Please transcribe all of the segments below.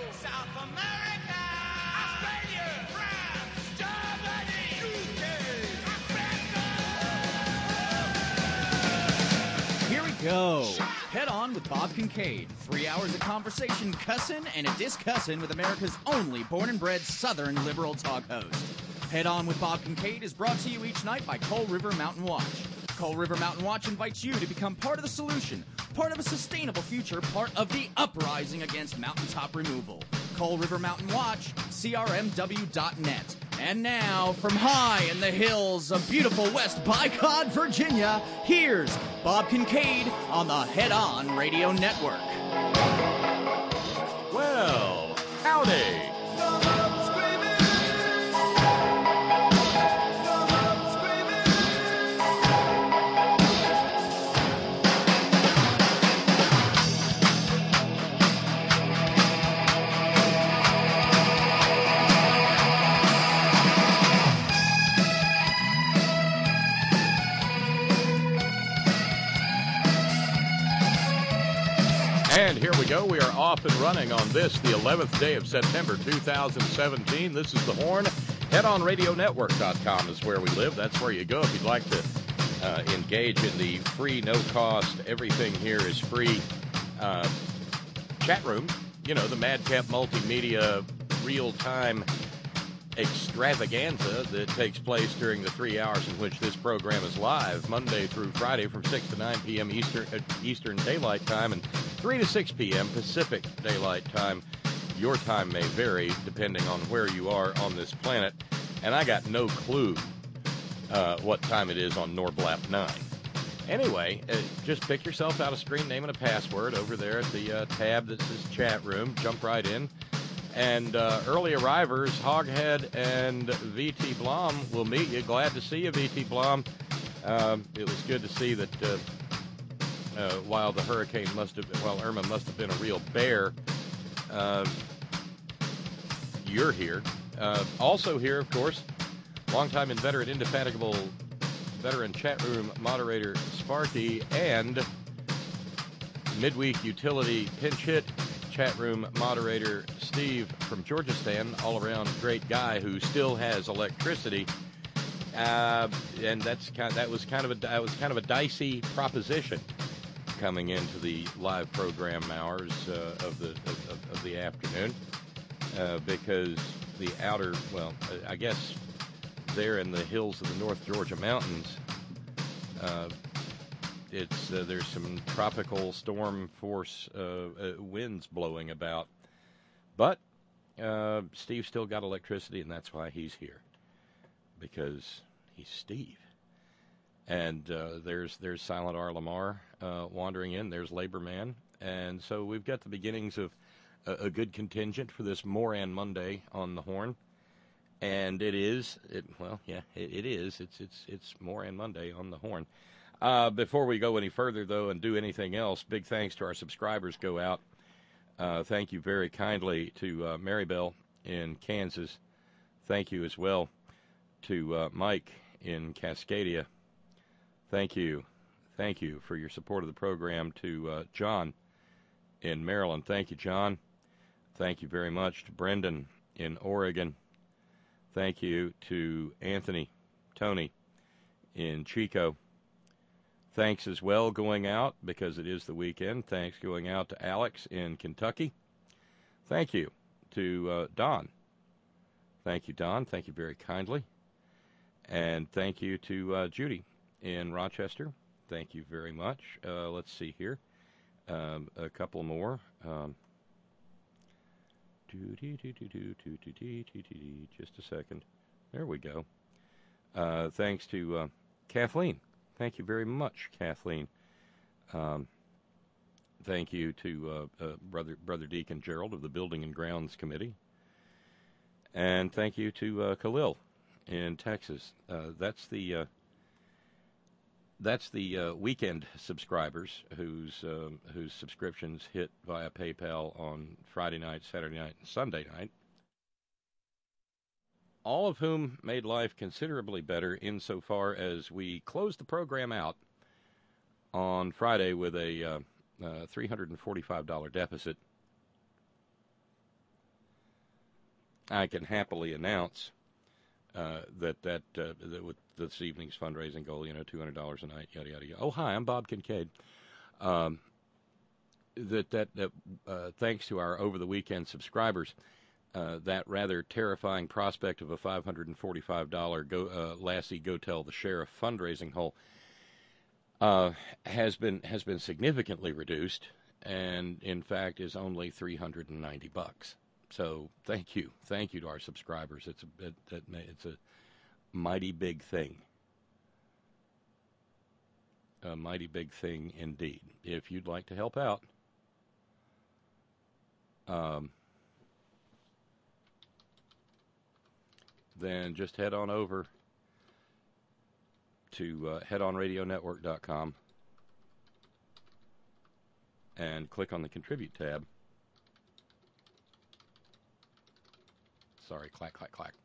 South America, Australia, France, Germany, UK, Africa. Here we go. Head on with Bob Kincaid. 3 hours of conversation, cussin' and a discussin' with America's only born and bred Southern liberal talk host. Head on with Bob Kincaid is brought to you each night by Coal River Mountain Watch. Coal River Mountain Watch invites you to become part of the solution, part of a sustainable future, part of the uprising against mountaintop removal. Coal River Mountain Watch, crmw.net. And now, from high in the hills of beautiful West Bicod, Virginia, here's Bob Kincaid on the Head On Radio Network. Well, howdy. And here we go. We are off and running on this, the 11th day of September, 2017. This is The Horn. HeadOnRadioNetwork.com is where we live. That's where you go if you'd like to engage in the free, no-cost, everything here is free chat room. You know, the Madcap Multimedia real-time extravaganza that takes place during the 3 hours in which this program is live, Monday through Friday from 6 to 9 p.m. Eastern Daylight Time and 3 to 6 p.m. Pacific Daylight Time. Your time may vary depending on where you are on this planet, and I got no clue what time it is on Norblap 9. Anyway, just pick yourself out a screen name and a password over there at the tab that says chat room. Jump right in. And early arrivers, Hoghead and V.T. Blom will meet you. Glad to see you, V.T. Blom. It was good to see that while the hurricane Irma must have been a real bear, you're here. Also here, of course, longtime and veteran, indefatigable veteran chat room moderator Sparky and midweek utility pinch hit chat room moderator Steve from Georgistan, all-around great guy who still has electricity, and that was kind of a dicey proposition coming into the live program hours of the afternoon because the outer, I guess there in the hills of the North Georgia mountains, there's some tropical storm force winds blowing about. But Steve's still got electricity, and that's why he's here, because he's Steve. And there's Silent R. Lamar wandering in. There's Labor Man. And so we've got the beginnings of a good contingent for this Moran Monday on the Horn. And it is. It's Moran Monday on the Horn. Before we go any further, though, and do anything else, big thanks to our subscribers go out. Thank you very kindly to Marybelle in Kansas. Thank you as well to Mike in Cascadia. Thank you for your support of the program. To John in Maryland. Thank you, John. Thank you very much to Brendan in Oregon. Thank you to Tony in Chico. Thanks as well going out, because it is the weekend. Thanks going out to Alex in Kentucky. Thank you to Don. Thank you, Don. Thank you very kindly. And thank you to Judy in Rochester. Thank you very much. Let's see here. A couple more. Just a second. There we go. Thanks to Kathleen. Thank you very much, Kathleen. Thank you to Brother Deacon Gerald of the Building and Grounds Committee. And thank you to Khalil in Texas. That's the weekend subscribers whose subscriptions hit via PayPal on Friday night, Saturday night, and Sunday night. All of whom made life considerably better insofar as we closed the program out on Friday with a $345 deficit. I can happily announce that with this evening's fundraising goal, $200 a night, yada yada yada. Oh, hi, I'm Bob Kincaid. Thanks to our over the weekend subscribers, that rather terrifying prospect of a $545 Lassie Go Tell the Sheriff fundraising hole has been significantly reduced, and in fact is only $390. So thank you to our subscribers. It's a mighty big thing. A mighty big thing indeed. If you'd like to help out, then just head on over to headonradionetwork.com and click on the Contribute tab. Sorry, clack, clack, clack.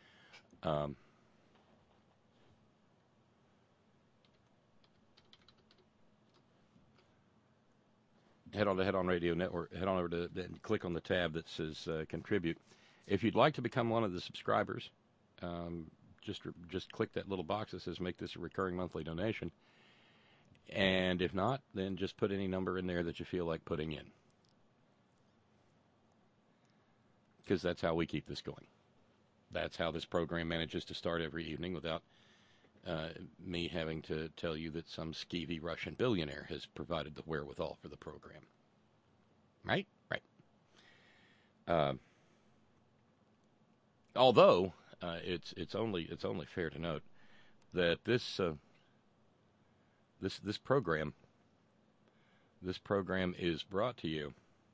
Head on to Head On Radio Network. Head on over to and click on the tab that says Contribute. If you'd like to become one of the subscribers, just click that little box that says Make this a recurring monthly donation. And if not, then just put any number in there that you feel like putting in. Because that's how we keep this going. That's how this program manages to start every evening without me having to tell you that some skeevy Russian billionaire has provided the wherewithal for the program. Right? Right. Although it's only fair to note that this program is brought to you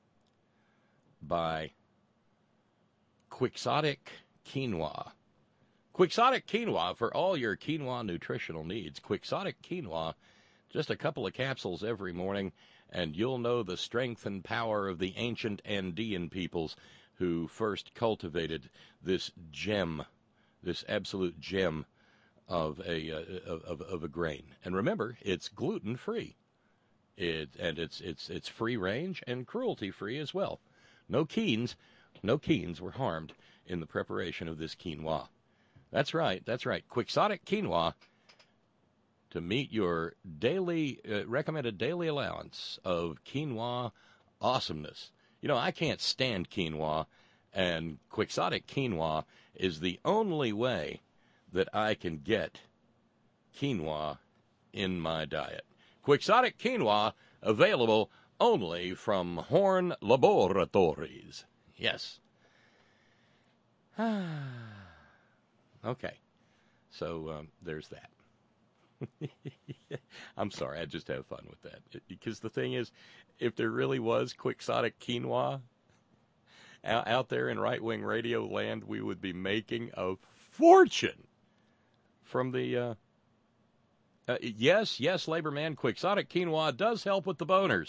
by Quixotic Quinoa. Quixotic Quinoa for all your quinoa nutritional needs. Quixotic Quinoa, just a couple of capsules every morning, and you'll know the strength and power of the ancient Andean peoples who first cultivated this gem, this absolute gem of a grain. And remember, it's gluten-free. It's free range and cruelty-free as well. No keens were harmed in the preparation of this quinoa. That's right. Quixotic Quinoa to meet your daily recommended daily allowance of quinoa awesomeness. I can't stand quinoa, and Quixotic Quinoa is the only way that I can get quinoa in my diet. Quixotic Quinoa available only from Horn Laboratories. Yes. Okay. So there's that. I'm sorry, I just have fun with that. Because the thing is, if there really was Quixotic Quinoa out there in right-wing radio land, we would be making a fortune from the... Yes, Labor Man, Quixotic Quinoa does help with the boners.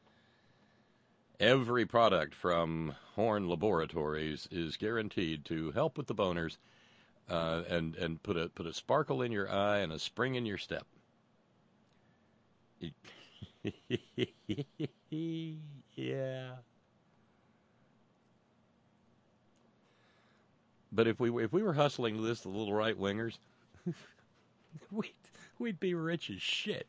Every product from Horn Laboratories is guaranteed to help with the boners and put a sparkle in your eye and a spring in your step. Yeah. But if we were hustling this, the little right wingers, we'd be rich as shit.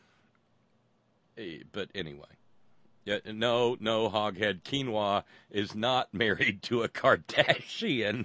But anyway. Yeah, no, Hoghead. Quinoa is not married to a Kardashian.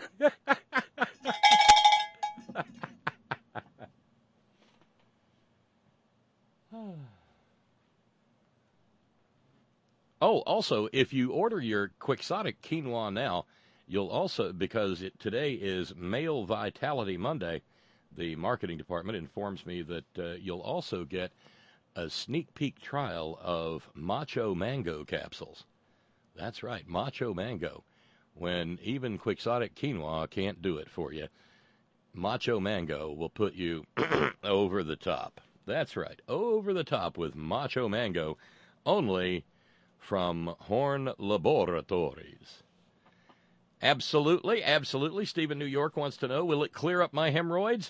Oh, also, if you order your Quixotic Quinoa now, you'll also, because today is Male Vitality Monday, the marketing department informs me that you'll also get a sneak peek trial of Macho Mango capsules. That's right, Macho Mango. When even Quixotic Quinoa can't do it for you, Macho Mango will put you over the top. That's right, over the top with Macho Mango, only from Horn Laboratories. Absolutely. Stephen New York wants to know, will it clear up my hemorrhoids?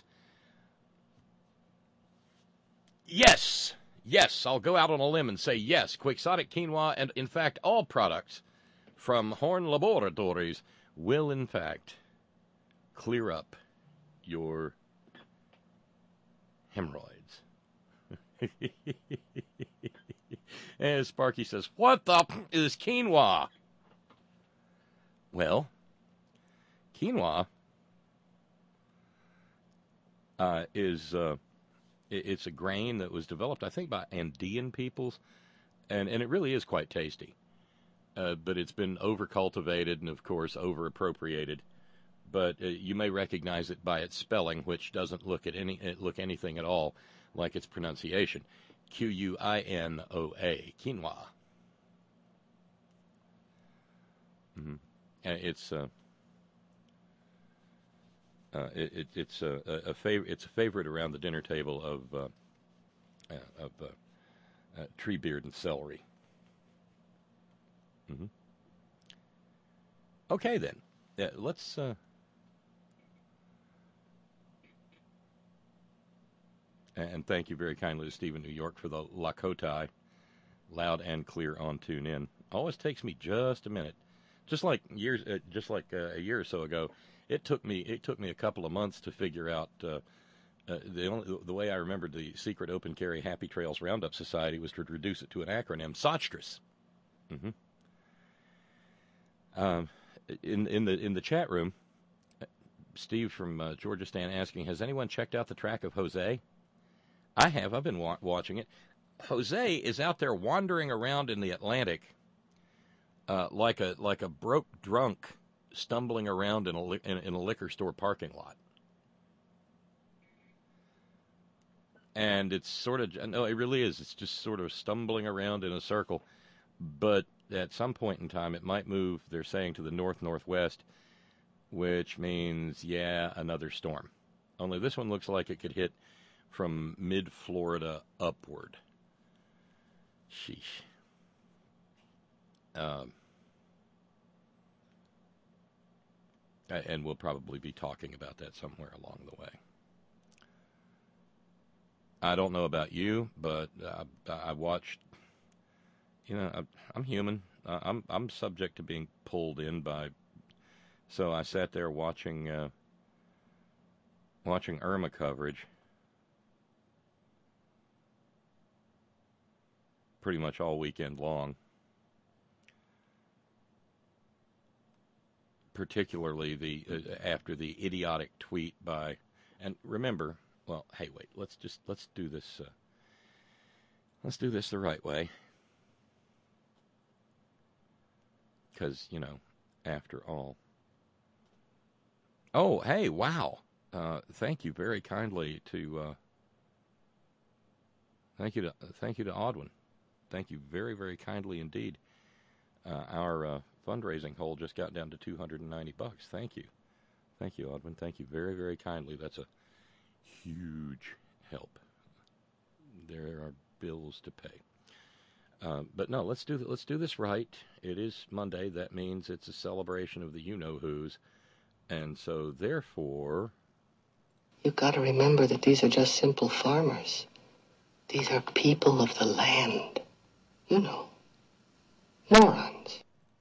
Yes, I'll go out on a limb and say yes. Quixotic Quinoa, and in fact all products from Horn Laboratories will, in fact, clear up your hemorrhoids. And Sparky says, what the is quinoa? Well, quinoa is it's a grain that was developed, I think, by Andean peoples, and it really is quite tasty. But it's been over-cultivated and, of course, over-appropriated. But you may recognize it by its spelling, which doesn't look anything at all like its pronunciation. Quinoa, quinoa. Mm-hmm. It's a favorite around the dinner table of tree beard and celery. Mm-hmm. Okay, then. Yeah, let's. And thank you very kindly to Stephen New York for the Lakota, loud and clear on TuneIn. Always takes me just a minute, just like a year or so ago. It took me a couple of months to figure out. The way I remembered the secret open carry Happy Trails Roundup Society was to reduce it to an acronym, SOTRS. Mm-hmm. In the chat room, Steve from Georgia Stan asking, has anyone checked out the track of Jose? I have. I've been watching it. Jose is out there wandering around in the Atlantic like a broke drunk stumbling around in a liquor store parking lot. And it's sort of, no, it really is. It's just sort of stumbling around in a circle. But at some point in time, it might move, they're saying, to the north-northwest, which means, yeah, another storm. Only this one looks like it could hit from mid-Florida upward. Sheesh. And we'll probably be talking about that somewhere along the way. I don't know about you, but I watched. I'm human. I'm subject to being pulled in by. So I sat there watching Irma coverage pretty much all weekend long. Particularly after the idiotic tweet by, and remember, well, hey, wait, let's do this. Let's do this the right way, because after all. Oh, hey, wow! Thank you very kindly to. Thank you to Audwin. Thank you very, very kindly indeed. Our fundraising hole just got down to $290. Thank you, Audwin. Thank you very, very kindly. That's a huge help. There are bills to pay. But no, let's do this right. It is Monday. That means it's a celebration of the you-know-whos. And so, therefore... You've got to remember that these are just simple farmers. These are people of the land. Morons.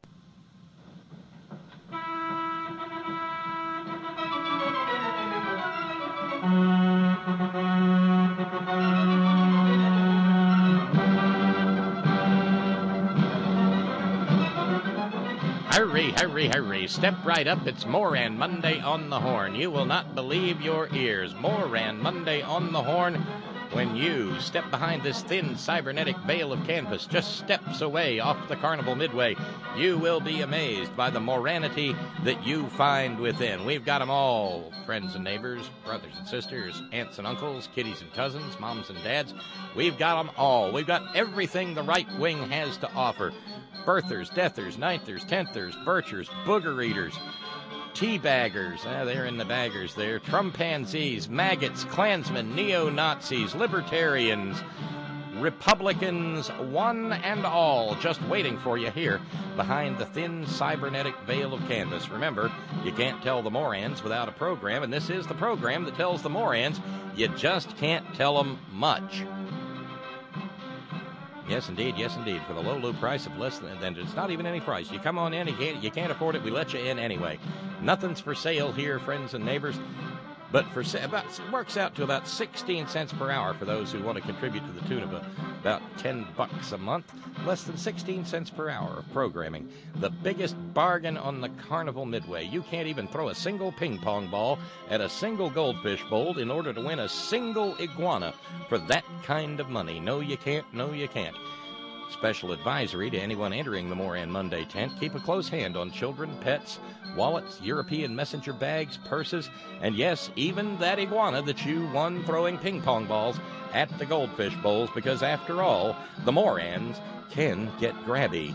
Hurry, hurry, hurry. Step right up. It's Moran Monday on the Horn. You will not believe your ears. Moran Monday on the Horn. When you step behind this thin cybernetic veil of canvas, just steps away off the Carnival Midway, you will be amazed by the moranity that you find within. We've got them all, friends and neighbors, brothers and sisters, aunts and uncles, kiddies and cousins, moms and dads. We've got them all. We've got everything the right wing has to offer. Birthers, deathers, ninthers, tenthers, birchers, booger eaters, teabaggers, they're in the baggers there, Trumpanzees, maggots, Klansmen, neo-Nazis, libertarians, Republicans, one and all, just waiting for you here behind the thin cybernetic veil of canvas. Remember, you can't tell the Morans without a program, and this is the program that tells the Morans you just can't tell them much. Yes, indeed. Yes, indeed. For the low, low price of less than it's not even any price. You come on in, you can't afford it, we let you in anyway. Nothing's for sale here, friends and neighbors. But it works out to about 16 cents per hour for those who want to contribute to the tune of about $10 a month. Less than 16 cents per hour of programming. The biggest bargain on the Carnival Midway. You can't even throw a single ping pong ball at a single goldfish bowl in order to win a single iguana for that kind of money. No, you can't. No, you can't. Special advisory to anyone entering the Moran Monday tent. Keep a close hand on children, pets, wallets, European messenger bags, purses, and yes, even that iguana that you won throwing ping pong balls at the goldfish bowls, because after all, the Morans can get grabby.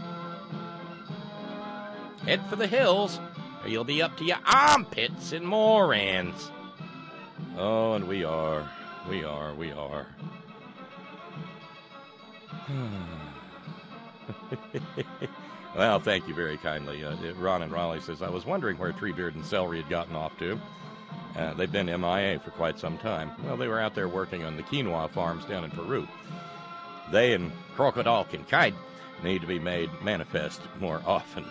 Head for the hills, or you'll be up to your armpits in Morans. Oh, and we are. Well, thank you very kindly. Ron and Raleigh says, I was wondering where Treebeard and Celery had gotten off to. They've been MIA for quite some time. Well, they were out there working on the quinoa farms down in Peru. They and Crocodile Kincaid need to be made manifest more often.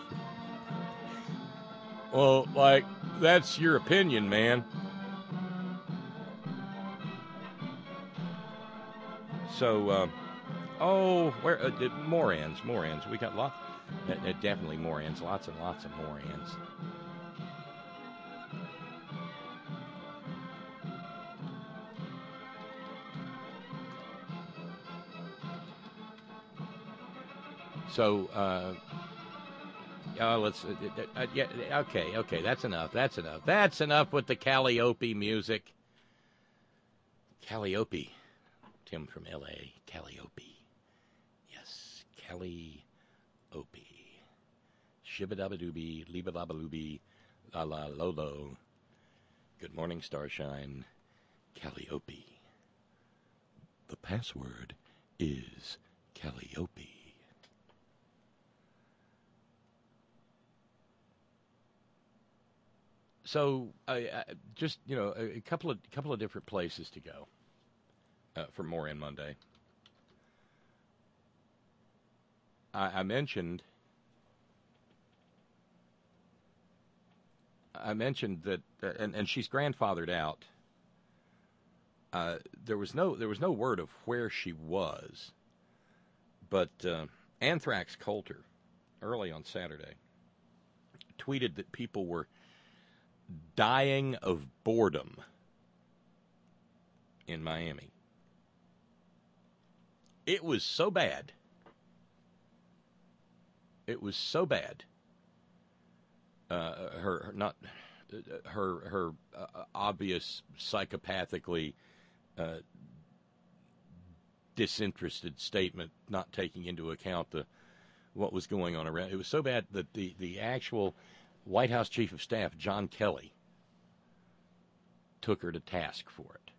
Well, that's your opinion, man. So, where Morans? We got lots. Definitely Morans. Lots and lots of Morans. So, let's. Okay. That's enough. That's enough with the Calliope music. Calliope. Tim from L.A. Calliope. Yes, Calliope. Shibba-dabba-dooby, leeba-labba-looby, la-la-lo-lo. Good morning, Starshine. Calliope. The password is Calliope. So, just, a couple of different places to go for Moran Monday. I mentioned that, and she's grandfathered out. There was no word of where she was, but Anthrax Coulter, early on Saturday, tweeted that people were dying of boredom in Miami. It was so bad. Her obvious psychopathically disinterested statement, not taking into account what was going on around. It was so bad that the actual White House Chief of Staff, John Kelly, took her to task for it.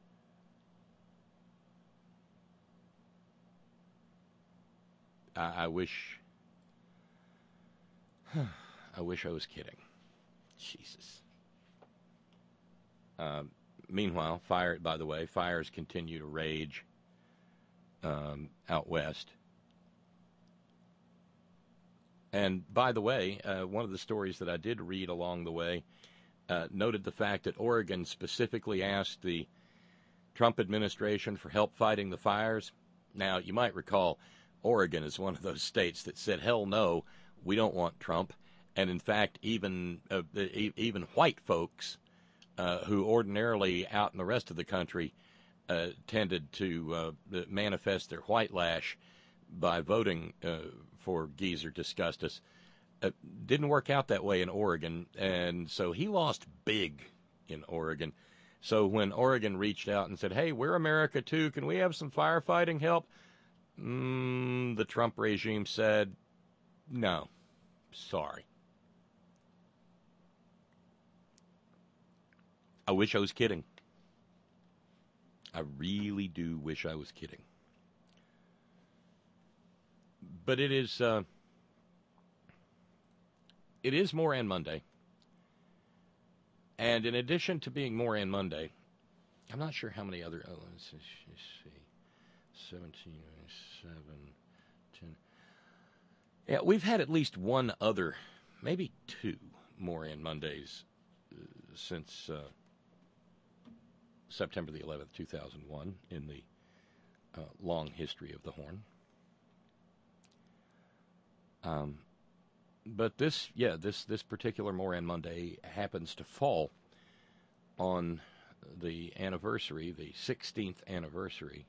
I wish I was kidding. Jesus. Meanwhile, fires continue to rage out west. And by the way, one of the stories that I did read along the way noted the fact that Oregon specifically asked the Trump administration for help fighting the fires. Now, you might recall, Oregon is one of those states that said, hell no, we don't want Trump. And in fact, even white folks who ordinarily out in the rest of the country tended to manifest their white lash by voting for Geezer Disgustus, didn't work out that way in Oregon. And so he lost big in Oregon. So when Oregon reached out and said, hey, we're America too, can we have some firefighting help? The Trump regime said, no, sorry. I wish I was kidding. I really do wish I was kidding. But it is Moran Monday. And in addition to being Moran Monday, I'm not sure how many other... let's see. 17, 7, 10. Yeah, we've had at least one other, maybe two Moran Mondays since September the 11th, 2001, in the long history of the Horn. But this particular Moran Monday happens to fall on the anniversary, the 16th anniversary,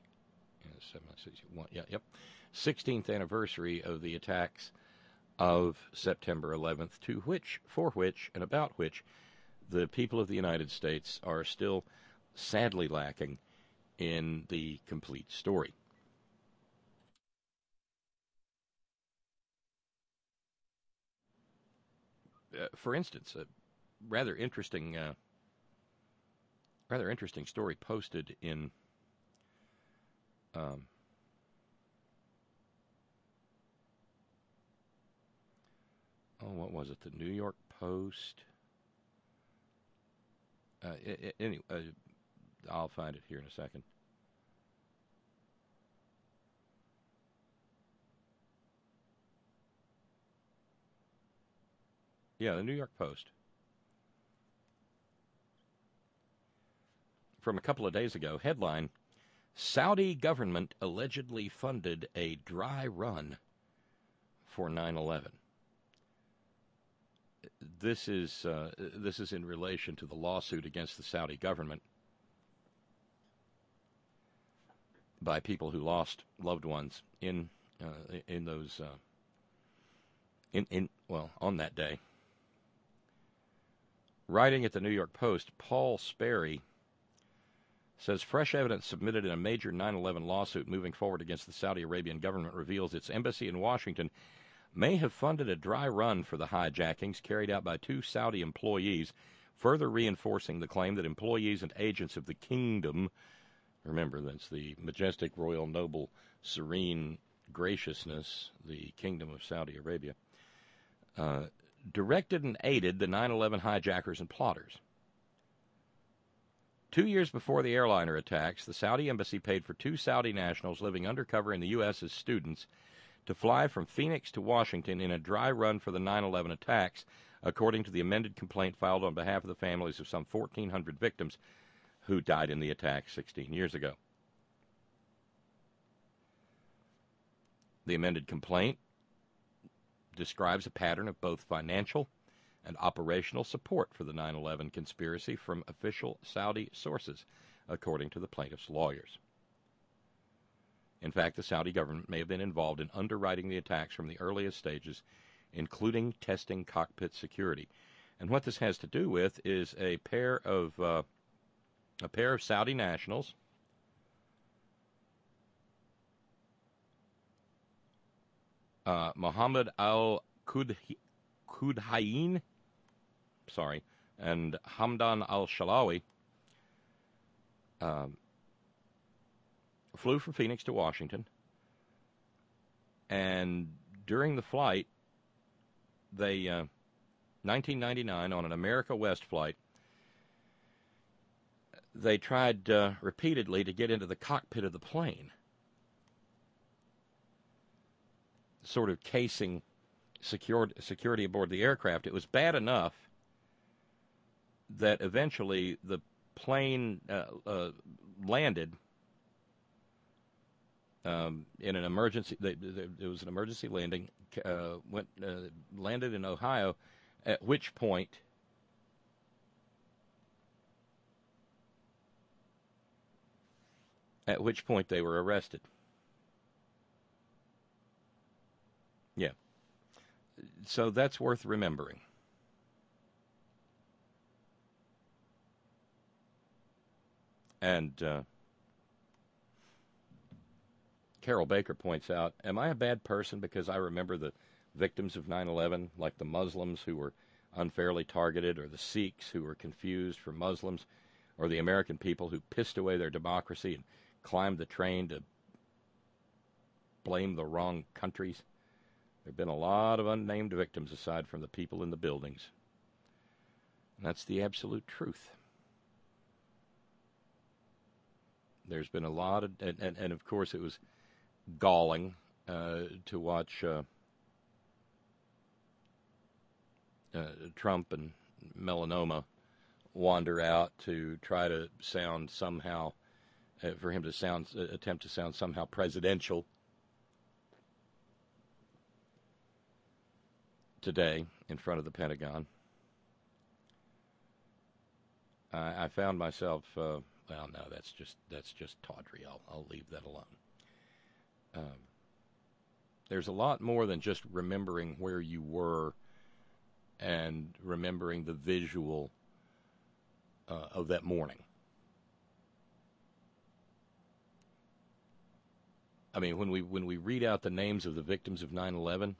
16th anniversary of the attacks of September 11th, for which, and about which, the people of the United States are still sadly lacking in the complete story. For instance, a rather interesting story posted in what was it? The New York Post. Anyway, I'll find it here in a second. Yeah, the New York Post. From a couple of days ago, headline, Saudi government allegedly funded a dry run for 9/11. This is in relation to the lawsuit against the Saudi government by people who lost loved ones on that day. Writing at the New York Post, Paul Sperry says fresh evidence submitted in a major 9/11 lawsuit moving forward against the Saudi Arabian government reveals its embassy in Washington may have funded a dry run for the hijackings carried out by two Saudi employees, further reinforcing the claim that employees and agents of the kingdom, remember that's the majestic, royal, noble, serene graciousness, the kingdom of Saudi Arabia, directed and aided the 9/11 hijackers and plotters. 2 years before the airliner attacks, the Saudi embassy paid for two Saudi nationals living undercover in the U.S. as students to fly from Phoenix to Washington in a dry run for the 9/11 attacks, according to the amended complaint filed on behalf of the families of some 1,400 victims who died in the attack 16 years ago. The amended complaint describes a pattern of both financial and operational support for the 9/11 conspiracy from official Saudi sources, according to the plaintiff's lawyers. In fact, the Saudi government may have been involved in underwriting the attacks from the earliest stages, including testing cockpit security. And what this has to do with is a pair of Saudi nationals Mohammed al-Kudhayin, and Hamdan al-Shalawi flew from Phoenix to Washington, and during the flight, they, 1999, on an America West flight, they tried repeatedly to get into the cockpit of the plane, sort of casing security aboard the aircraft. It was bad enough that eventually the plane landed in an emergency. There was an emergency landing. Landed in Ohio, at which point they were arrested. Yeah. So that's worth remembering. And Carol Baker points out, am I a bad person because I remember the victims of 9/11, like the Muslims who were unfairly targeted, or the Sikhs who were confused for Muslims, or the American people who pissed away their democracy and climbed the train to blame the wrong countries? There have been a lot of unnamed victims aside from the people in the buildings. And that's the absolute truth. There's been a lot of, and of course it was galling to watch Trump and melanoma wander out to try to sound somehow, for him to attempt to sound somehow presidential today in front of the Pentagon. I found myself, well, no, that's just tawdry. I'll leave that alone. There's a lot more than just remembering where you were and remembering the visual of that morning. I mean, when we read out the names of the victims of 9/11,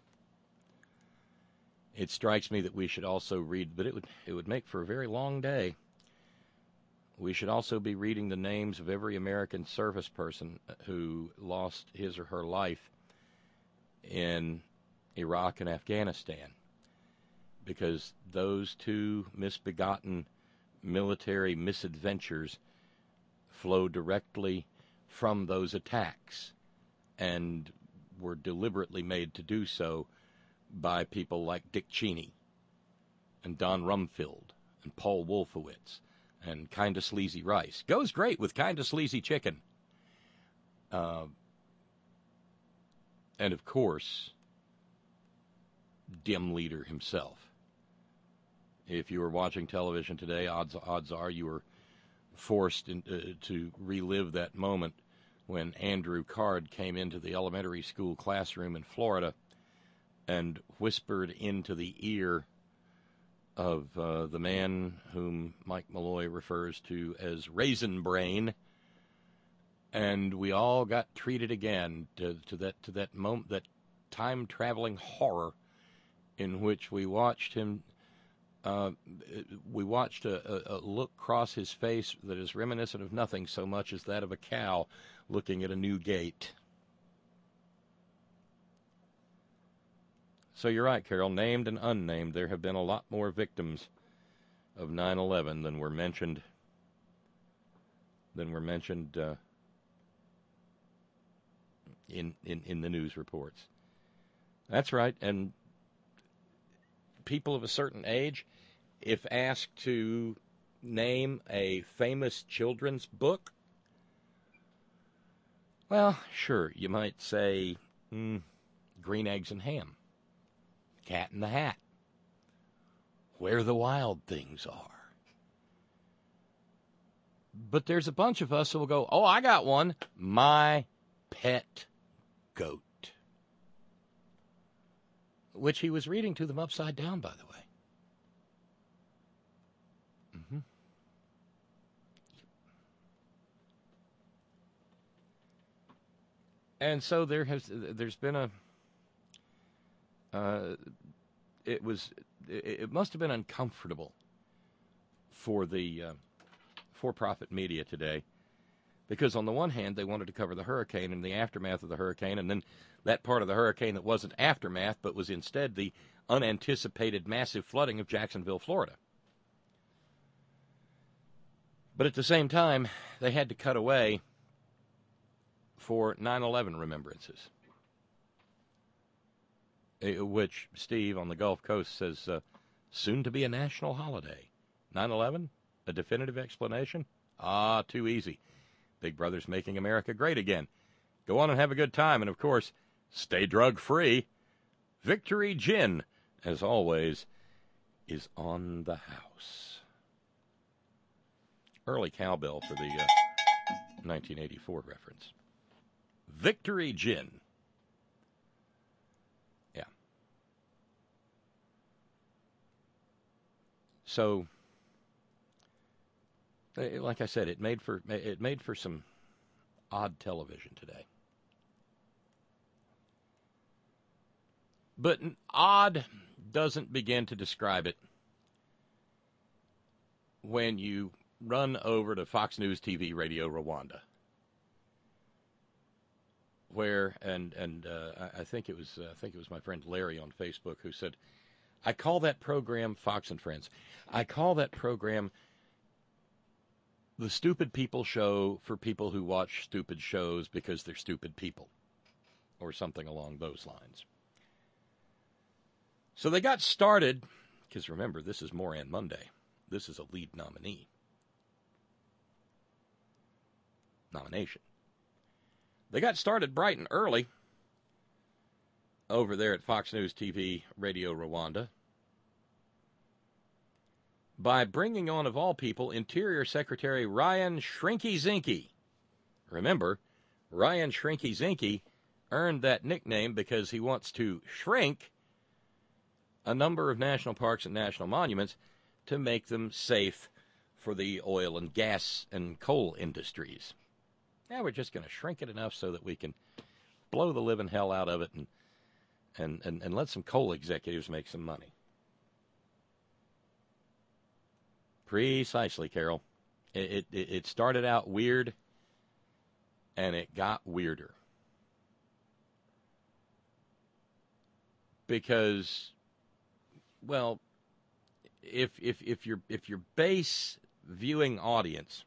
it strikes me that we should also read, but it would make for a very long day. We should also be reading the names of every American service person who lost his or her life in Iraq and Afghanistan, because those two misbegotten military misadventures flow directly from those attacks and were deliberately made to do so by people like Dick Cheney and Don Rumfield and Paul Wolfowitz and Kinda Sleazy Rice. Goes great with Kinda Sleazy Chicken. And, of course, Dim Leader himself. If you were watching television today, odds are you were forced to relive that moment when Andrew Card came into the elementary school classroom in Florida and whispered into the ear of the man whom Mike Malloy refers to as Raisin Brain, and we all got treated again to that moment, that time-traveling horror in which we watched him. We watched a look cross his face that is reminiscent of nothing so much as that of a cow looking at a new gate. So you're right, Carol. Named and unnamed, there have been a lot more victims of 9/11 than were mentioned. In the news reports. That's right, and people of a certain age, if asked to name a famous children's book, well, sure, you might say Green Eggs and Ham, Cat in the Hat, Where the Wild Things Are. But there's a bunch of us who will go, oh, I got one, My Pet Goat. Which he was reading to them upside down, by the way. Mm-hmm. And so there's been a it must have been uncomfortable for the for-profit media today, because on the one hand they wanted to cover the hurricane and the aftermath of the hurricane, and then that part of the hurricane that wasn't aftermath but was instead the unanticipated massive flooding of Jacksonville, Florida. But at the same time, they had to cut away for 9/11 remembrances, which Steve on the Gulf Coast says soon to be a national holiday. 9/11? A definitive explanation? Too easy. Big Brother's making America great again. Go on and have a good time, and of course, stay drug-free. Victory Gin, as always, is on the house. Early cowbell for the 1984 reference. Victory Gin. Yeah. So, like I said, it made for some odd television today. But odd doesn't begin to describe it when you run over to Fox News TV Radio Rwanda, where I think it was my friend Larry on Facebook who said, I call that program Fox and Friends. I call that program the Stupid People Show for people who watch stupid shows because they're stupid people, or something along those lines. So they got started, because remember, this is Moran Monday. This is a lead nomination. They got started bright and early over there at Fox News TV Radio Rwanda by bringing on, of all people, Interior Secretary Ryan Shrinky Zinke. Remember, Ryan Shrinky Zinke earned that nickname because he wants to shrink a number of national parks and national monuments to make them safe for the oil and gas and coal industries. Now we're just going to shrink it enough so that we can blow the living hell out of it and let some coal executives make some money. Precisely, Carol. It started out weird, and it got weirder. Because, well, if your base viewing audience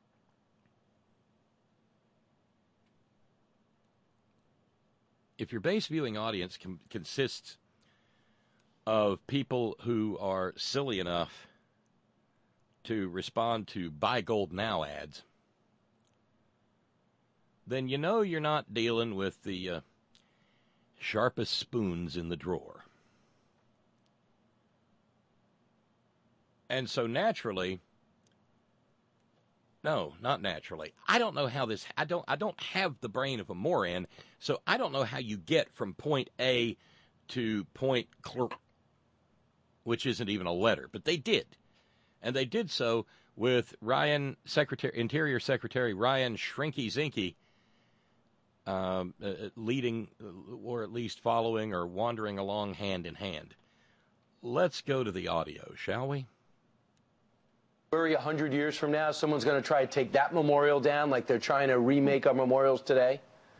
consists of people who are silly enough to respond to Buy Gold Now ads, then you know you're not dealing with the sharpest spoons in the drawer. And so naturally, no, not naturally. I don't know how this, I don't have the brain of a moron, so I don't know how you get from point A to point clerk, which isn't even a letter, but they did. And they did so with Interior Secretary Ryan Shrinky Zinke leading, or at least following or wandering along hand in hand. Let's go to the audio, shall we? Worry 100 years from now, someone's going to try to take that memorial down like they're trying to remake our memorials today?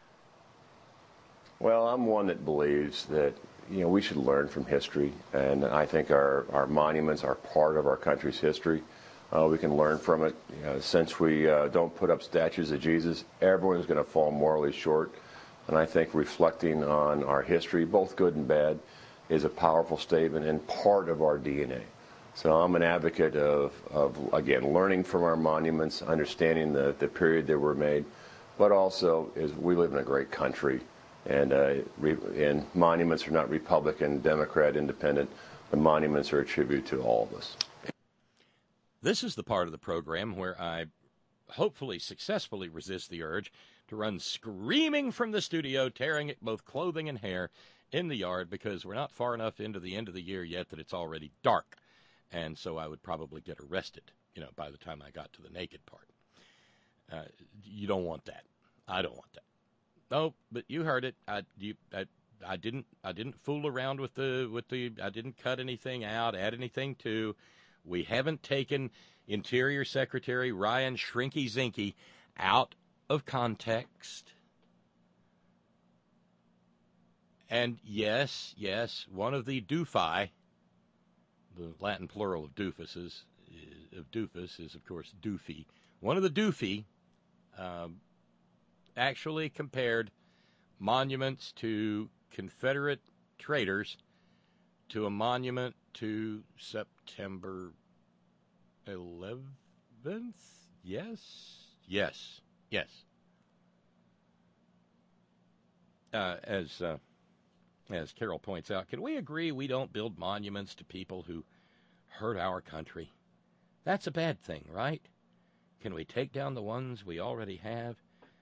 Well, I'm one that believes that, we should learn from history, and I think our monuments are part of our country's history. We can learn from it. Since we don't put up statues of Jesus, everyone's going to fall morally short, and I think reflecting on our history, both good and bad, is a powerful statement and part of our DNA. So I'm an advocate of again, learning from our monuments, understanding the period they were made, but also is we live in a great country, and monuments are not Republican, Democrat, Independent. The monuments are a tribute to all of us. This is the part of the program where I hopefully successfully resist the urge to run screaming from the studio, tearing at both clothing and hair in the yard, because we're not far enough into the end of the year yet that it's already dark. And so I would probably get arrested, by the time I got to the naked part. You don't want that. I don't want that. No, but you heard it. I didn't fool around with the. I didn't cut anything out, add anything to. We haven't taken Interior Secretary Ryan Shrinky Zinke out of context. And yes, one of the doofi. The Latin plural of doofus is, of course, doofy. One of the doofy actually compared monuments to Confederate traitors to a monument to September 11th? Yes. As Carol points out, can we agree we don't build monuments to people who hurt our country? That's a bad thing, right? Can we take down the ones we already have?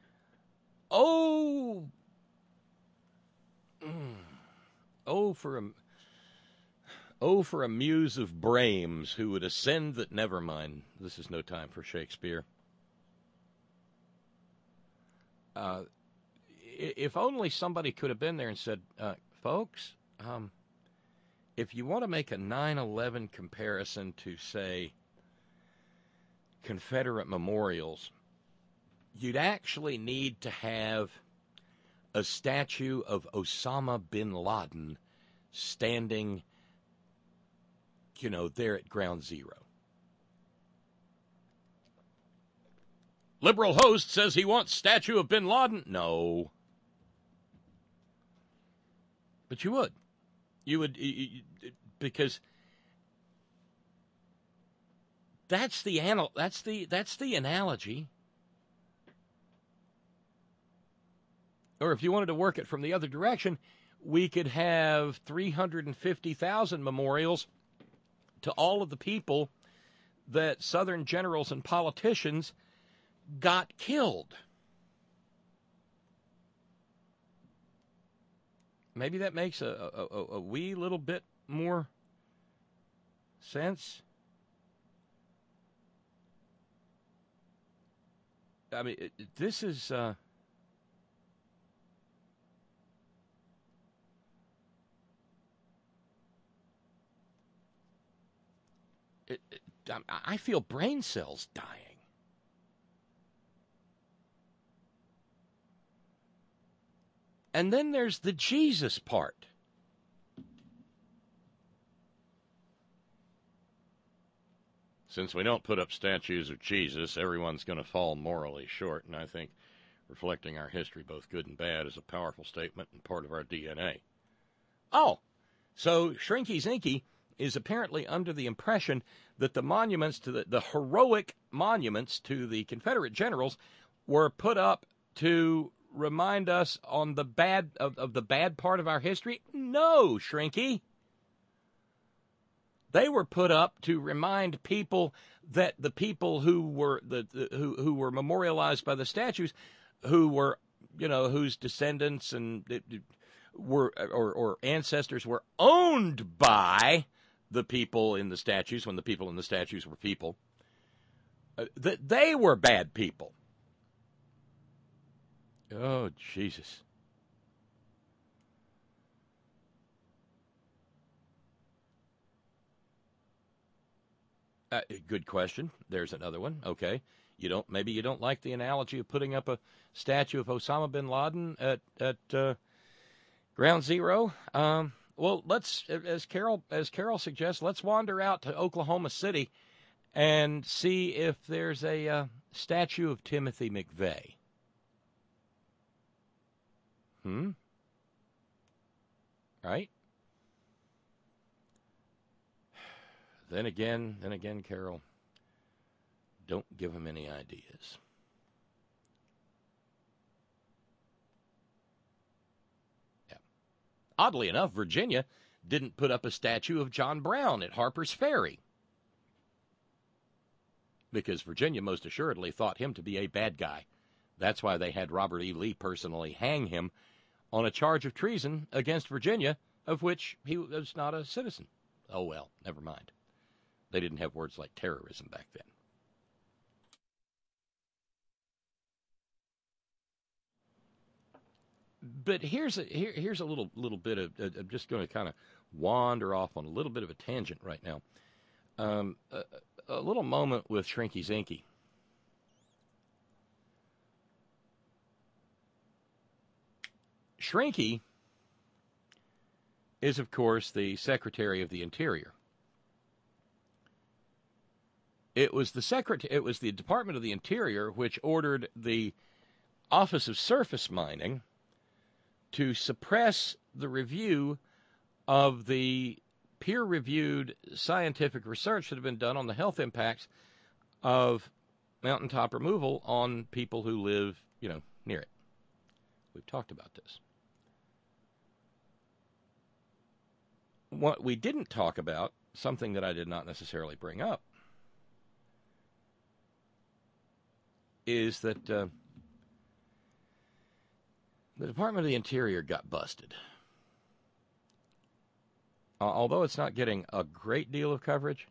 Oh, for a muse of Brames who would ascend that. Never mind. This is no time for Shakespeare. If only somebody could have been there and said, folks, if you want to make a 9/11 comparison to, say, Confederate memorials, you'd actually need to have a statue of Osama bin Laden standing, there at Ground Zero. Liberal host says he wants statue of bin Laden. No. But you would. You would, because that's the analogy. Or if you wanted to work it from the other direction, we could have 350,000 memorials to all of the people that Southern generals and politicians got killed. Maybe that makes a wee little bit more sense. I mean, this is... I feel brain cells dying. And then there's the Jesus part. Since we don't put up statues of Jesus, everyone's going to fall morally short. And I think reflecting our history, both good and bad, is a powerful statement and part of our DNA. Oh, so Shrinky Zinky is apparently under the impression that the monuments to the heroic monuments to the Confederate generals were put up to remind us on the bad of the bad part of our history. No, Shrinky. They were put up to remind people that the people who were who were memorialized by the statues, who were, you know, whose descendants and were or ancestors were owned by the people in the statues, when the people in the statues were people, that they were bad people. Oh, Jesus. Good question. There's another one. Okay. Maybe you don't like the analogy of putting up a statue of Osama bin Laden at Ground Zero. Well, let's, as Carol suggests, let's wander out to Oklahoma City and see if there's a statue of Timothy McVeigh. Right? Then again, Carol, don't give him any ideas. Yeah. Oddly enough, Virginia didn't put up a statue of John Brown at Harper's Ferry, because Virginia most assuredly thought him to be a bad guy. That's why they had Robert E. Lee personally hang him on a charge of treason against Virginia, of which he was not a citizen. Oh, well, never mind. They didn't have words like terrorism back then. But here's a little bit of I'm just going to kind of wander off on a little bit of a tangent right now. A little moment with Shrinky Zinky. Shrinky is, of course, the Secretary of the Interior. It was the Department of the Interior which ordered the Office of Surface Mining to suppress the review of the peer-reviewed scientific research that had been done on the health impacts of mountaintop removal on people who live, near it. We've talked about this. What we didn't talk about, something that I did not necessarily bring up, is that the Department of the Interior got busted. Although it's not getting a great deal of coverage,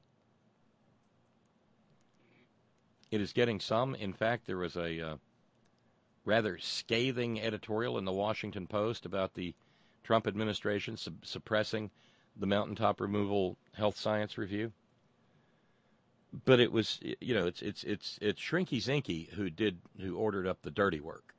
it is getting some. In fact, there was a rather scathing editorial in the Washington Post about the Trump administration suppressing the mountaintop removal health science review. But it was, it's Shrinky Zinky who ordered up the dirty work.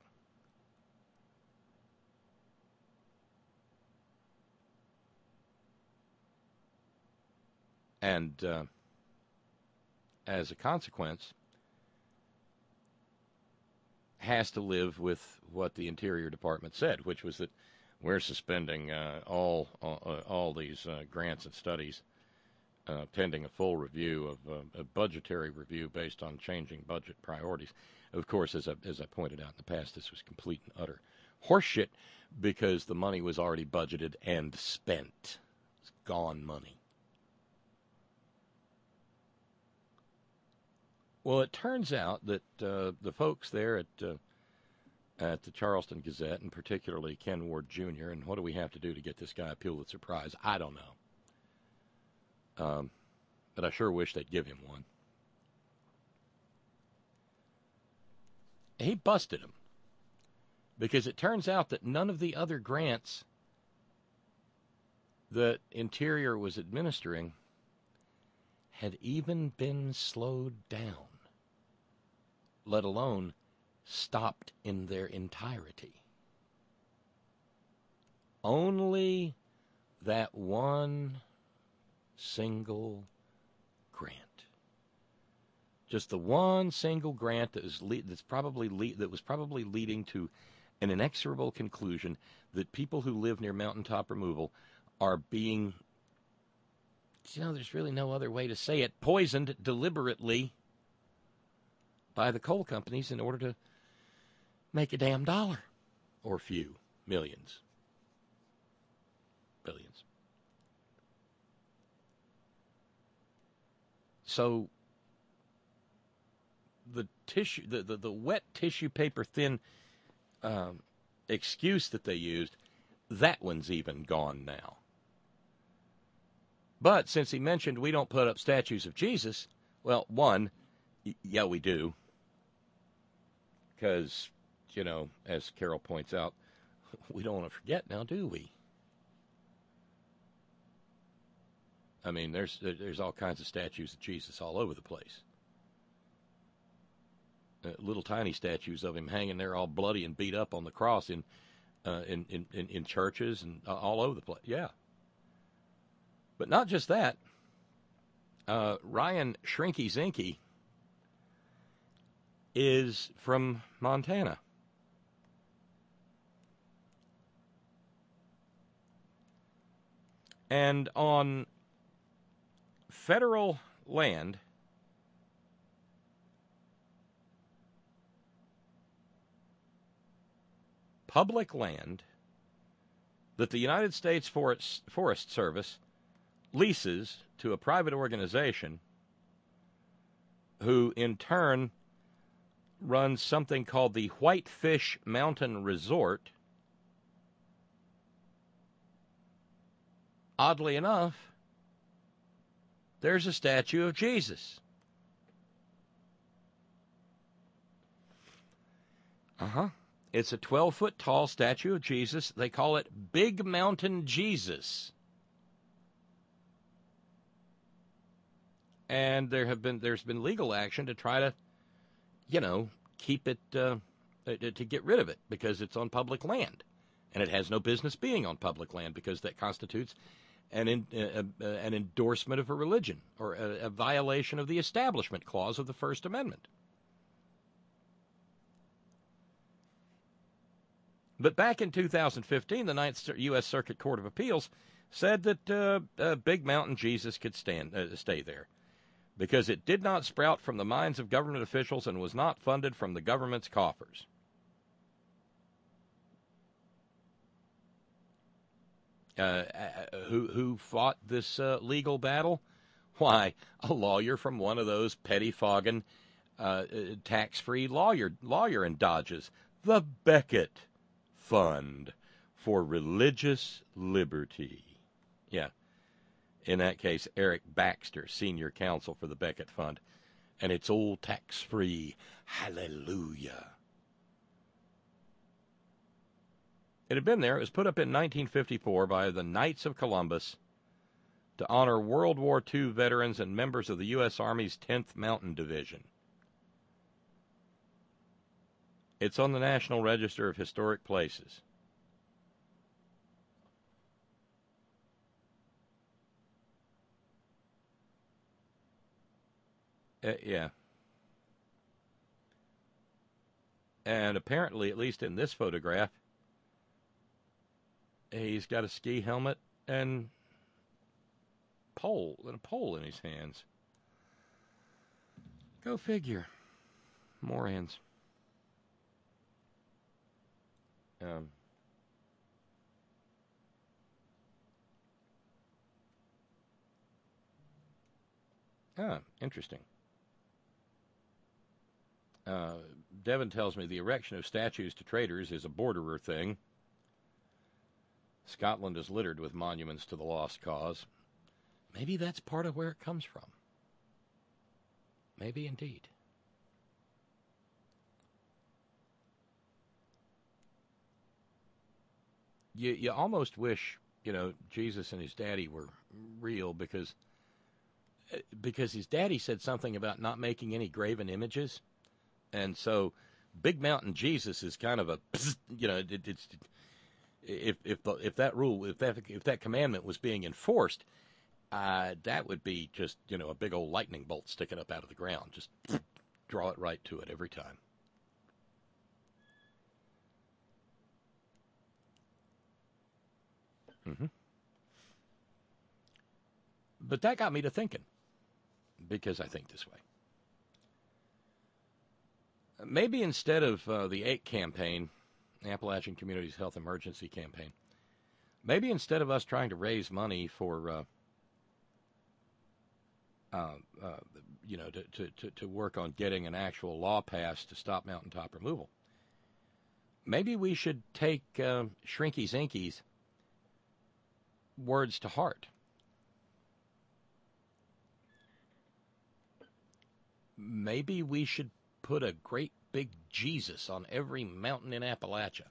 And as a consequence, has to live with what the Interior Department said, which was that we're suspending all these grants and studies pending a full review of a budgetary review based on changing budget priorities. Of course, as I pointed out in the past, this was complete and utter horseshit because the money was already budgeted and spent. It's gone money. Well, it turns out that the folks there at the Charleston Gazette, and particularly Ken Ward Jr., and what do we have to do to get this guy a Pulitzer Prize? I don't know. But I sure wish they'd give him one. He busted him because it turns out that none of the other grants that Interior was administering had even been slowed down, let alone stopped in their entirety. Only that one single grant. Just the one single grant that was probably leading to an inexorable conclusion that people who live near mountaintop removal are being, there's really no other way to say it, poisoned deliberately by the coal companies in order to make a damn dollar or few millions, billions. So the tissue, the wet tissue paper thin excuse that they used, that one's even gone now. But since he mentioned we don't put up statues of Jesus, well, one, yeah, we do. Because, as Carol points out, we don't want to forget now, do we? I mean, there's all kinds of statues of Jesus all over the place. Little tiny statues of him hanging there all bloody and beat up on the cross in churches and all over the place. Yeah. But not just that. Ryan Shrinky Zinky is from Montana. And on federal land, public land, that the United States Forest Service leases to a private organization who in turn runs something called the Whitefish Mountain Resort. Oddly enough, there's a statue of Jesus. It's a 12-foot tall statue of Jesus. They call it Big Mountain Jesus. And there's been legal action to try to, keep it, to get rid of it because it's on public land. And it has no business being on public land because that constitutes an endorsement of a religion or a violation of the Establishment Clause of the First Amendment. But back in 2015, the Ninth U.S. Circuit Court of Appeals said that Big Mountain Jesus could stay there because it did not sprout from the minds of government officials and was not funded from the government's coffers. Who fought this legal battle? Why, a lawyer from one of those pettifogging tax-free lawyer dodges, the Becket Fund for Religious Liberty. Yeah. In that case, Eric Baxter, senior counsel for the Becket Fund. And it's all tax-free. Hallelujah. It had been there. It was put up in 1954 by the Knights of Columbus to honor World War II veterans and members of the U.S. Army's 10th Mountain Division. It's on the National Register of Historic Places. Yeah. And apparently, at least in this photograph, he's got a ski helmet and a pole in his hands. Go figure. Morons. Interesting. Devin tells me the erection of statues to traitors is a borderer thing. Scotland is littered with monuments to the lost cause. Maybe that's part of where it comes from. Maybe indeed. You almost wish, Jesus and his daddy were real because his daddy said something about not making any graven images. And so Big Mountain Jesus is kind of a, it's if that commandment was being enforced, that would be just, a big old lightning bolt sticking up out of the ground. Just draw it right to it every time. Mm-hmm. But that got me to thinking, because I think this way. Maybe instead of the ACE campaign, Appalachian Communities Health Emergency Campaign, maybe instead of us trying to raise money for, to work on getting an actual law passed to stop mountaintop removal, maybe we should take Shrinky Zinky's words to heart. Maybe we should put a great big Jesus on every mountain in Appalachia.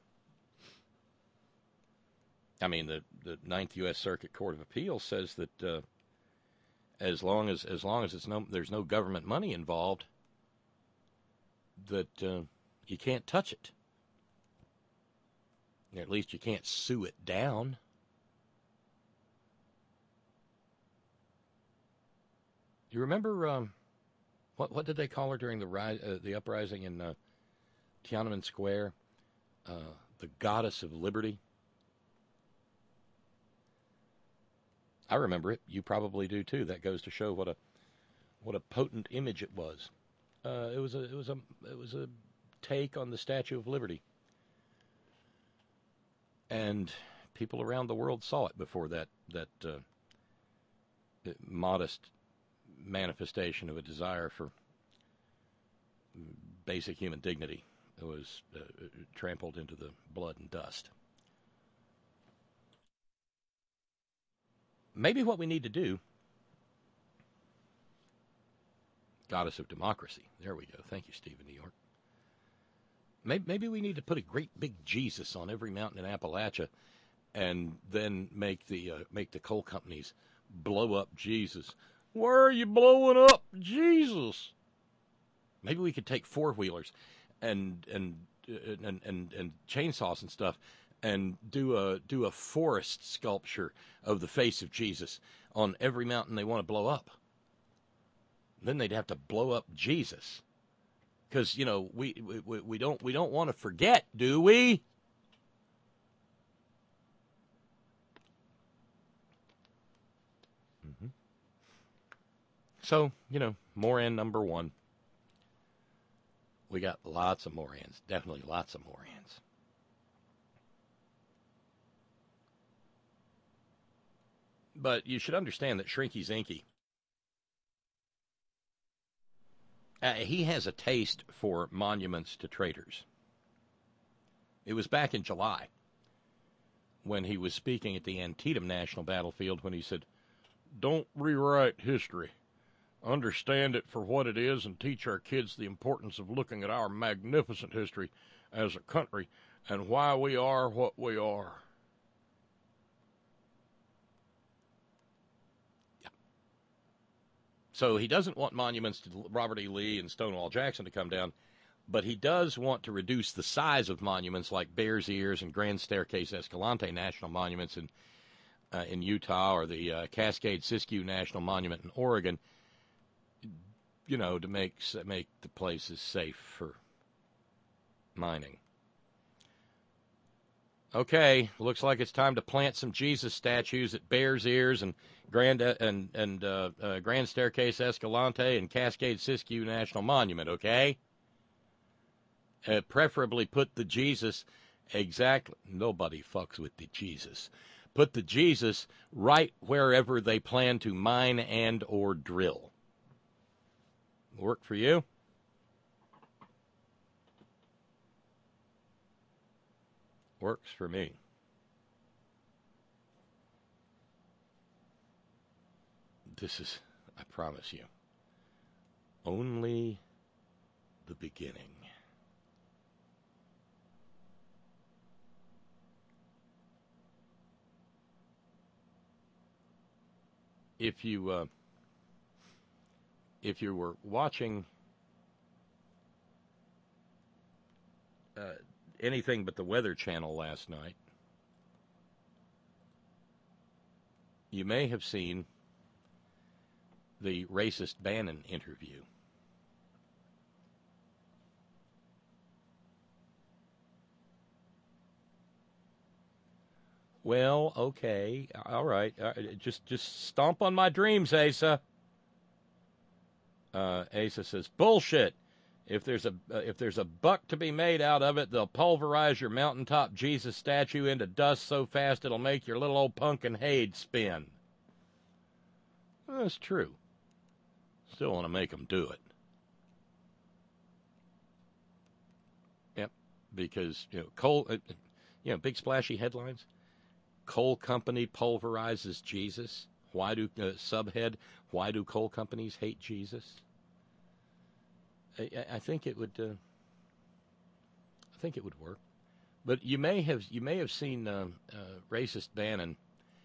I mean, the Ninth U.S. Circuit Court of Appeals says that as long as there's no government money involved, that you can't touch it. Or at least you can't sue it down. You remember what did they call her during the uprising in Tiananmen Square? The goddess of liberty. I remember it. You probably do too. That goes to show what a potent image it was. It was a take on the Statue of Liberty, and people around the world saw it before that modest manifestation of a desire for basic human dignity was trampled into the blood and dust. Maybe what we need to do, goddess of democracy, there we go. Thank you, Steve in New York. Maybe we need to put a great big Jesus on every mountain in Appalachia, and then make the coal companies blow up Jesus. Where are you blowing up Jesus? Maybe we could take four-wheelers and chainsaws and stuff and do a forest sculpture of the face of Jesus on every mountain they want to blow up. Then they'd have to blow up Jesus, because we don't want to forget, do we? Mm-hmm. So Moran number one. We got lots of Morans, definitely lots of Morans. But you should understand that Shrinky Zinky, he has a taste for monuments to traitors. It was back in July when he was speaking at the Antietam National Battlefield when he said, "Don't rewrite history. Understand it for what it is and teach our kids the importance of looking at our magnificent history as a country and why we are what we are." Yeah. So he doesn't want monuments to Robert E. Lee and Stonewall Jackson to come down, but he does want to reduce the size of monuments like Bears Ears and Grand Staircase Escalante National Monuments in Utah, or the Cascade Siskiyou National Monument in Oregon, to make the places safe for mining. Okay, looks like it's time to plant some Jesus statues at Bears Ears and Grand Staircase Escalante and Cascade Siskiyou National Monument, okay? Preferably put the Jesus exactly. Nobody fucks with the Jesus. Put the Jesus right wherever they plan to mine and or drill. Work for you? Works for me. This is, I promise you, only the beginning. If you were watching anything but the Weather Channel last night, you may have seen the racist Bannon interview. Well, okay, all right. Just stomp on my dreams, Asa. Asa says, bullshit. If there's a buck to be made out of it, they'll pulverize your mountaintop Jesus statue into dust so fast it'll make your little old pumpkin head spin. Well, that's true. Still want to make them do it. Yep, because coal. Big splashy headlines. Coal company pulverizes Jesus. Why do subhead? Why do coal companies hate Jesus? I think it would. I think it would work. But you may have seen racist Bannon,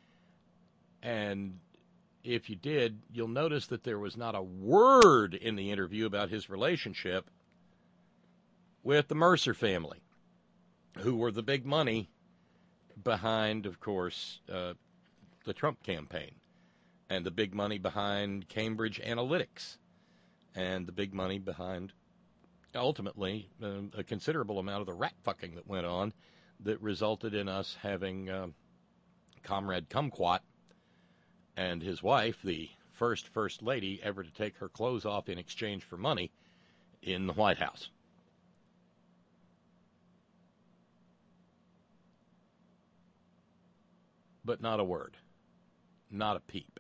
and if you did, you'll notice that there was not a word in the interview about his relationship with the Mercer family, who were the big money behind, of course, the Trump campaign, and the big money behind Cambridge Analytica, and the big money behind, ultimately, a considerable amount of the rat fucking that went on that resulted in us having Comrade Kumquat and his wife, the first lady ever to take her clothes off in exchange for money, in the White House. But not a word. Not a peep.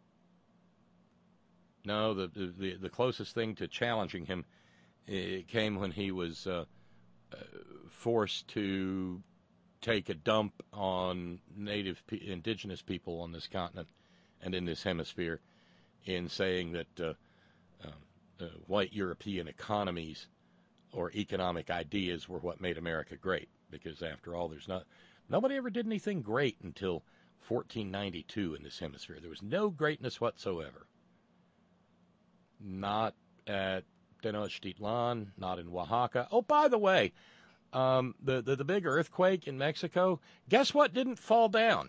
No, the closest thing to challenging him came when he was forced to take a dump on indigenous people on this continent and in this hemisphere, in saying that white European economies or economic ideas were what made America great. Because after all, nobody ever did anything great until 1492 in this hemisphere. There was no greatness whatsoever. Not at Tenochtitlan, not in Oaxaca. Oh, by the way, the big earthquake in Mexico, guess what didn't fall down?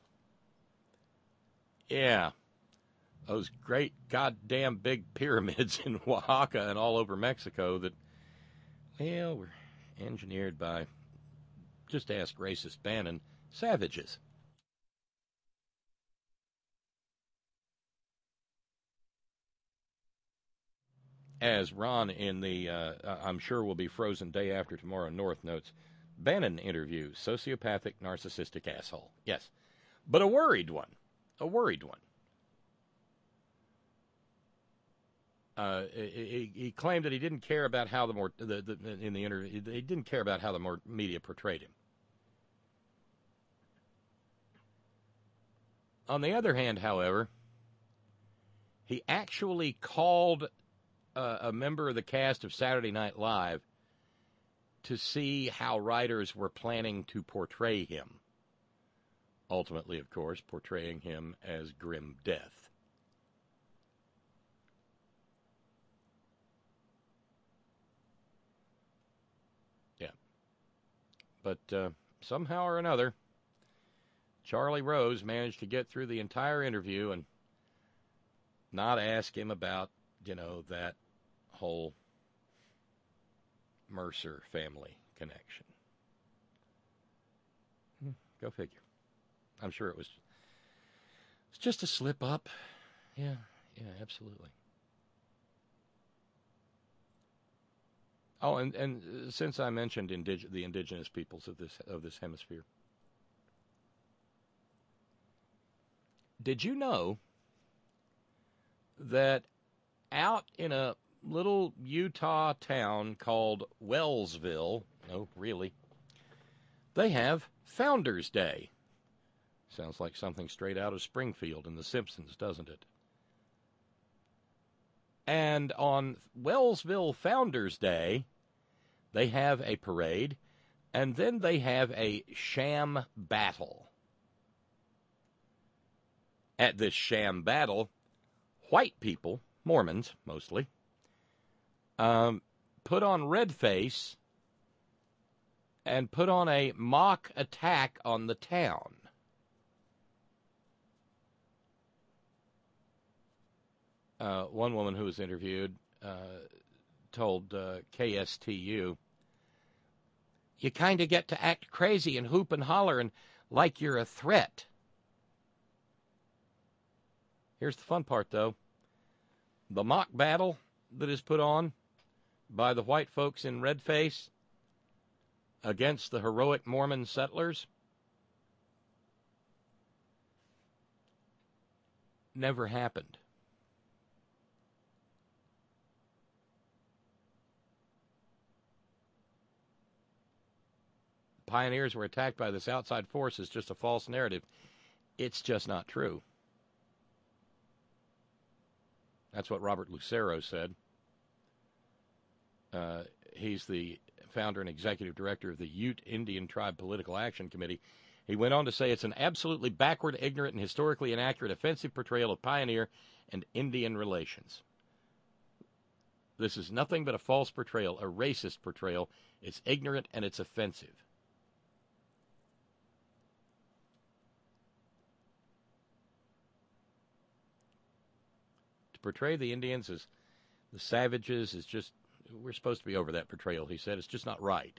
Yeah, those great goddamn big pyramids in Oaxaca and all over Mexico that, well, were engineered by, just ask racist Bannon, savages. As Ron in the, I'm sure will be frozen day after tomorrow North notes, Bannon interview, sociopathic, narcissistic asshole. Yes, but a worried one. A worried one. He claimed that he didn't care about how in the interview, he didn't care about how the media portrayed him. On the other hand, however, he actually called a member of the cast of Saturday Night Live to see how writers were planning to portray him. Ultimately, of course, portraying him as grim death. Yeah. But somehow or another, Charlie Rose managed to get through the entire interview and not ask him about, that whole Mercer family connection. Go figure. I'm sure it's just a slip up. Yeah, absolutely. Oh, and since I mentioned the indigenous peoples of this hemisphere, did you know that out in a little Utah town called Wellsville, no, really, they have Founders Day? Sounds like something straight out of Springfield and The Simpsons, doesn't it? And on Wellsville Founders Day, they have a parade, and then they have a sham battle. At this sham battle, white people, Mormons mostly, put on red face and put on a mock attack on the town. One woman who was interviewed told KSTU, "You kind of get to act crazy and hoop and holler and like you're a threat." Here's the fun part, though. The mock battle that is put on by the white folks in red face against the heroic Mormon settlers never happened. Pioneers were attacked by this outside force is just a false narrative. It's just not true. That's what Robert Lucero said. He's the founder and executive director of the Ute Indian Tribe Political Action Committee. He went on to say it's an absolutely backward, ignorant, and historically inaccurate, offensive portrayal of pioneer and Indian relations. This is nothing but a false portrayal, a racist portrayal. It's ignorant and it's offensive. Portray the Indians as the savages is just, we're supposed to be over that portrayal, he said. It's just not right.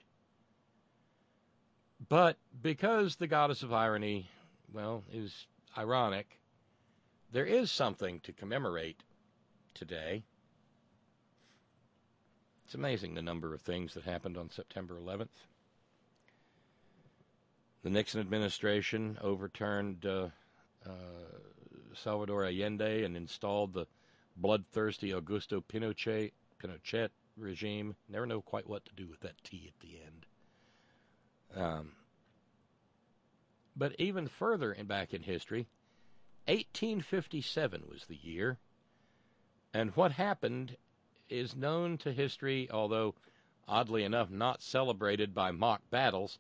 But because the goddess of irony, well, is ironic, there is something to commemorate today. It's amazing the number of things that happened on September 11th. The Nixon administration overturned Salvador Allende and installed the bloodthirsty Augusto Pinochet regime. Never know quite what to do with that T at the end. But even further back in history, 1857 was the year, and what happened is known to history, although oddly enough not celebrated by mock battles,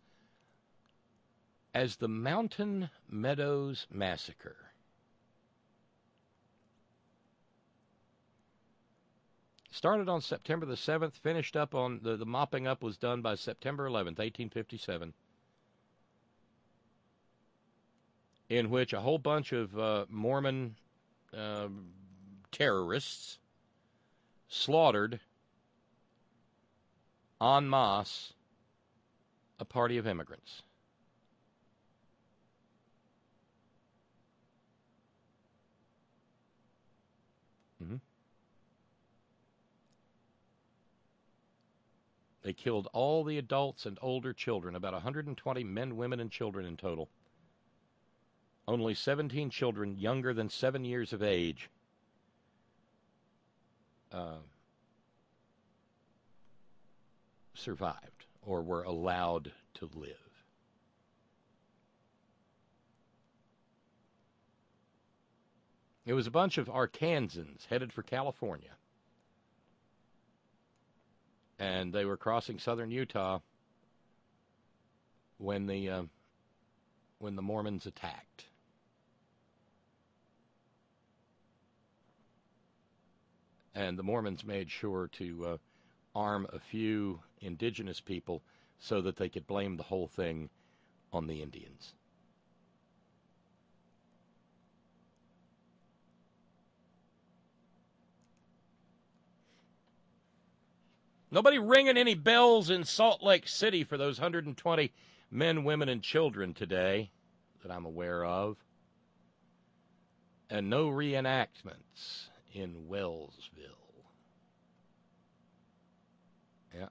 as the Mountain Meadows Massacre. Started on September the 7th, finished up on, the mopping up was done by September 11th, 1857, in which a whole bunch of Mormon terrorists slaughtered en masse a party of immigrants. They killed all the adults and older children, about 120 men, women, and children in total. Only 17 children younger than 7 years of age survived or were allowed to live. It was a bunch of Arkansans headed for California. And they were crossing southern Utah when the Mormons attacked. And the Mormons made sure to arm a few indigenous people so that they could blame the whole thing on the Indians. Nobody ringing any bells in Salt Lake City for those 120 men, women, and children today that I'm aware of. And no reenactments in Wellsville. Yeah.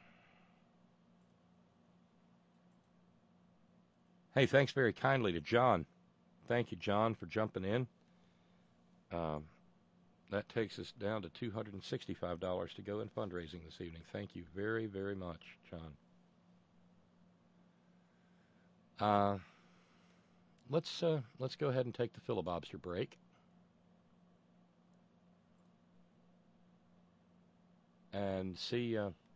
Hey, thanks very kindly to John. Thank you, John, for jumping in. That takes us down to $265 to go in fundraising this evening. Thank you very, very much, John. Let's go ahead and take the filibuster break. And see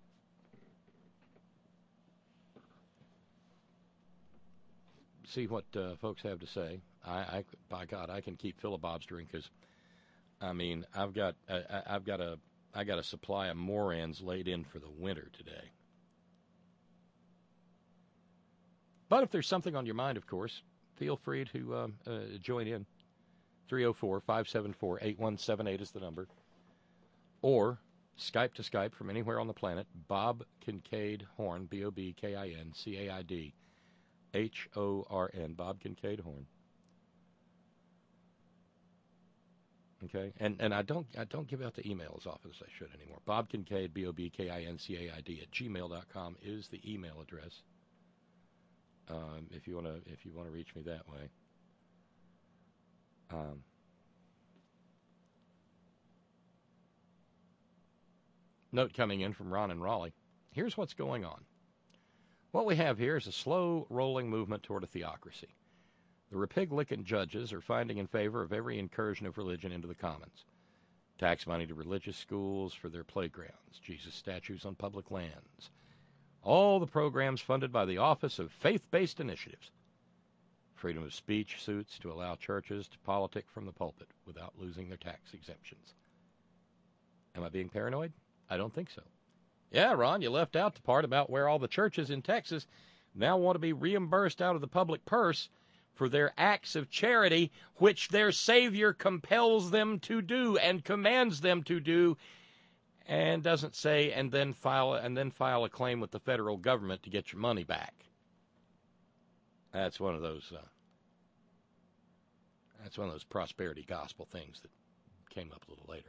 what folks have to say. By God, I can keep filibustering because, I mean, I got a supply of Morans laid in for the winter today. But if there's something on your mind, of course, feel free to join in. 304-574-8178 is the number. Or Skype to Skype from anywhere on the planet. Bob Kincaid Horn, BOBKINCAID HORN, Bob Kincaid Horn. Okay, and I don't give out the email as often as I should anymore. Bob Kincaid, BOBKINCAID @gmail.com is the email address. If you wanna reach me that way. Note coming in from Ron in Raleigh. Here's what's going on. What we have here is a slow rolling movement toward a theocracy. The Republican judges are finding in favor of every incursion of religion into the commons. Tax money to religious schools for their playgrounds, Jesus statues on public lands. All the programs funded by the Office of Faith-Based Initiatives. Freedom of speech suits to allow churches to politic from the pulpit without losing their tax exemptions. Am I being paranoid? I don't think so. Yeah, Ron, you left out the part about where all the churches in Texas now want to be reimbursed out of the public purse for their acts of charity, which their Savior compels them to do and commands them to do, and doesn't say and then file a claim with the federal government to get your money back. That's one of those prosperity gospel things that came up a little later.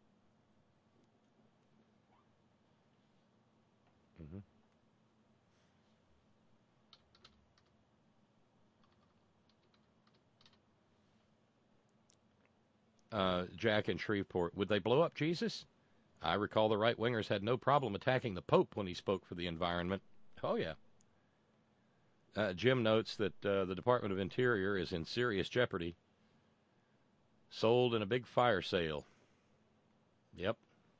Jack in Shreveport, would they blow up Jesus? I recall the right-wingers had no problem attacking the Pope when he spoke for the environment. Oh, yeah. Jim notes that the Department of Interior is in serious jeopardy. Sold in a big fire sale. Yep.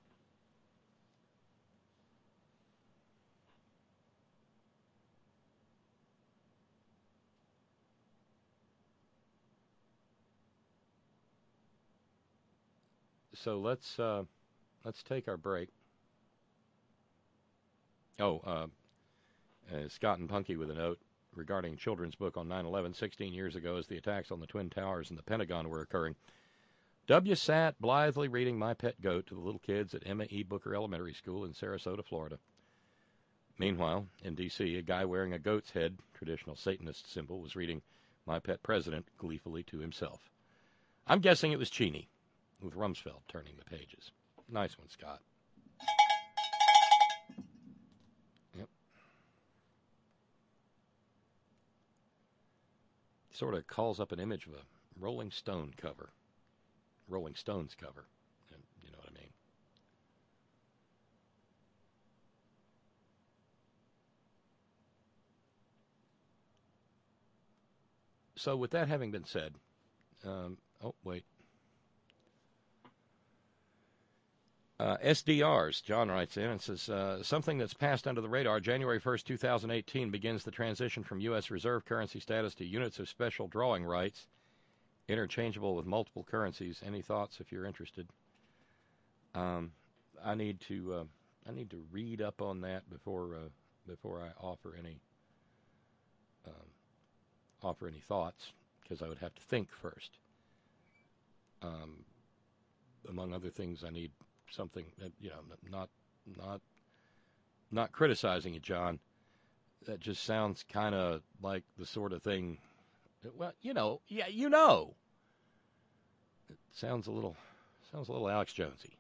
So let's take our break. Scott and Punky with a note regarding children's book on 9/11, 16 years ago, as the attacks on the Twin Towers and the Pentagon were occurring. W sat blithely reading My Pet Goat to the little kids at Emma E. Booker Elementary School in Sarasota, Florida. Meanwhile, in D.C., a guy wearing a goat's head, traditional Satanist symbol, was reading My Pet President gleefully to himself. I'm guessing it was Cheney, with Rumsfeld turning the pages. Nice one, Scott. Yep. Sort of calls up an image of a Rolling Stones cover. You know what I mean. So with that having been said, SDRs, John writes in and says, something that's passed under the radar. January 1st, 2018 begins the transition from U.S. reserve currency status to units of special drawing rights, interchangeable with multiple currencies. Any thoughts if you're interested? I need to read up on that before I offer any thoughts, because I would have to think first. Among other things, I need something that, not not criticizing you, John. That just sounds kind of like the sort of thing. Well, yeah, It sounds a little Alex Jonesy.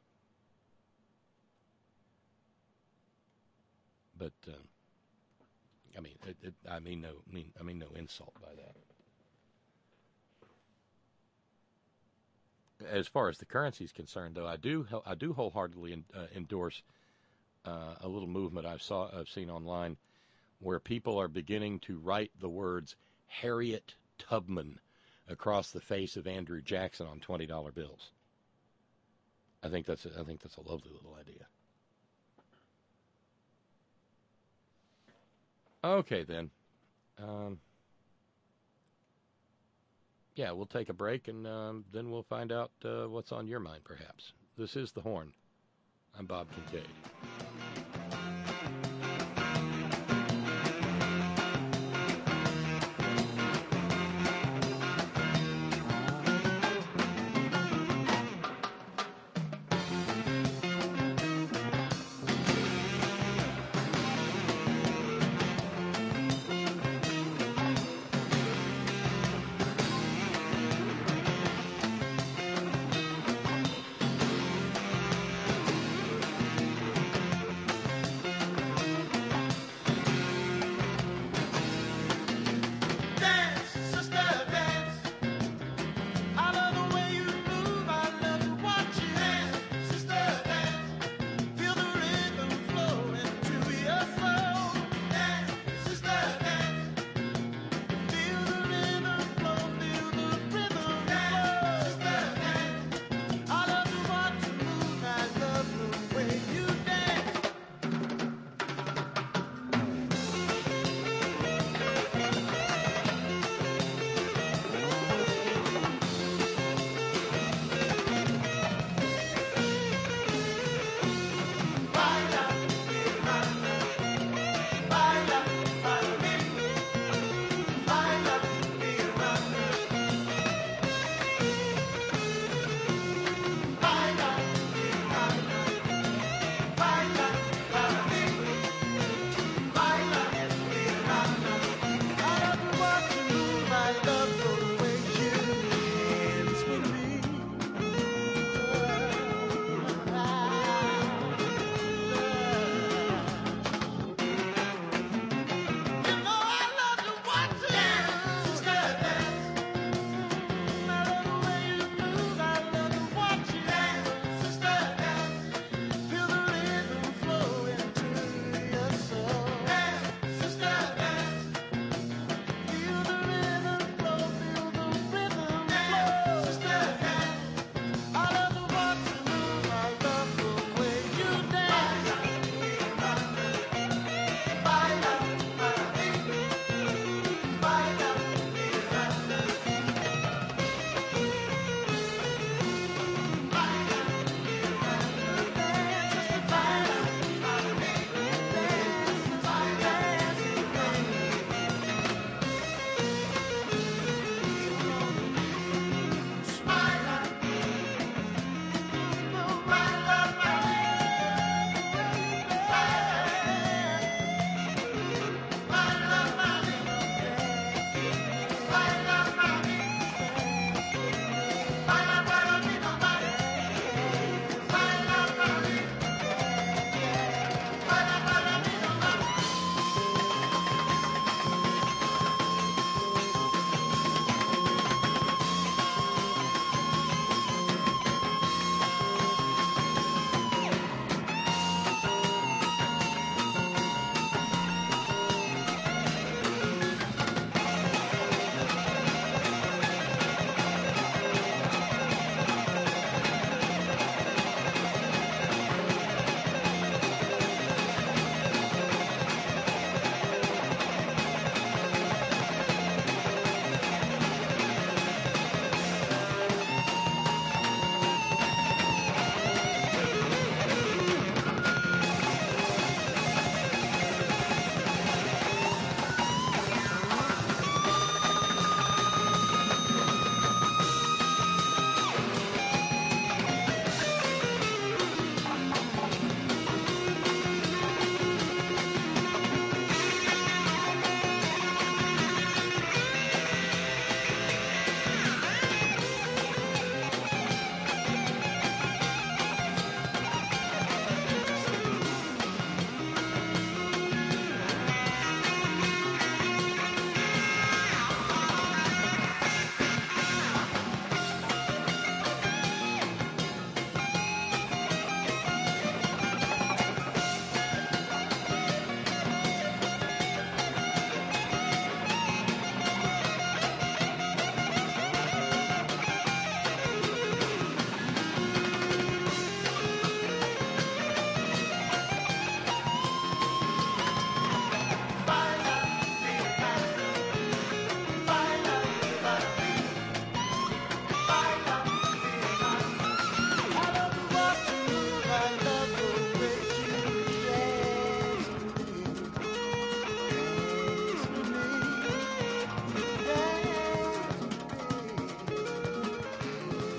But I mean no insult by that. As far as the currency is concerned, though, I do wholeheartedly endorse a little movement I've seen online where people are beginning to write the words Harriet Tubman across the face of Andrew Jackson on $20 bills. I think that's a lovely little idea. Okay, then. Yeah, we'll take a break, and then we'll find out what's on your mind, perhaps. This is The Horn. I'm Bob Kincaid.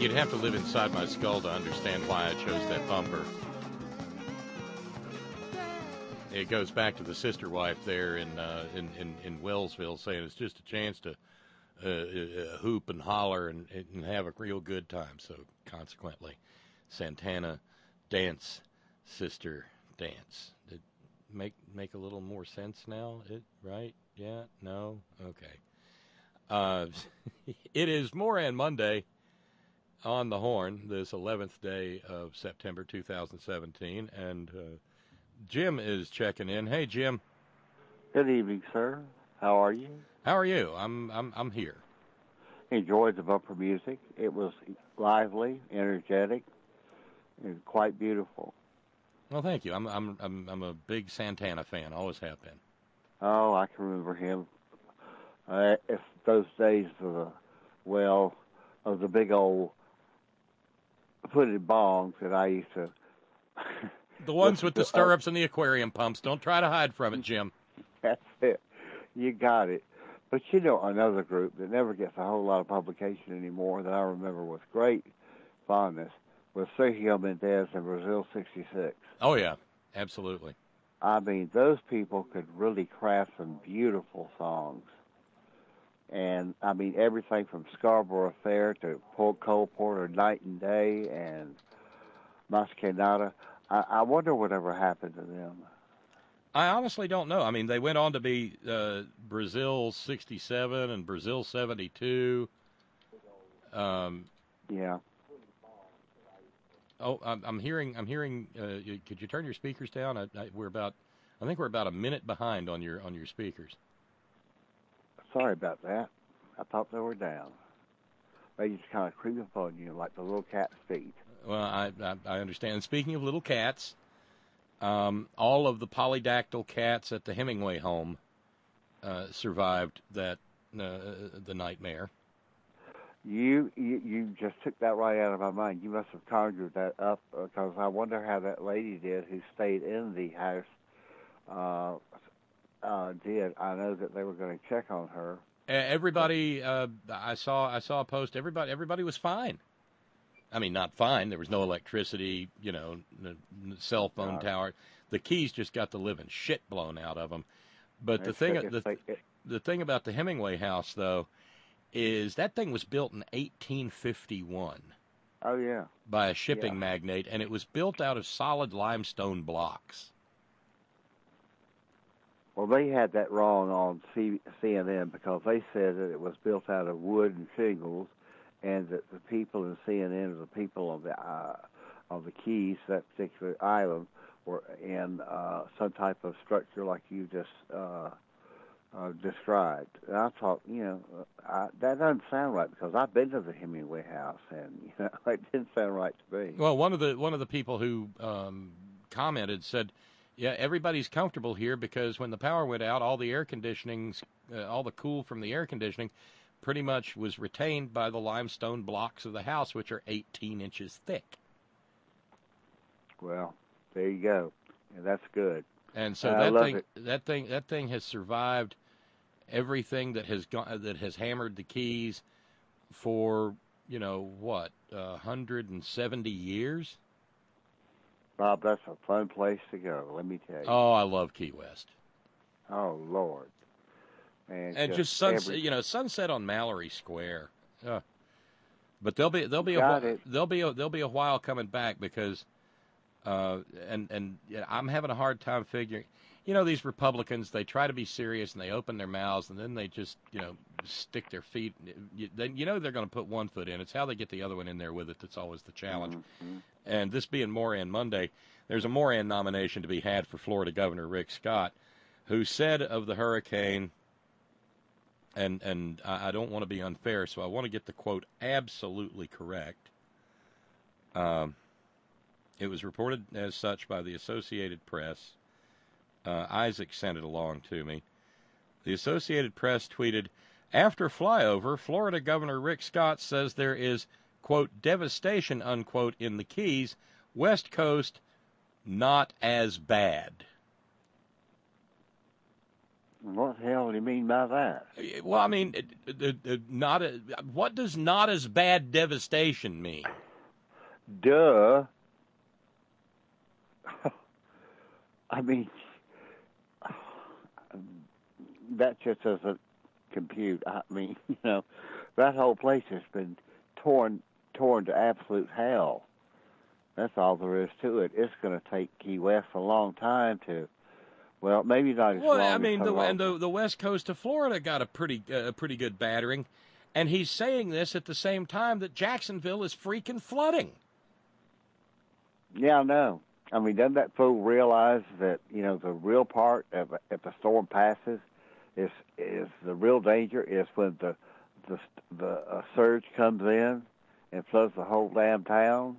You'd have to live inside my skull to understand why I chose that bumper. It goes back to the sister wife there in Wellsville saying it's just a chance to hoop and holler and have a real good time. So consequently, Santana dance, sister dance. Did make a little more sense now? Right? Yeah? No? Okay. It is Moran Monday on the Horn, this 11th day of September 2017, and Jim is checking in. Hey, Jim. Good evening, sir. How are you? How are you? I'm here. Enjoyed the bumper music. It was lively, energetic, and quite beautiful. Well, thank you. I'm a big Santana fan. Always have been. Oh, I can remember him. If those days of the big old hooded bongs that I used to. The ones with the stirrups and the aquarium pumps. Don't try to hide from it, Jim. That's it. You got it. But you know, another group that never gets a whole lot of publication anymore that I remember with great fondness was Sergio Mendes and Brazil 66. Oh, yeah. Absolutely. I mean, those people could really craft some beautiful songs. And, I mean, everything from Scarborough Fair to Cole Porter Night and Day and Mas Que Nada. I wonder whatever happened to them. I honestly don't know. I mean, they went on to be Brazil 67 and Brazil 72. Yeah. Oh, I'm hearing. Could you turn your speakers down? I think we're about a minute behind on your speakers. Sorry about that. I thought they were down. They just kind of creep up on you like the little cat's feet. Well, I understand. And speaking of little cats, all of the polydactyl cats at the Hemingway home survived that the nightmare. You just took that right out of my mind. You must have conjured that up because I wonder how that lady did who stayed in the house did. I know that they were going to check on her. Everybody, I saw a post. Everybody was fine. I mean, not fine. There was no electricity, cell phone tower. The Keys just got the living shit blown out of them. But the thing about the Hemingway house, though, is that thing was built in 1851. Oh, yeah. By a shipping magnate, and it was built out of solid limestone blocks. Well, they had that wrong on CNN because they said that it was built out of wood and shingles, and that the people in CNN or the people of the Keys, that particular island, were in some type of structure like you just described. And I thought, that doesn't sound right because I've been to the Hemingway house, and it didn't sound right to me. Well, one of the people who commented said, "Yeah, everybody's comfortable here because when the power went out, all the air conditionings, all the cool from the air conditioning, pretty much was retained by the limestone blocks of the house, which are 18 inches thick." Well, there you go, and that's good. And so that thing has survived everything that has hammered the Keys for 170 years. Bob, that's a fun place to go. Let me tell you. Oh, I love Key West. Oh Lord. And just sunset on Mallory Square. But there'll be a while coming back because and I'm having a hard time figuring. These Republicans, they try to be serious and they open their mouths and then they just stick their feet. They're going to put one foot in. It's how they get the other one in there with it that's always the challenge. Mm-hmm. And this being Moran Monday, there's a Moran nomination to be had for Florida Governor Rick Scott, who said of the hurricane. And I don't want to be unfair, so I want to get the quote absolutely correct. It was reported as such by the Associated Press. Isaac sent it along to me. The Associated Press tweeted, "After flyover, Florida Governor Rick Scott says there is, quote, devastation, unquote, in the Keys. West Coast, not as bad." What the hell do you mean by that? Well, I mean, what does not as bad devastation mean? Duh. I mean, that just doesn't compute. I mean, that whole place has been torn to absolute hell. That's all there is to it. It's going to take Key West a long time to. Well, maybe not as long. Well, I mean, as the west coast of Florida got a pretty good battering, and he's saying this at the same time that Jacksonville is freaking flooding. Yeah, I know. I mean, doesn't that fool realize that the real part of if the storm passes is the real danger is when the surge comes in and floods the whole damn town.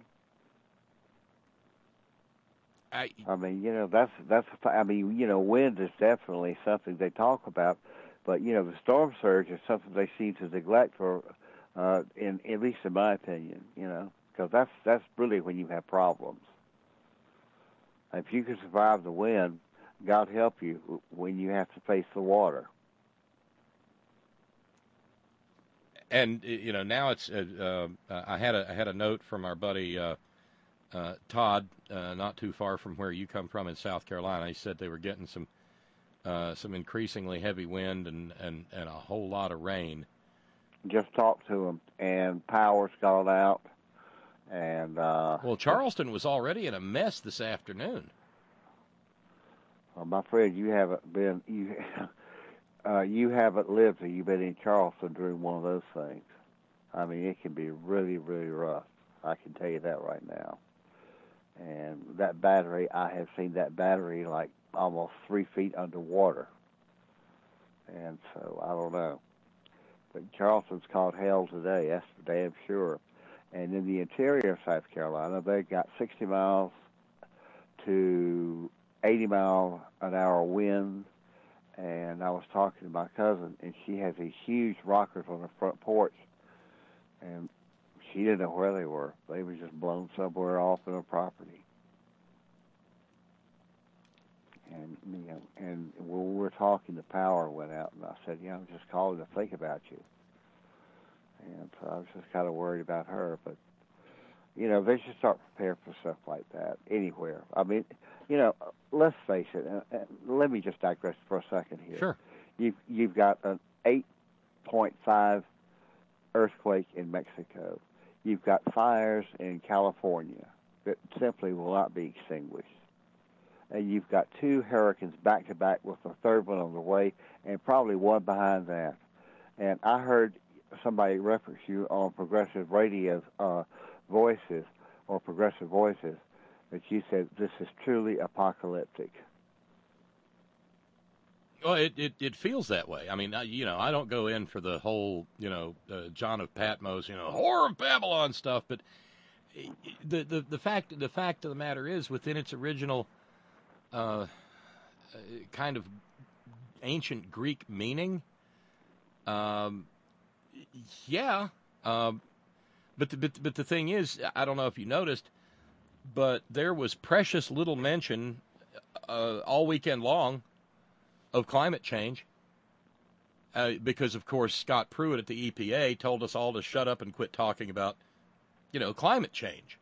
I mean, that's. I mean, wind is definitely something they talk about, but the storm surge is something they seem to neglect, for, in at least in my opinion, because that's really when you have problems. If you can survive the wind, God help you when you have to face the water. And now it's. I had a note from our buddy Todd, not too far from where you come from in South Carolina. He said they were getting some increasingly heavy wind and a whole lot of rain. Just talked to him, and power's gone out. And well, Charleston was already in a mess this afternoon. Well, my friend, you haven't been you haven't lived till you've been in Charleston during one of those things. I mean, it can be really, really rough. I can tell you that right now. And that battery, I have seen that battery like almost 3 feet underwater. And so I don't know. But Charleston's caught hell today. That's for damn sure. And in the interior of South Carolina, they got 60 miles to 80 mile an hour wind. And I was talking to my cousin, and she has these huge rockers on her front porch. And she didn't know where they were. They were just blown somewhere off in her property. And and when we were talking, the power went out, and I said, I'm just calling to think about you. And so I was just kind of worried about her, but they should start preparing for stuff like that anywhere. I mean, let's face it. Let me just digress for a second here. Sure. You've got an 8.5 earthquake in Mexico. You've got fires in California that simply will not be extinguished. And you've got 2 hurricanes back to back with a third one on the way, and probably one behind that. And I heard somebody reference you on Progressive Radio Voices, that you said this is truly apocalyptic. Well, it feels that way. I mean, I don't go in for the whole, John of Patmos, Whore of Babylon stuff, but the fact of the matter is, within its original kind of ancient Greek meaning, yeah. But the thing is, I don't know if you noticed, but there was precious little mention all weekend long of climate change, because, of course, Scott Pruitt at the EPA told us all to shut up and quit talking about, climate change.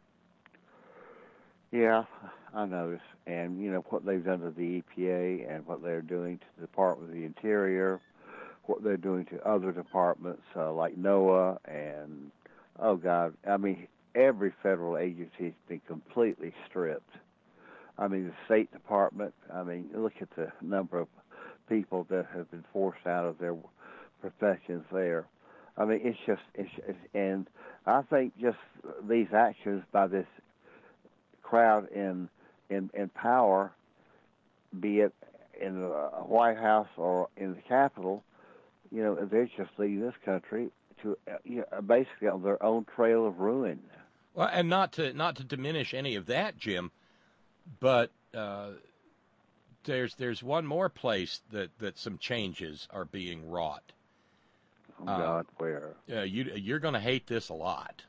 Yeah, I noticed. And, what they've done to the EPA and what they're doing to the Department of the Interior, what they're doing to other departments like NOAA and, oh, God, I mean, every federal agency has been completely stripped. I mean, the State Department, I mean, look at the number of people that have been forced out of their professions there. I mean, it's and I think just these actions by this crowd in power, be it in the White House or in the Capitol, they're just leading this country to basically on their own trail of ruin. Well, and not to diminish any of that, Jim, but there's one more place that some changes are being wrought. Oh God, where? You're going to hate this a lot.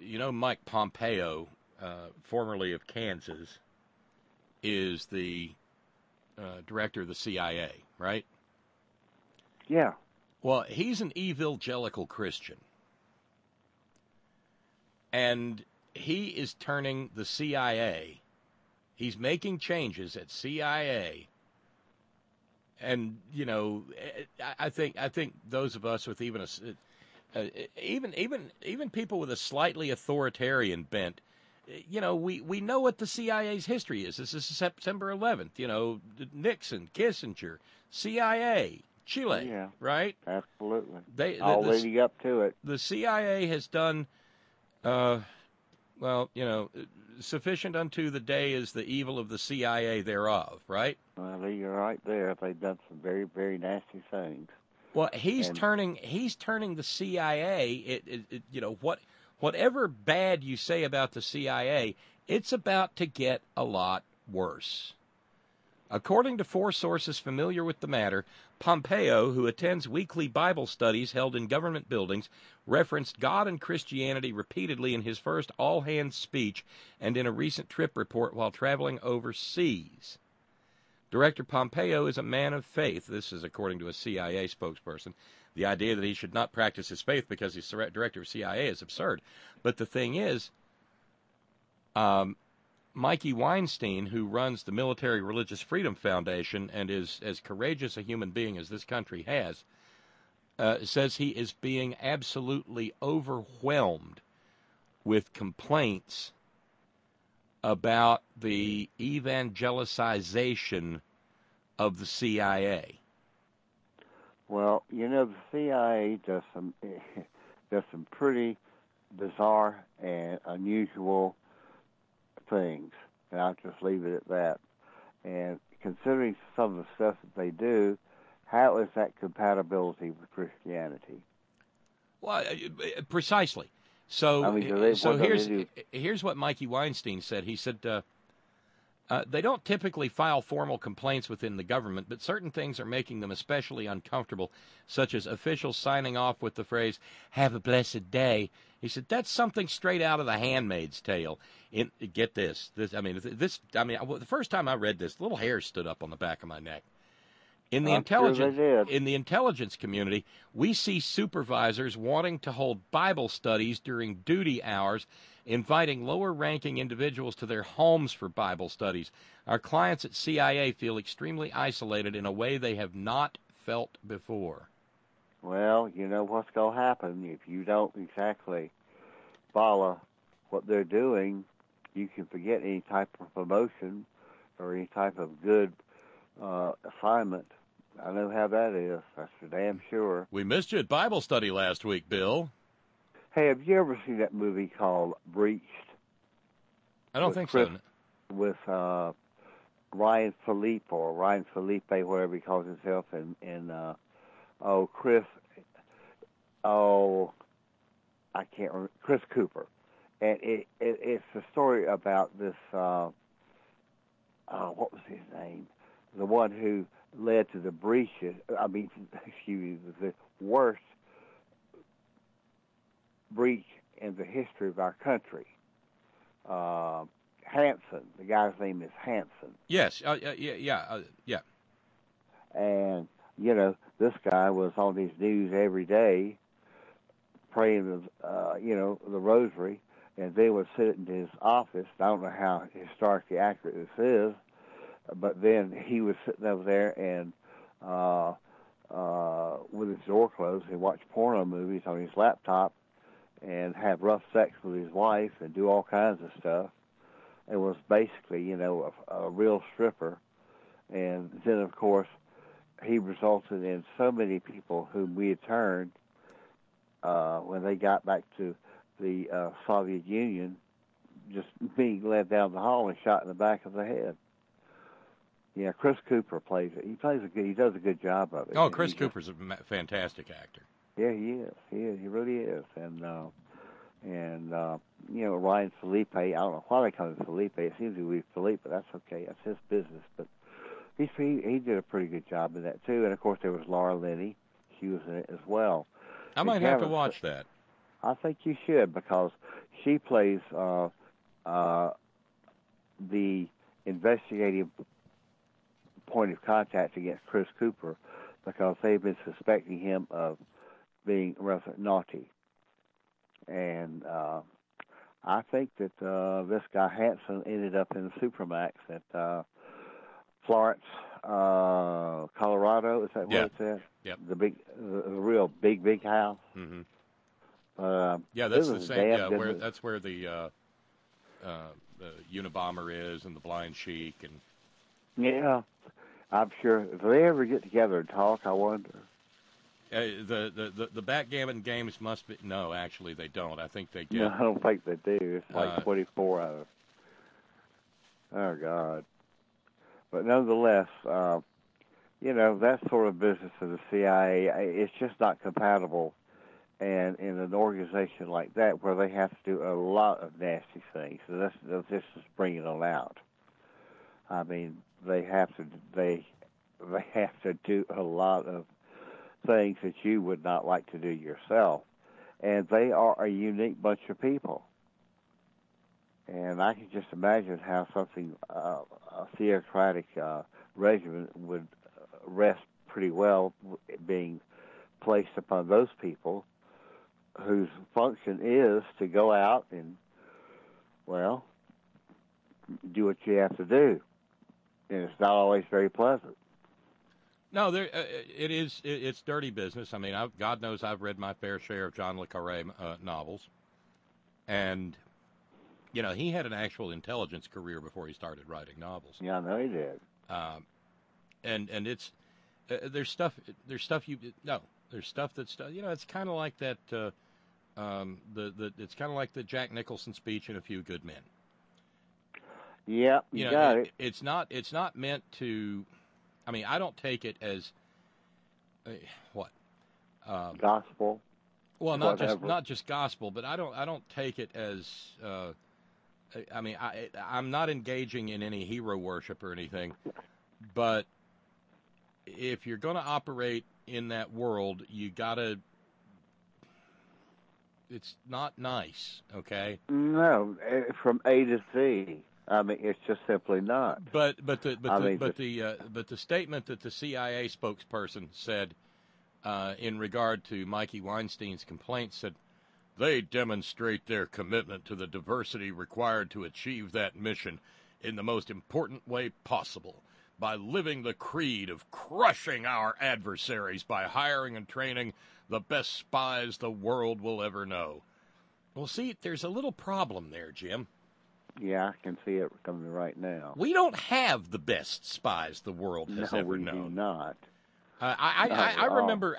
Mike Pompeo, formerly of Kansas, is the director of the CIA, right? Yeah. Well, he's an evangelical Christian. And he is turning the CIA. He's making changes at CIA. And, you know, I think those of us with even even people with a slightly authoritarian bent, you know, we know what the CIA's history is. This is September 11th, you know, Nixon, Kissinger, CIA, Chile, Yeah, right? absolutely. All leading up to it. The CIA has done, well, you know, sufficient unto the day is the evil of the CIA thereof, right? Well, you're right there. They've done some very, very nasty things. Well, he's turning the CIA. You know, whatever bad you say about the CIA, it's about to get a lot worse. According to 4 sources familiar with the matter, Pompeo, who attends weekly Bible studies held in government buildings, referenced God and Christianity repeatedly in his first all-hands speech and in a recent trip report while traveling overseas. Director Pompeo is a man of faith. This is according to a CIA spokesperson. The idea that he should not practice his faith because he's director of CIA is absurd. But the thing is, Mikey Weinstein, who runs the Military Religious Freedom Foundation and is as courageous a human being as this country has, says he is being absolutely overwhelmed with complaints about the evangelicization of the CIA. Well, you know, the CIA does some pretty bizarre and unusual things, and I'll just leave it at that. And considering some of the stuff that they do, how is that compatibility with Christianity? Well, precisely. So, I mean, here's what Mikey Weinstein said. He said, they don't typically file formal complaints within the government, but certain things are making them especially uncomfortable, such as officials signing off with the phrase, "Have a blessed day." He said, that's something straight out of The Handmaid's Tale. Get this. The first time I read this, little hairs stood up on the back of my neck. In the intelligence community, we see supervisors wanting to hold Bible studies during duty hours, inviting lower-ranking individuals to their homes for Bible studies. Our clients at CIA feel extremely isolated in a way they have not felt before. Well, you know what's going to happen if you don't exactly follow what they're doing. You can forget any type of promotion or any type of good assignment. I know how that is. That's for damn sure. We missed you at Bible study last week, Bill. Hey, have you ever seen that movie called Breached? I don't think so. With Ryan Felipe, whatever he calls himself, and Chris Cooper. And it's a story about this, what was his name? The one who led to the the worst breach in the history of our country. Hansen, the guy's name is Hansen. Yes, yeah. And, you know, this guy was on his knees every day praying, the rosary, and they would sit in his office. I don't know how historically accurate this is, but then he was sitting over there and with his door closed, he'd watch porno movies on his laptop and have rough sex with his wife and do all kinds of stuff. It was basically, a real stripper. And then, of course, he resulted in so many people whom we had turned when they got back to the Soviet Union, just being led down the hall and shot in the back of the head. Yeah, Chris Cooper plays it. He does a good job of it. Oh, Chris Cooper's a fantastic actor. Yeah, he is. He really is. And Ryan Felipe, I don't know why they call him Felipe. It seems to be Felipe, but that's okay. That's his business. But he did a pretty good job in that, too. And, of course, there was Laura Linney. She was in it as well. I might have to watch that. I think you should, because she plays the investigative point of contact against Chris Cooper because they've been suspecting him of being rather naughty. And I think that this guy Hansen ended up in the Supermax at Florence, Colorado. Is that what it said? Yep. The real big house. Mm-hmm. Yeah, that's the same. Yeah, that's where the Unabomber is, and the Blind Sheik, and yeah, I'm sure if they ever get together and talk, I wonder. The backgammon games must be. No, actually, they don't. I think they get. No, I don't think they do. It's like 24 out of. Oh God. But nonetheless, that sort of business of the CIA, it's just not compatible. And in an organization like that, where they have to do a lot of nasty things, so this is bringing it out. I mean, they have to do a lot of things that you would not like to do yourself, and they are a unique bunch of people. And I can just imagine how something a theocratic regimen would rest pretty well being placed upon those people whose function is to go out and, well, do what you have to do. And it's not always very pleasant. No, it is. It's dirty business. I mean, God knows I've read my fair share of John le Carré novels. And, he had an actual intelligence career before he started writing novels. Yeah, I know he did. And it's, there's stuff that's, it's kind of like that, it's kind of like the Jack Nicholson speech in A Few Good Men. Yeah, you got it. It's not meant to, I mean, I don't take it as, gospel. Well, not just gospel, but I don't take it as, I'm not engaging in any hero worship or anything, but if you're going to operate in that world, you gotta. It's not nice, okay? No, from A to Z. I mean, it's just simply not. But the statement that the CIA spokesperson said in regard to Mikey Weinstein's complaint said, they demonstrate their commitment to the diversity required to achieve that mission in the most important way possible, by living the creed of crushing our adversaries by hiring and training the best spies the world will ever know. Well, see, there's a little problem there, Jim. Yeah, I can see it coming right now. We don't have the best spies the world has ever known. No, we do not. I remember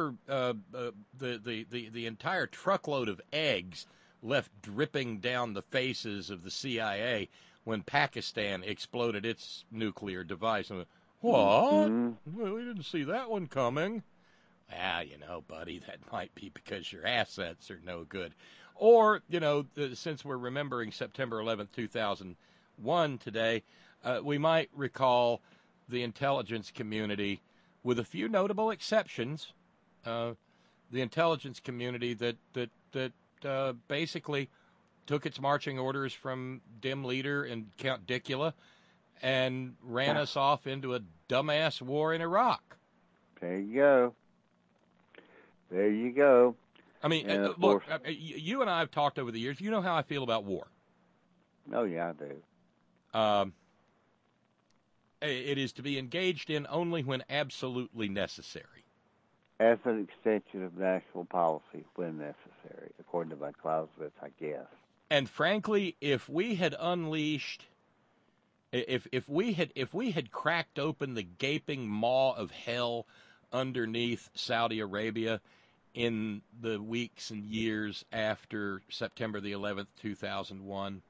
the entire truckload of eggs left dripping down the faces of the CIA when Pakistan exploded its nuclear device. What? Mm-hmm. Well, we didn't see that one coming. Buddy, that might be because your assets are no good. Or, since we're remembering September 11th, 2001 today, we might recall the intelligence community, with a few notable exceptions, the intelligence community that basically took its marching orders from Dim Leader and Count Dicula and ran us off into a dumbass war in Iraq. There you go. There you go. I mean, look, you and I have talked over the years. You know how I feel about war. Oh, yeah, I do. It is to be engaged in only when absolutely necessary. As an extension of national policy when necessary, according to my Clausewitz, I guess. And frankly, if we had unleashed, if we had cracked open the gaping maw of hell underneath Saudi Arabia in the weeks and years after September the 11th, 2001,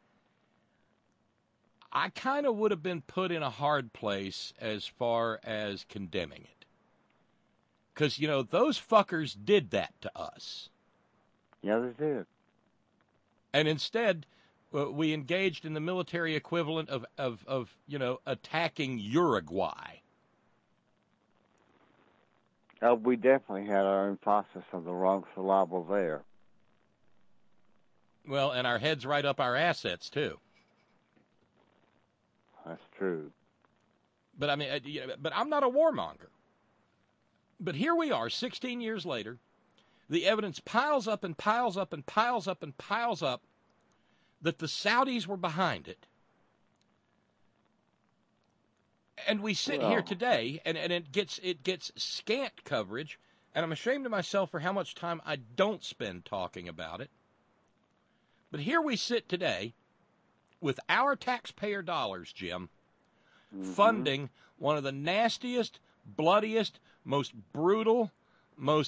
I kind of would have been put in a hard place as far as condemning it. Because, those fuckers did that to us. Yeah, they did. And instead, we engaged in the military equivalent of attacking Uruguay. We definitely had our emphasis on the wrong syllable there. Well, and our heads right up our assets, too. That's true. But I mean, but I'm not a warmonger. But here we are, 16 years later. The evidence piles up and piles up and piles up and piles up that the Saudis were behind it. And we sit here today, and it gets scant coverage, and I'm ashamed of myself for how much time I don't spend talking about it. But here we sit today with our taxpayer dollars, Jim, funding one of the nastiest, bloodiest, most brutal, most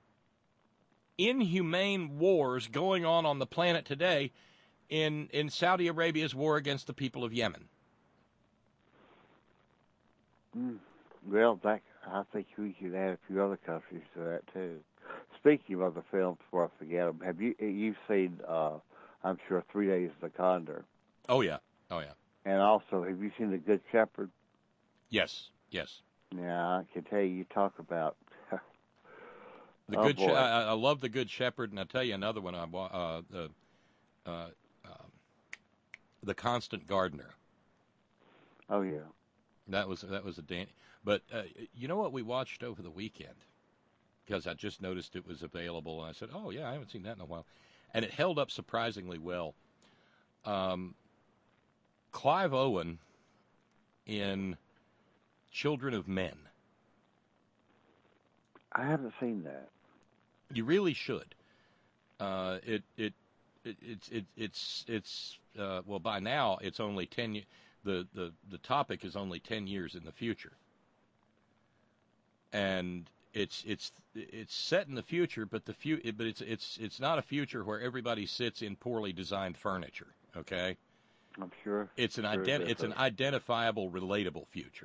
inhumane wars going on the planet today in Saudi Arabia's war against the people of Yemen. Well, I think we should add a few other countries to that too. Speaking of other films, before I forget them, have you've seen? I'm sure 3 Days of the Condor. Oh yeah. And also, have you seen The Good Shepherd? Yes. Yeah, I can tell you talk about I love The Good Shepherd, and I'll tell you another one. The Constant Gardener. Oh yeah. That was a dandy. But you know what we watched over the weekend? Because I just noticed it was available, and I said, "Oh yeah, I haven't seen that in a while," and it held up surprisingly well. Clive Owen in Children of Men. I haven't seen that. You really should. It's well, by now it's only 10. The topic is only 10 years in the future, and it's set in the future, but it's not a future where everybody sits in poorly designed furniture. Okay, I'm sure it's an identifiable, relatable future.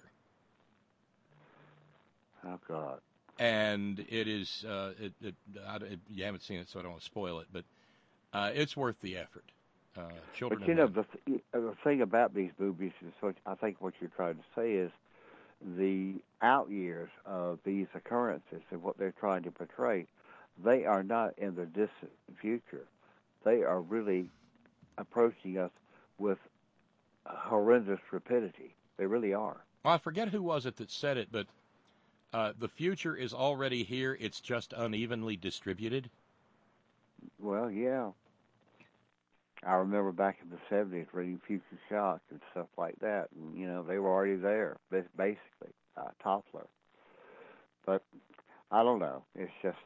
Oh God. And it is. You haven't seen it, so I don't want to spoil it, but it's worth the effort. Children. But you know, the thing about these movies is, I think what you're trying to say is the out years of these occurrences and what they're trying to portray. They are not in the distant future. They are really approaching us with horrendous rapidity. They really are. Well, I forget who was it that said it, but the future is already here. It's just unevenly distributed. Well, yeah. I remember back in the 70s reading Future Shock and stuff like that. And, you know, they were already there, basically, Toffler. But I don't know. It's just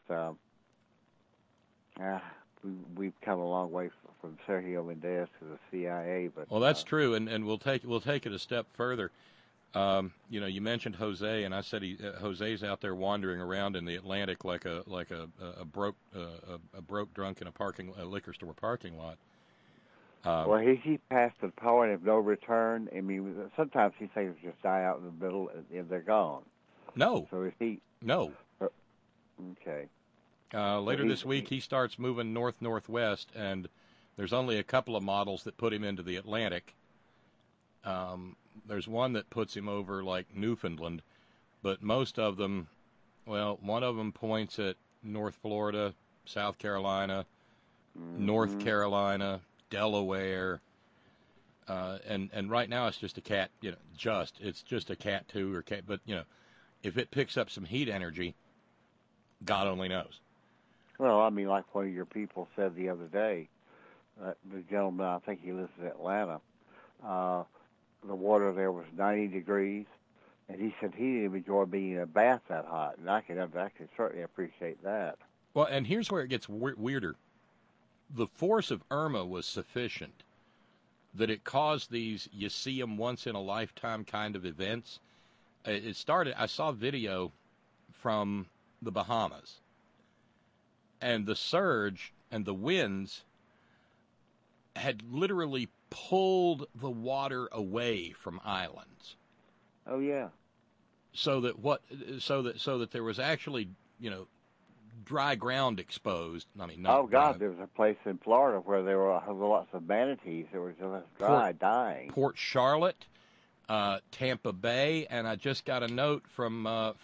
we've come a long way from Sergio Mendes to the CIA. But well, that's true, and we'll take it a step further. You know, you mentioned Jose, and I said Jose's out there wandering around in the Atlantic like a broke drunk in a liquor store parking lot. Well, he passed the point of no return. I mean, sometimes these things just die out in the middle and they're gone. No. So is he? No. Okay. Later this week, he starts moving northwest, and there's only a couple of models that put him into the Atlantic. There's one that puts him over like Newfoundland, but most of them, well, one of them points at North Florida, South Carolina, North Carolina, Delaware, and right now it's just a cat, you know, it's just a Cat 2 or Cat, but, you know, if it picks up some heat energy, God only knows. Well, I mean, like one of your people said the other day, the gentleman, I think he lives in Atlanta, the water there was 90 degrees, and he said he didn't enjoy being in a bath that hot, and I can certainly appreciate that. Well, and here's where it gets weirder. The force of Irma was sufficient that it caused these you-see-them-once-in-a-lifetime kind of events. It started, I saw video from the Bahamas, and the surge and the winds had literally pulled the water away from islands. Oh yeah. So that there was actually, you know, dry ground exposed. I mean, not oh God, there was a place in Florida where there were lots of manatees. There was just dry, dying. Port Charlotte, Tampa Bay, and I just got a note from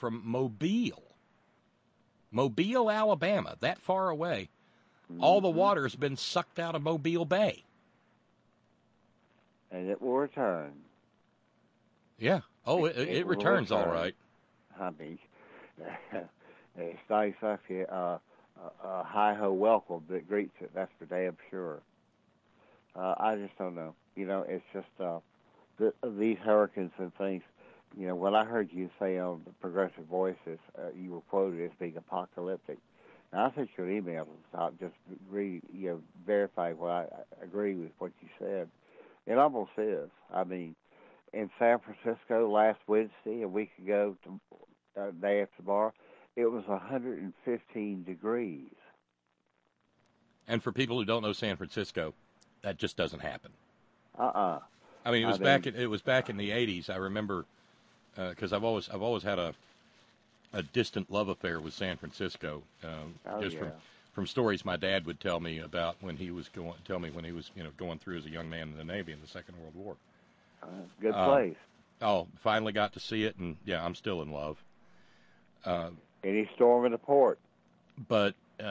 Mobile, Alabama, that far away. All the water has been sucked out of Mobile Bay. And it will return. Yeah, Oh, it will returns all return. right. I mean, it's nice up here. A hi-ho welcome that greets it. That's for damn sure. I just don't know. It's just these hurricanes and things. When I heard you say on the Progressive Voices, you were quoted as being apocalyptic. Now, I sent you an email about just verify what I agree with what you said. It almost is. I mean, in San Francisco last Wednesday, a week ago, day after tomorrow, it was 115 degrees. And for people who don't know San Francisco, that just doesn't happen. I mean, it was back in the 80s. I remember because I've always had a distant love affair with San Francisco. From stories my dad would tell me about when he was going through as a young man in the Navy in the Second World War. Good place. Finally got to see it, and yeah, I'm still in love. Any storm in the port. But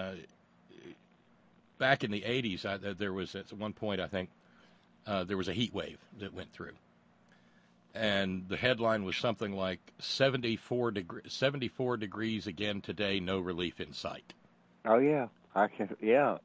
back in the 80s, there was at one point, I think, there was a heat wave that went through. And the headline was something like 74 degrees again today, no relief in sight. Oh, yeah. Yeah.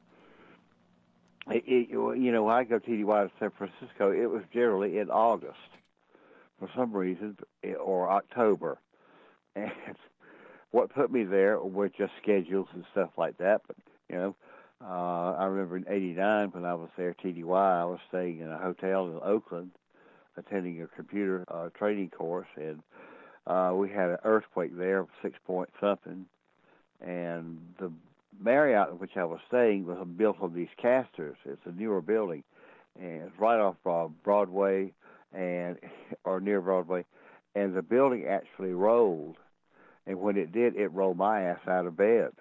When I go TDY to San Francisco, it was generally in August for some reason, or October. And what put me there were just schedules and stuff like that. But, I remember in '89 when I was there, TDY, I was staying in a hotel in Oakland, attending a computer training course, and we had an earthquake there of 6 point something, and the Marriott in which I was staying was built on these casters. It's a newer building, and it's right off Broadway or near Broadway, and the building actually rolled, and when it did, it rolled my ass out of bed.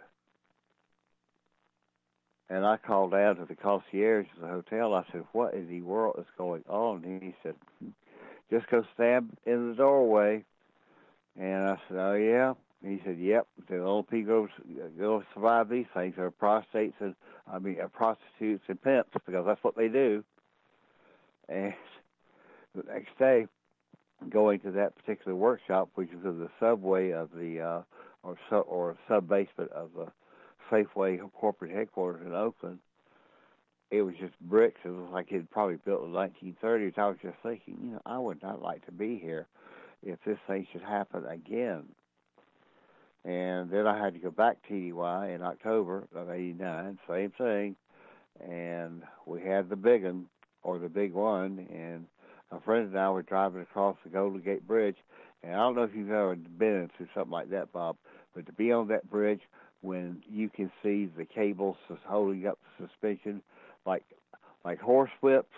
And I called down to the concierge of the hotel. I said, "What in the world is going on?" And he said, "Just go stand in the doorway." And I said, "Oh, yeah?" And he said, "Yep. The only people who survive these things are prostitutes and pimps, because that's what they do." And the next day, going to that particular workshop, which was in the subway of the or sub basement of the Safeway corporate headquarters in Oakland, it was just bricks. It was like it had probably built in the 1930s. I was just thinking, I would not like to be here if this thing should happen again. And then I had to go back to TDY in October of '89, same thing. And we had the big one, and a friend and I were driving across the Golden Gate Bridge. And I don't know if you've ever been through something like that, Bob, but to be on that bridge when you can see the cables just holding up the suspension like horse whips,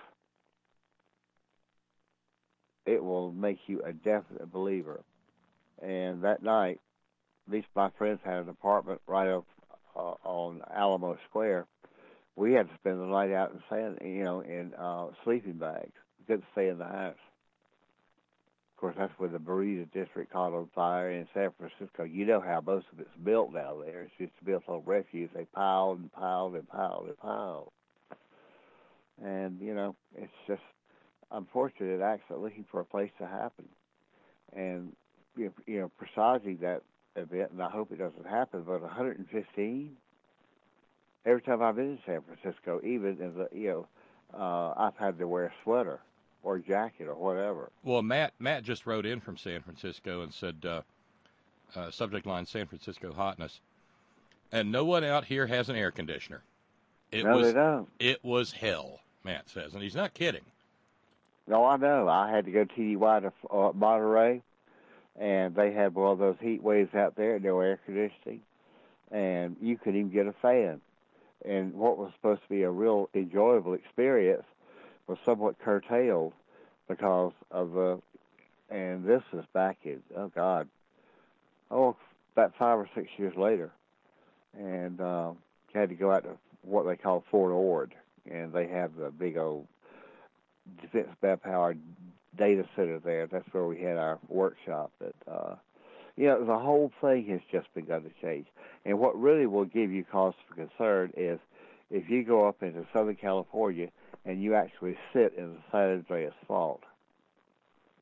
it will make you a definite believer. And that night, at least my friends had an apartment right up on Alamo Square. We had to spend the night out in in sleeping bags. We couldn't stay in the house. Of course, that's where the Bermuda District caught on fire in San Francisco. You know how most of it's built down there. It's just built on refuse. They piled and piled and piled and piled. And, it's just unfortunate accident looking for a place to happen. And, presaging that event, and I hope it doesn't happen, but 115? Every time I've been in San Francisco, even in the, I've had to wear a sweater or jacket or whatever. Well, Matt just wrote in from San Francisco and said, subject line, San Francisco hotness. And no one out here has an air conditioner. They don't. It was hell, Matt says, and he's not kidding. No, I know. I had to go TDY to Monterey, and they had one of those heat waves out there, no air conditioning, and you couldn't even get a fan. And what was supposed to be a real enjoyable experience was somewhat curtailed because of and this is back in, about 5 or 6 years later. And had to go out to what they call Fort Ord, and they have the big old Defense Bell-powered data center there. That's where we had our workshop. That the whole thing has just begun to change. And what really will give you cause for concern is if you go up into Southern California and you actually sit in the San Andreas Fault.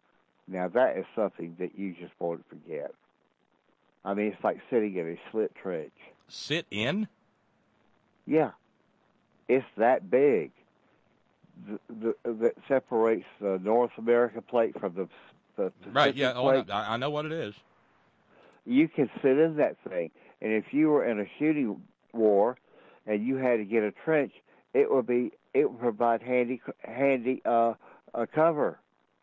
Now, that is something that you just won't forget. I mean, it's like sitting in a slit trench. Sit in? Yeah. It's that big. That separates the North America plate from the Pacific Right, yeah. plate. Oh, I know what it is. You can sit in that thing. And if you were in a shooting war and you had to get a trench, it would provide handy cover.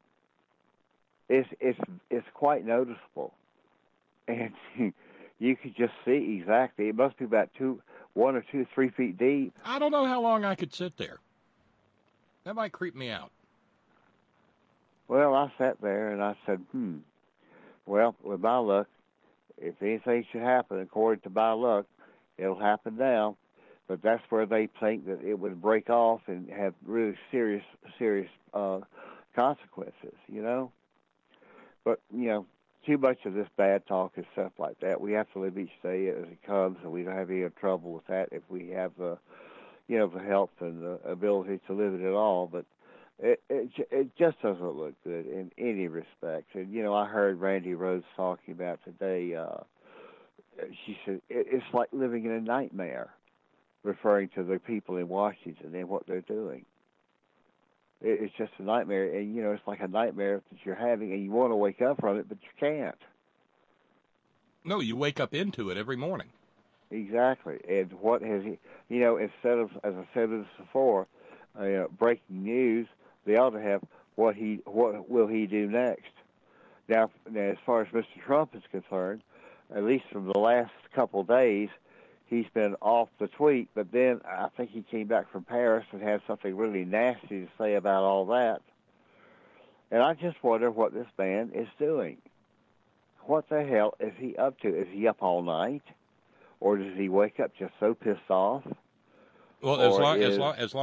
It's quite noticeable, and you could just see exactly. It must be about 1 or 2, 3 feet deep. I don't know how long I could sit there. That might creep me out. Well, I sat there and I said, well, with my luck, if anything should happen, according to my luck, it'll happen now. But that's where they think that it would break off and have really serious consequences, you know. But, you know, too much of this bad talk and stuff like that. We have to live each day as it comes, and we don't have any trouble with that if we have the health and the ability to live it at all. But it just doesn't look good in any respect. And, you know, I heard Randy Rhodes talking about today. She said, it's like living in a nightmare, referring to the people in Washington and what they're doing. It's just a nightmare. And, you know, it's like a nightmare that you're having, and you want to wake up from it, but you can't. No, you wake up into it every morning. Exactly. And what has he, you know, instead of, as I said this before, breaking news, they ought to have what will he do next. Now, as far as Mr. Trump is concerned, at least from the last couple of days, he's been off the tweet, but then I think he came back from Paris and had something really nasty to say about all that. And I just wonder what this man is doing. What the hell is he up to? Is he up all night? Or does he wake up just so pissed off? Well, as long as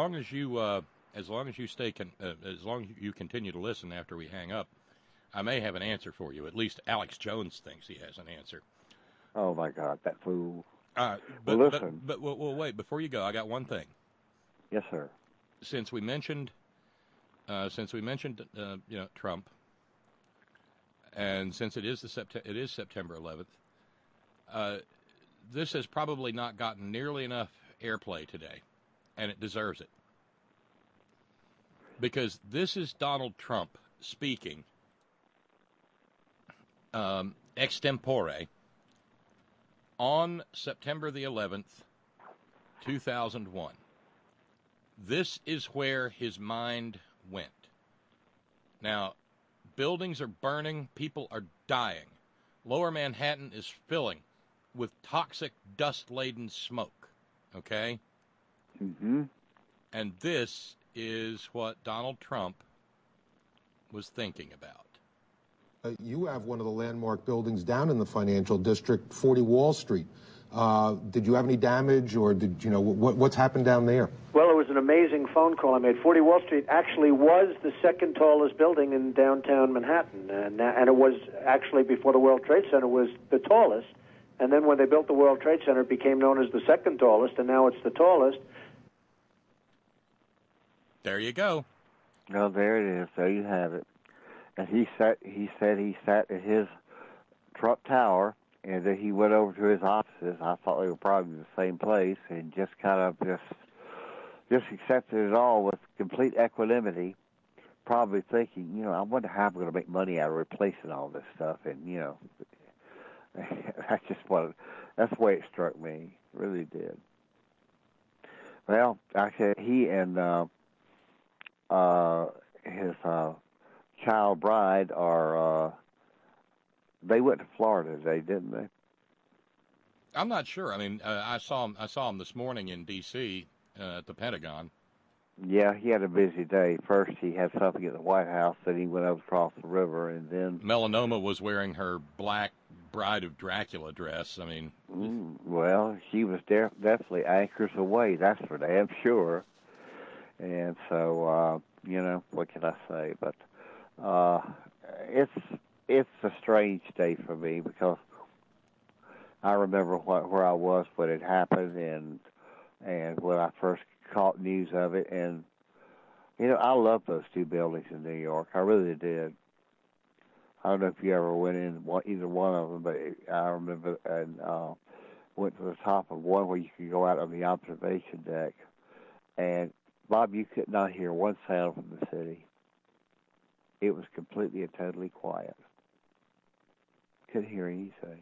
you continue to listen after we hang up, I may have an answer for you. At least Alex Jones thinks he has an answer. Oh my God, that fool! But listen. But wait. Before you go, I got one thing. Yes, sir. Since we mentioned Trump, and since it is September 11th, this has probably not gotten nearly enough airplay today, and it deserves it, because this is Donald Trump speaking extempore on September the 11th, 2001. This is where his mind went. Now, buildings are burning, people are dying. Lower Manhattan is filling with toxic, dust-laden smoke, okay? Mm-hmm. And this is what Donald Trump was thinking about. You have one of the landmark buildings down in the financial district, 40 Wall Street. Did you have any damage, or did you know what's happened down there? Well, it was an amazing phone call I made. 40 Wall Street actually was the second tallest building in downtown Manhattan, and it was actually, before the World Trade Center, was the tallest. And then when they built the World Trade Center, it became known as the second tallest, and now it's the tallest. There you go. Oh, there it is. There you have it. And he said he sat at his Trump Tower, and then he went over to his offices. I thought they were probably in the same place, and just kind of just accepted it all with complete equanimity, probably thinking, you know, I wonder how I'm going to make money out of replacing all this stuff. And, you know, that's the way it struck me. It really did. Well, I said he and his child bride they went to Florida today, didn't they? I'm not sure. I mean, I saw him this morning in D.C. At the Pentagon. Yeah, he had a busy day. First, he had something at the White House, then he went across the river, and then Melanoma was wearing her black Bride of Dracula dress. I mean, well, she was definitely anchors away. That's for damn sure. And so, you know, what can I say? But it's a strange day for me, because I remember where I was when it happened, and when I first caught news of it. And, you know, I love those two buildings in New York. I really did. I don't know if you ever went in either one of them, but I remember and went to the top of one where you could go out on the observation deck. And, Bob, you could not hear one sound from the city. It was completely and totally quiet. Couldn't hear anything.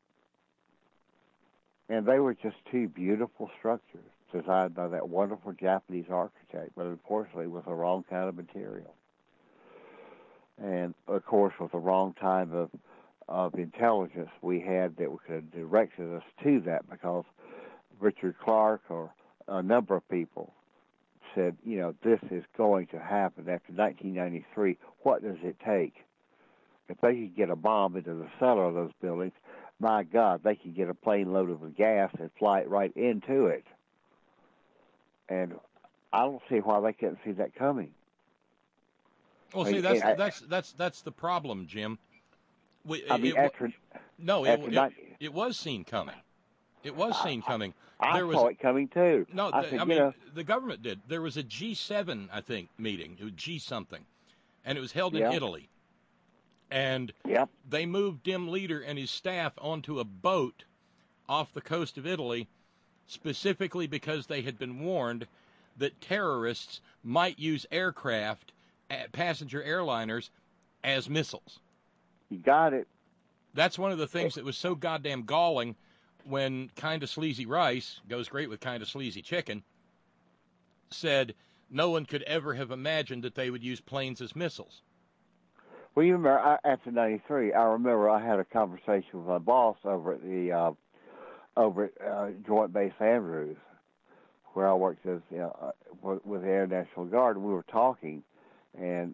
And they were just two beautiful structures designed by that wonderful Japanese architect, but unfortunately with the wrong kind of material. And, of course, with the wrong type of intelligence we had that could have directed us to that, because Richard Clark or a number of people said, you know, this is going to happen after 1993. What does it take? If they could get a bomb into the cellar of those buildings, my God, they could get a plane loaded with gas and fly it right into it. And I don't see why they couldn't see that coming. Well, see, that's the problem, Jim. It was seen coming. It was seen coming. I saw it coming too. No, the government did. There was a G7, I think, meeting. It was G something, and it was held in Italy. And they moved Dim Leader and his staff onto a boat off the coast of Italy, specifically because they had been warned that terrorists might use aircraft, passenger airliners, as missiles. You got it. That's one of the things that was so goddamn galling when Kinda Sleazy Rice, goes great with Kinda Sleazy Chicken, said no one could ever have imagined that they would use planes as missiles. Well, you remember, after 93, I remember I had a conversation with my boss over at the Joint Base Andrews, where I worked as with the Air National Guard. And we were talking, and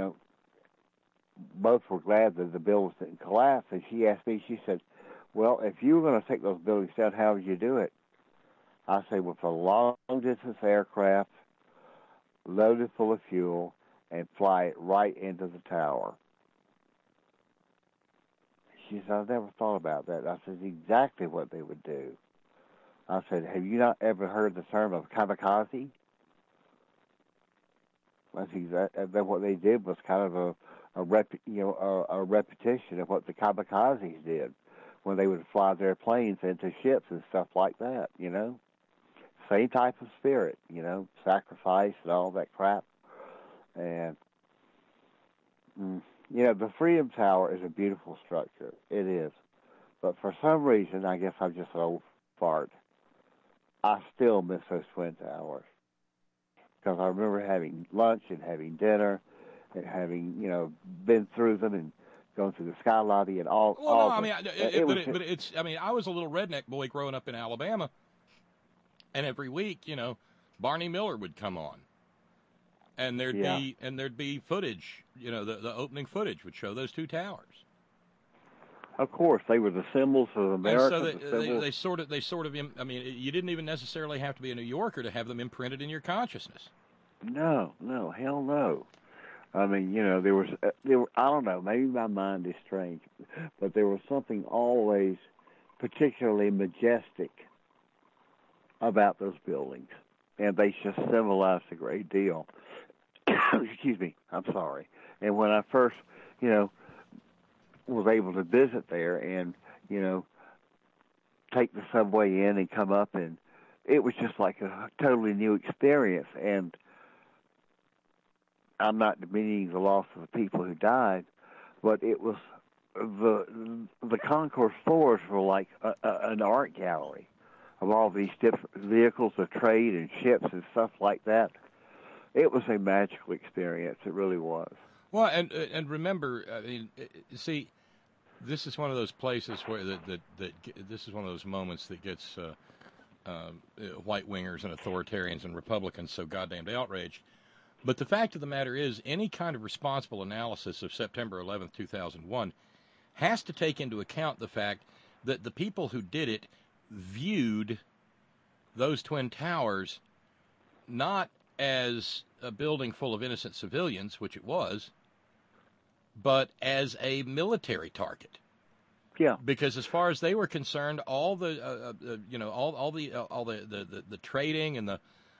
both were glad that the buildings didn't collapse. And she asked me, she said, "Well, if you were going to take those buildings down, how would you do it?" I said, "With a long-distance aircraft loaded full of fuel and fly it right into the tower." She said, "I've never thought about that." I said, "Exactly what they would do." I said, "Have you not ever heard the term of kamikaze?" I think that what they did was kind of a repetition of what the kamikazes did when they would fly their planes into ships and stuff like that, Same type of spirit, sacrifice and all that crap. And, the Freedom Tower is a beautiful structure. It is. But for some reason, I guess I'm just an old fart, I still miss those Twin Towers. Because I remember having lunch and having dinner and having, been through them and going through the Sky Lobby and all. Well, no, I was a little redneck boy growing up in Alabama, and every week, Barney Miller would come on, and there'd be footage, the opening footage would show those two towers. Of course, they were the symbols of America. And so they sort of. I mean, you didn't even necessarily have to be a New Yorker to have them imprinted in your consciousness. No, hell no. I mean, there were. I don't know. Maybe my mind is strange, but there was something always particularly majestic about those buildings, and they just symbolized a great deal. Excuse me. I'm sorry. And when I first, was able to visit there and, take the subway in and come up, and it was just like a totally new experience. And I'm not demeaning the loss of the people who died, but it was the concourse floors were like an art gallery of all these different vehicles of trade and ships and stuff like that. It was a magical experience. It really was. Well, and remember, I mean, see, this is one of those places where this is one of those moments that gets white wingers and authoritarians and Republicans so goddamn outraged. But the fact of the matter is, any kind of responsible analysis of September 11th, 2001 has to take into account the fact that the people who did it viewed those Twin Towers not as a building full of innocent civilians, which it was, but as a military target. Yeah. Because as far as they were concerned, all the trading and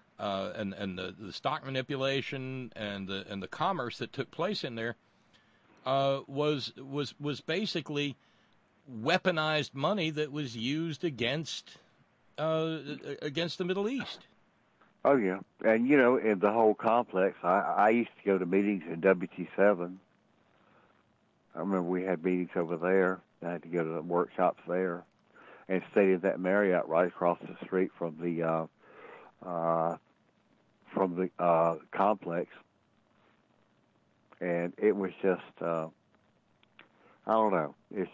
the stock manipulation and the commerce that took place in there was basically weaponized money that was used against the Middle East. Oh, yeah. And, you know, in the whole complex, I used to go to meetings in WT7. I remember we had meetings over there. I had to go to the workshops there and stayed at that Marriott right across the street from the complex. And it was just, I don't know.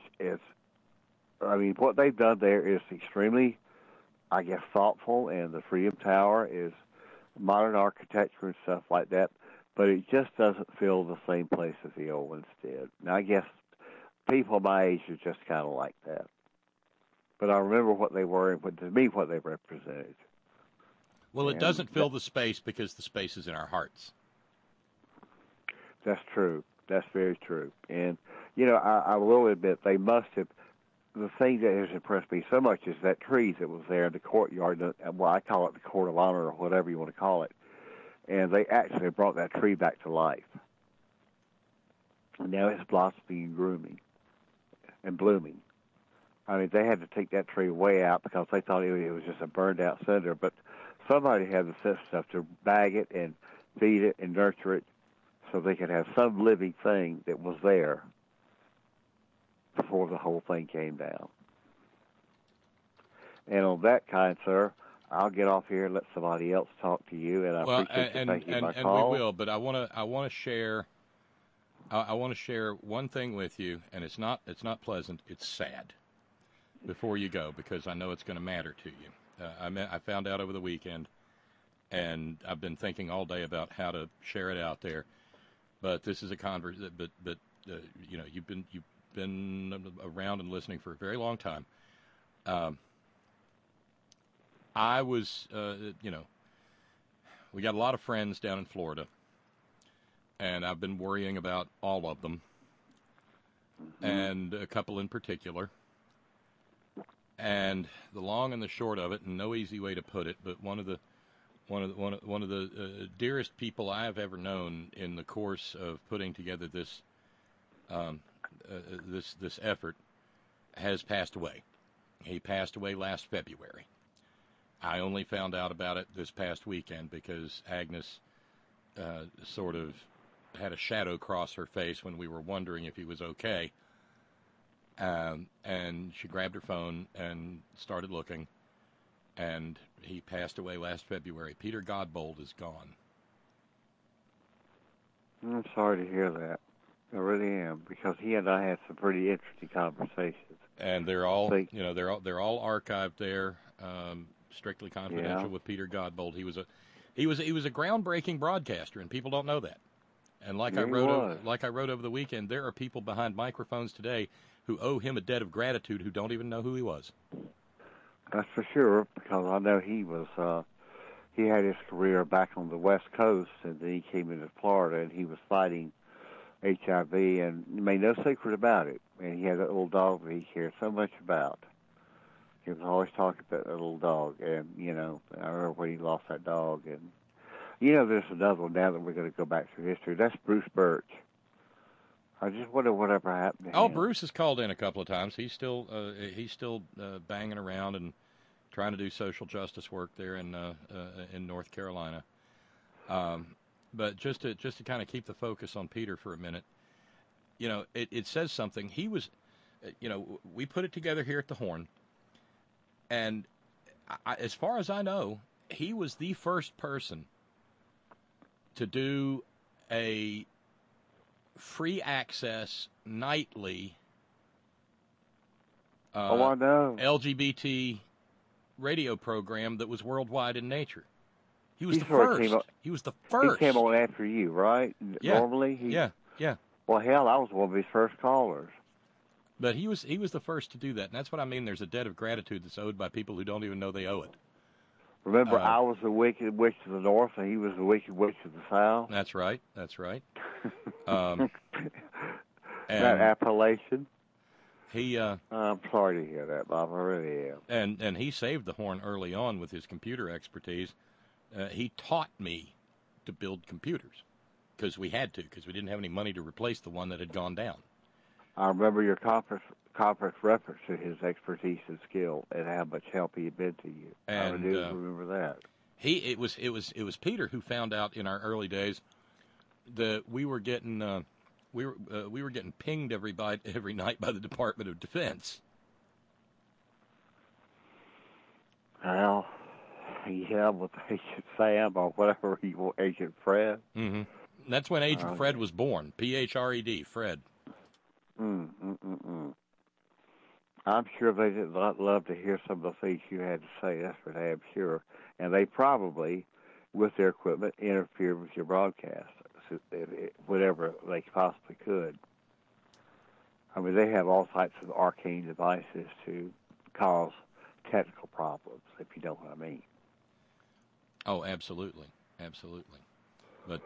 I mean, what they've done there is extremely, I guess, thoughtful, and the Freedom Tower is modern architecture and stuff like that, but it just doesn't feel the same place as the old ones did. Now, I guess people my age are just kind of like that. But I remember what they were and, to me, what they represented. Well, it doesn't fill the space because the space is in our hearts. That's true. That's very true. And, you know, I will admit they must have, the thing that has impressed me so much is that tree that was there in the courtyard, well, I call it the Court of Honor or whatever you want to call it, and they actually brought that tree back to life. And now it's blossoming and blooming. I mean, they had to take that tree way out because they thought it was just a burned-out cinder, but somebody had the sense enough to bag it and feed it and nurture it so they could have some living thing that was there before the whole thing came down. And on that, kind sir, I'll get off here and let somebody else talk to you. And I appreciate you taking my call. And we will. But I want to share. I want to share one thing with you, and it's not pleasant. It's sad. Before you go, because I know it's going to matter to you. I found out over the weekend, and I've been thinking all day about how to share it out there. But this is a conversation. But you know, you've been around and listening for a very long time. I was, you know, we got a lot of friends down in Florida, and I've been worrying about all of them, and a couple in particular. And the long and the short of it, and no easy way to put it, but one of the dearest people I have ever known in the course of putting together this this effort has passed away. He passed away last February. I only found out about it this past weekend because Agnes sort of had a shadow cross her face when we were wondering if he was okay. And she grabbed her phone and started looking, and he passed away last February. Peter Godbold is gone. I'm sorry to hear that. I really am, because he and I had some pretty interesting conversations. And they're all, you know, they're all archived there, strictly confidential with Peter Godbold. He was a groundbreaking broadcaster, and people don't know that. And like I wrote over the weekend, there are people behind microphones today who owe him a debt of gratitude who don't even know who he was. That's for sure, because I know he was, he had his career back on the West Coast, and then he came into Florida, and he was fighting HIV, and made no secret about it. And he had that little dog that he cared so much about. He was always talking about that little dog, and, you know, I remember when he lost that dog. And, you know, there's another one now that we're going to go back through history. That's Bruce Birch. I just wonder whatever happened to him. Bruce has called in a couple of times. He's still banging around and trying to do social justice work there in North Carolina. But just to kind of keep the focus on Peter for a minute, you know, it says something. He was, you know, we put it together here at the Horn, and as far as I know, he was the first person to do a free access nightly I know. LGBT radio program that was worldwide in nature. He was the first. He was the first. He came on after you, right? Yeah. Normally? Yeah. Well, hell, I was one of his first callers. But he was the first to do that, and that's what I mean. There's a debt of gratitude that's owed by people who don't even know they owe it. Remember, I was the Wicked Witch of the North, and he was the Wicked Witch of the South? That's right. That appellation? I'm sorry to hear that, Bob. I really am. And he saved the Horn early on with his computer expertise. He taught me to build computers. because we had to, because we didn't have any money to replace the one that had gone down. I remember your conference reference to his expertise and skill and how much help he had been to you. And, I do remember that. It was Peter who found out in our early days that we were getting we were getting pinged every night by the Department of Defense. Well, yeah, with Agent Sam or whatever Agent Fred. Mm-hmm. That's when Agent Fred was born. P-H-R-E-D, Fred. I'm sure they did not love to hear some of the things you had to say. That's for damn sure. And they probably, with their equipment, interfered with your broadcast, whatever they possibly could. I mean, they have all types of arcane devices to cause technical problems, if you know what I mean. Oh, absolutely. But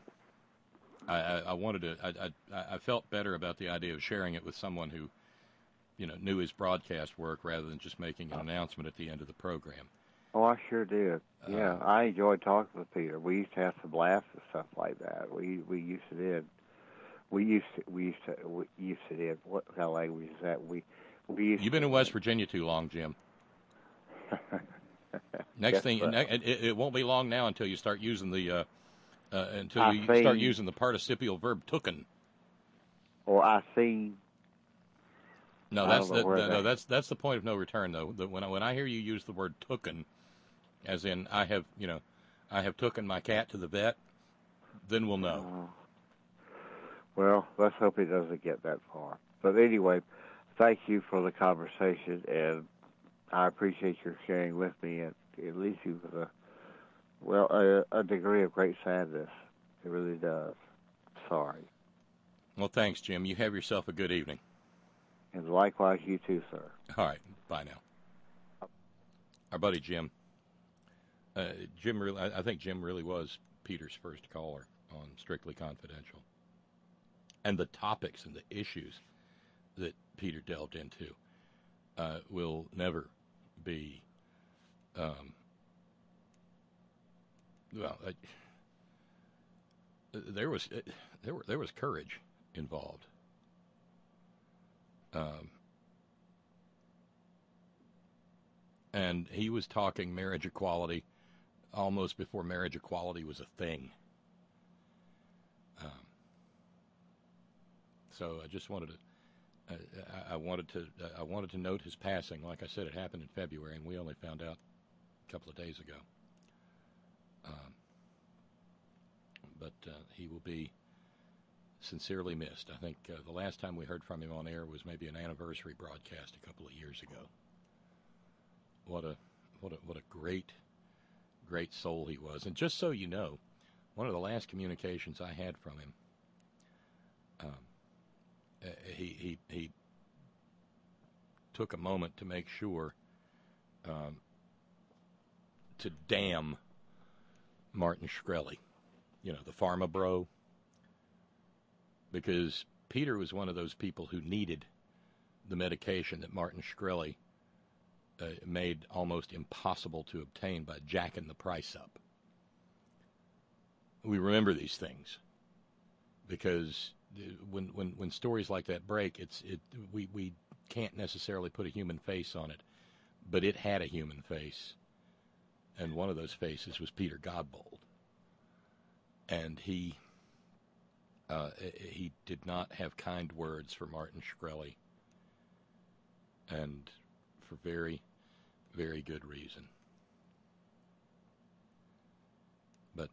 I wanted to. I felt better about the idea of sharing it with someone who, knew his broadcast work rather than just making an announcement at the end of the program. Oh, I sure did. Yeah, I enjoyed talking with Peter. We used to have some laughs and stuff like that. We used to did. We used to did. What kind of language is that? We used. You've been in West Virginia too long, Jim. Next thing, it won't be long now until you start using the start using the participial verb "tooken." Or I seen. No, that's the point of no return, though. When I hear you use the word "tooken," as in I have tooken my cat to the vet, then we'll know. Well, let's hope it doesn't get that far. But anyway, thank you for the conversation, and I appreciate your sharing with me, and it leaves you with a degree of great sadness. It really does. Sorry. Well, thanks, Jim. You have yourself a good evening. And likewise, you too, sir. All right. Bye now. Our buddy Jim. I think Jim really was Peter's first caller on Strictly Confidential. And the topics and the issues that Peter delved into will never be, there was courage involved. And he was talking marriage equality almost before marriage equality was a thing. So I just wanted to, I wanted to note his passing. Like I said, it happened in February, and we only found out a couple of days ago. But he will be sincerely missed. I think the last time we heard from him on air was maybe an anniversary broadcast a couple of years ago. What a great soul he was. And just so you know, one of the last communications I had from him, he took a moment to make sure to damn Martin Shkreli, the pharma bro, because Peter was one of those people who needed the medication that Martin Shkreli made almost impossible to obtain by jacking the price up. We remember these things because when stories like that break, we can't necessarily put a human face on it, but it had a human face, and one of those faces was Peter Godbold, and he did not have kind words for Martin Shkreli, and for very, very good reason. But,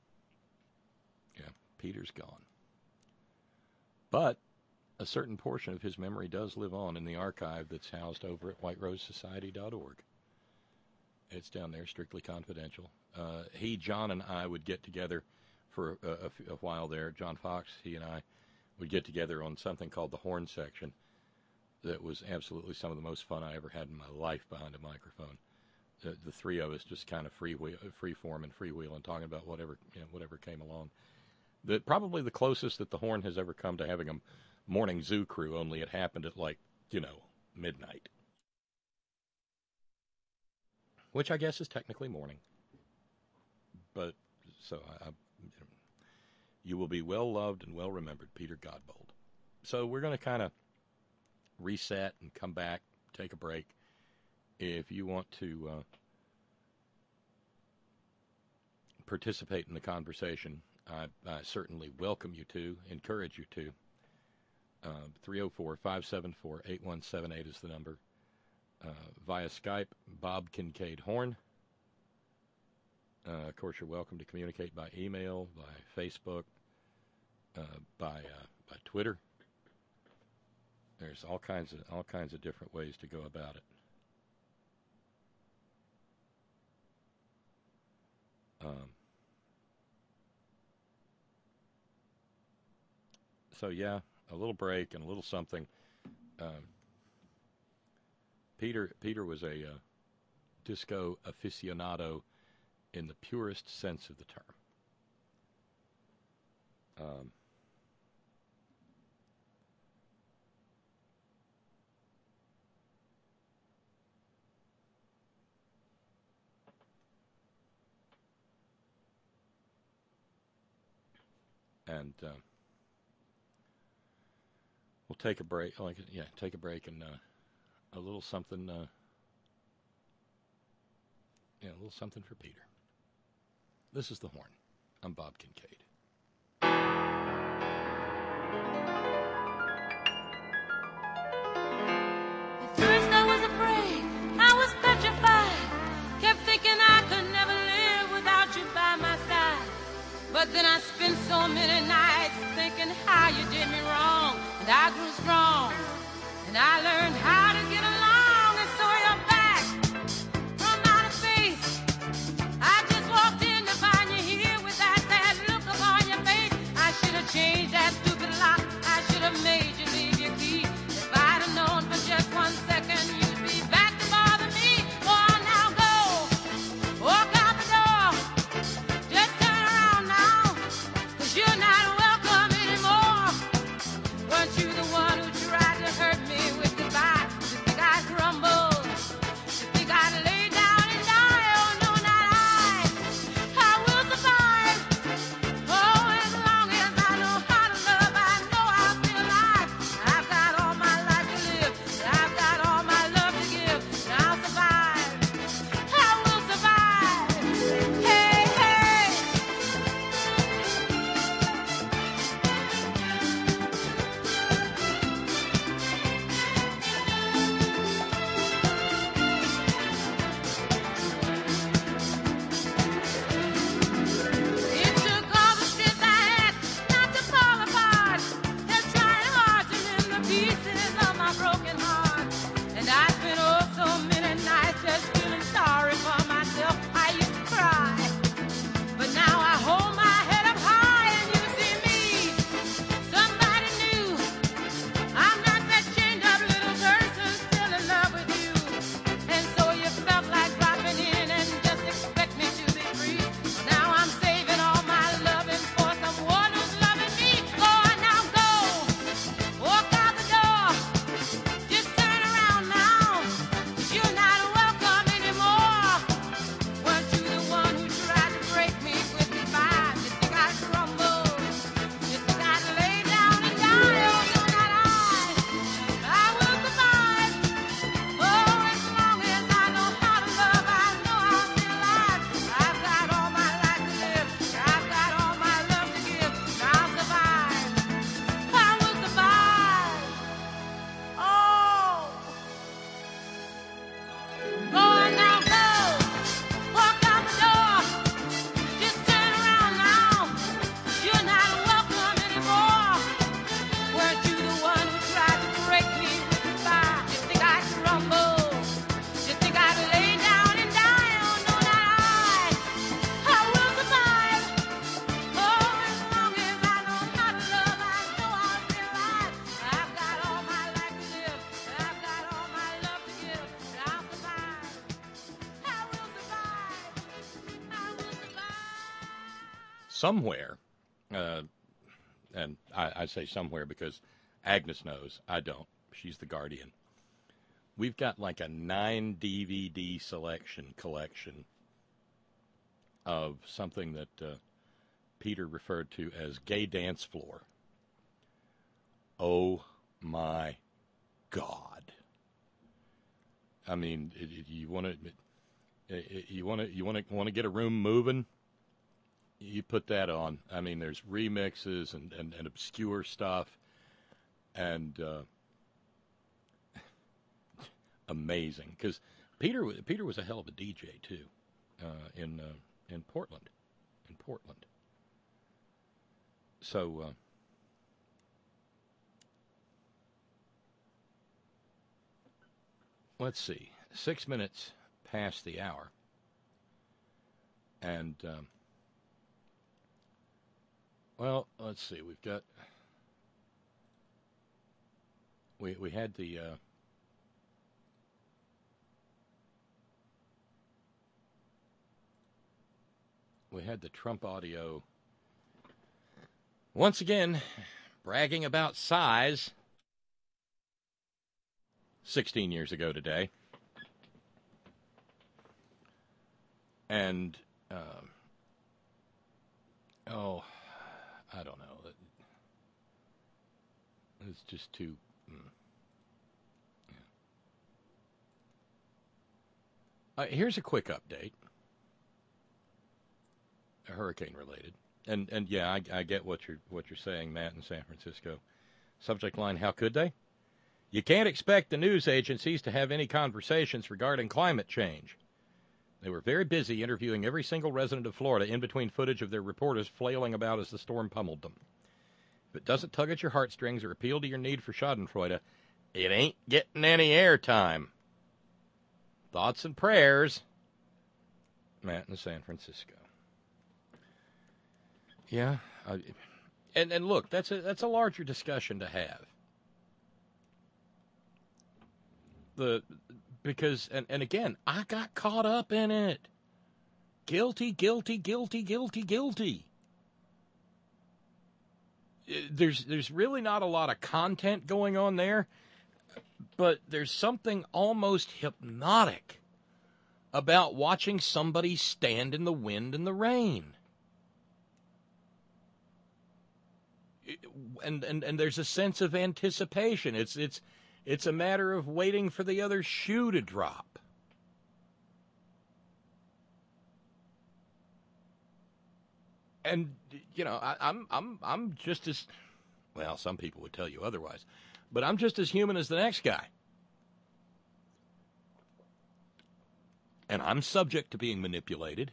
Peter's gone. But a certain portion of his memory does live on in the archive that's housed over at whiterosesociety.org. It's down there, Strictly Confidential. John and I would get together for a while there. John Fox, he and I would get together on something called the Horn Section. That was absolutely some of the most fun I ever had in my life behind a microphone. The three of us just kind of free form and freewheel and talking about whatever came along. Probably the closest that the Horn has ever come to having a morning zoo crew, only it happened at midnight. Which I guess is technically morning. But, so, You will be well loved and well remembered, Peter Godbold. So we're going to kind of reset and come back, take a break. If you want to participate in the conversation, I certainly welcome you to, encourage you to. 304-574-8178 is the number. Via Skype, Bob Kincaid Horn. Of course, you're welcome to communicate by email, by Facebook, by Twitter. There's all kinds of different ways to go about it. So yeah, a little break and a little something. Peter was a disco aficionado in the purest sense of the term. And we'll take a break. Take a break and a little something. A little something for Peter. This is The Horn. I'm Bob Kincaid. At first I was afraid, I was petrified. Kept thinking I could never live without you by my side. But then I spent so many nights thinking how you did me wrong. And I grew strong, and I learned how to get along. And so you're back from outer space. I just walked in to find you here with that sad look upon your face. I should have changed that stupid lock. I should have made you leave your key. If I'd have known for just 1 second you'd be back to bother me. Oh, now go, walk out the door. Just turn around now, 'cause you're not welcome anymore. Weren't you the one who tried to hurt me with goodbye? You think I'd crumble? You think I'd lay down and die? Oh, no, not I. I will survive. Oh, as long as I know how to love, I know I'll be alive. I've got all my life to live. I've got all my love to give. And I'll survive. I will survive. Hey, hey. It took all the strength I had not to fall apart. Just trying hard to mend the pieces of my broken heart. And I spent oh so many nights just feeling sorry for myself. I used to cry, but now I hold my head up high and you see me, somebody new. I'm not that chained up little person still in love with you. And so you felt like dropping in and just expect me to be free. Now I'm saving all my loving for someone who's loving me. Go on now, go, walk out the door. Just turn around now, 'cause you're not welcome anymore. Weren't you the one who tried to break me with goodbye? You think I'd crumble? You think I'd lay down and die? Oh, no, not I. I will survive. Oh, as long as I know how to love, I know I'll be alive. I've got all my life to live. I've got all my love to give. And I'll survive. I will survive. Oh. Go on now, go. Walk out the door. Just turn around now. You're not welcome anymore. Weren't you the one who tried to break me with goodbye? You think I'd crumble? You think I'd lay down and die? Oh, no, not I. I will survive. Oh, as long as I know how to love, I know I'll be alive. I've got all my life to live. I've got all my love to give. And I'll survive. I will survive. I will survive. Somewhere, and I say somewhere because Agnes knows, I don't. She's the guardian. We've got like a 9 DVD collection of something that Peter referred to as gay dance floor. Oh my God! I mean, you want to get a room moving? You put that on. I mean, there's remixes and obscure stuff, and amazing. Because Peter was a hell of a DJ too, in Portland, So. Let's see, 6 minutes past the hour, and well, let's see, we've got we had the Trump audio once again bragging about size. 16 years ago today. And, I don't know. It's just too... Here's a quick update. Hurricane related. And yeah, I get what you're saying, Matt, in San Francisco. Subject line, how could they? You can't expect the news agencies to have any conversations regarding climate change. They were very busy interviewing every single resident of Florida in between footage of their reporters flailing about as the storm pummeled them. If it doesn't tug at your heartstrings or appeal to your need for schadenfreude, it ain't getting any airtime. Thoughts and prayers, Matt in San Francisco. Yeah, and look, that's a larger discussion to have. Because again, I got caught up in it. Guilty. There's really not a lot of content going on there, but there's something almost hypnotic about watching somebody stand in the wind and the rain. And there's a sense of anticipation. It's a matter of waiting for the other shoe to drop. And I'm just as well. Some people would tell you otherwise, but I'm just as human as the next guy, and I'm subject to being manipulated.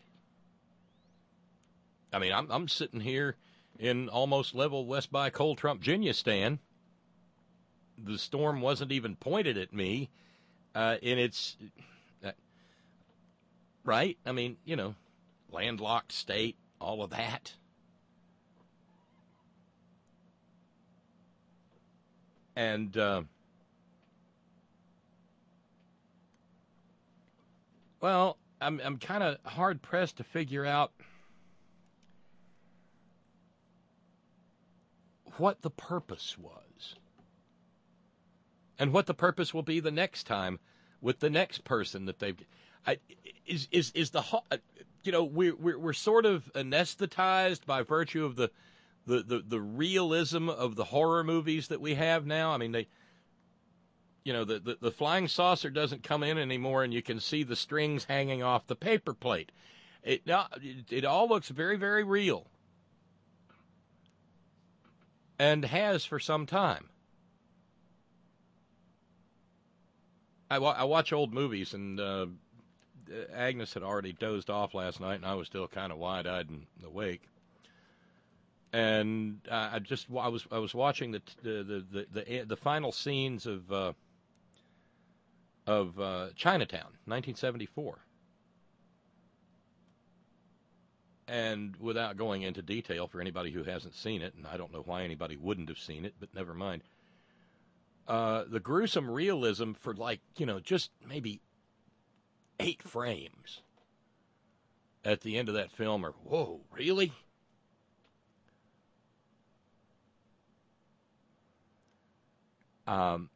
I mean, I'm sitting here in almost level West by Cold Trump Geniustan. The storm wasn't even pointed at me, in its right. I mean, landlocked state, all of that. And well, I'm kind of hard pressed to figure out what the purpose was. And what the purpose will be the next time with the next person that they've we're sort of anesthetized by virtue of the realism of the horror movies that we have now. I mean, the flying saucer doesn't come in anymore, and you can see the strings hanging off the paper plate. It all looks very, very real, and has for some time. I watch old movies, and Agnes had already dozed off last night, and I was still kind of wide-eyed and awake. And I was watching the final scenes of Chinatown, 1974. And without going into detail for anybody who hasn't seen it, and I don't know why anybody wouldn't have seen it, but never mind. The gruesome realism for just maybe 8 frames at the end of that film are, whoa, really? And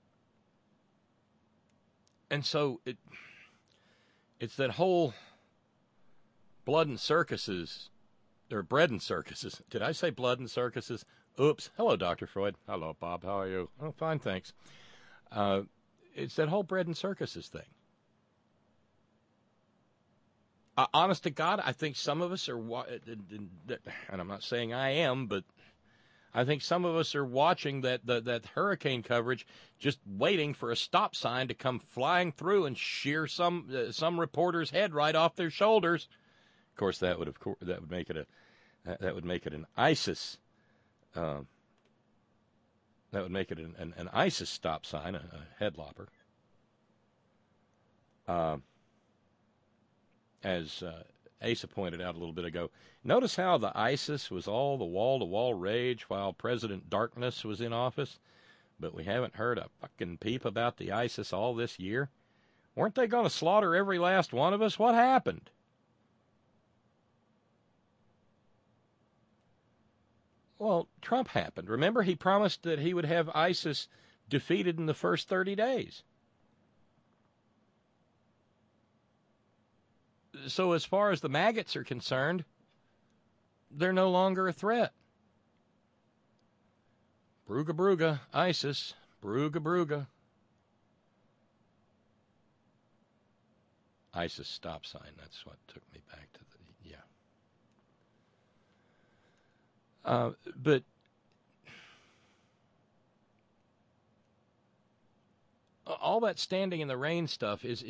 so it's that whole blood and circuses Or bread and circuses. Did I say blood and circuses? Oops. Hello, Dr. Freud. Hello, Bob. How are you? Oh, fine, thanks. It's that whole bread and circuses thing. Honest to God, I think some of us are, and I'm not saying I am, but I think some of us are watching that hurricane coverage, just waiting for a stop sign to come flying through and shear some reporter's head right off their shoulders. Of course, that would make it an ISIS. That would make it an ISIS stop sign, a head lopper. As Asa pointed out a little bit ago, notice how the ISIS was all the wall-to-wall rage while President Darkness was in office, but we haven't heard a fucking peep about the ISIS all this year. Weren't they going to slaughter every last one of us? What happened? Well, Trump happened. Remember, he promised that he would have ISIS defeated in the first 30 days. So as far as the maggots are concerned, they're no longer a threat. Brooga, brooga, ISIS, brooga, brooga. ISIS stop sign, that's what took me back to the, yeah. But all that standing in the rain stuff is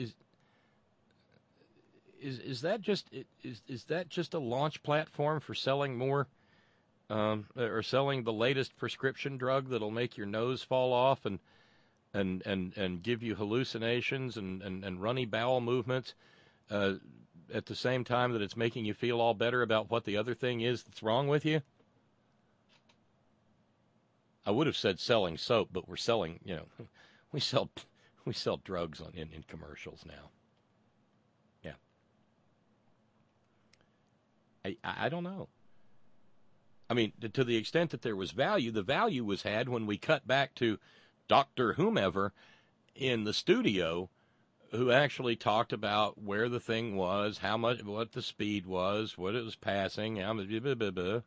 that just a launch platform for selling more, or selling the latest prescription drug that'll make your nose fall off and give you hallucinations and runny bowel movements, at the same time that it's making you feel all better about what the other thing is that's wrong with you? I would have said selling soap, but we're selling, we sell drugs in commercials now. I don't know. I mean, to the extent that there was value, the value was had when we cut back to Dr. Whomever in the studio, who actually talked about where the thing was, how much, what the speed was, what it was passing, how much, blah, blah, blah.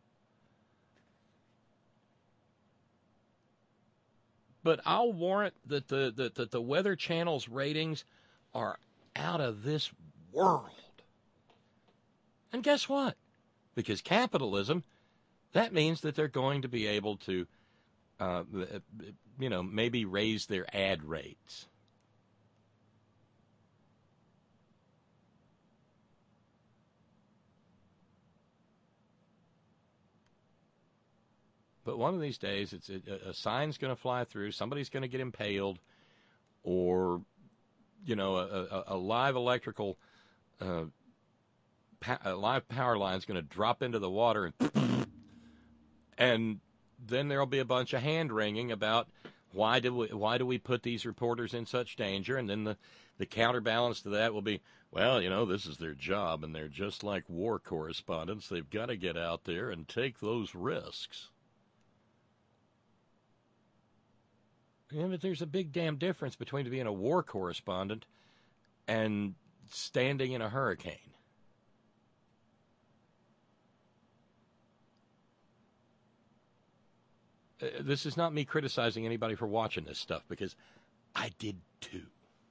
But I'll warrant that the Weather Channel's ratings are out of this world. And guess what? Because capitalism, that means that they're going to be able to, maybe raise their ad rates. But one of these days, a sign's going to fly through, somebody's going to get impaled, or, a live electrical a live power line is going to drop into the water, and then there'll be a bunch of hand wringing about why do we put these reporters in such danger, and then the counterbalance to that will be, well, this is their job, and they're just like war correspondents. They've got to get out there and take those risks. Yeah, but there's a big damn difference between being a war correspondent and standing in a hurricane. This is not me criticizing anybody for watching this stuff, because I did too.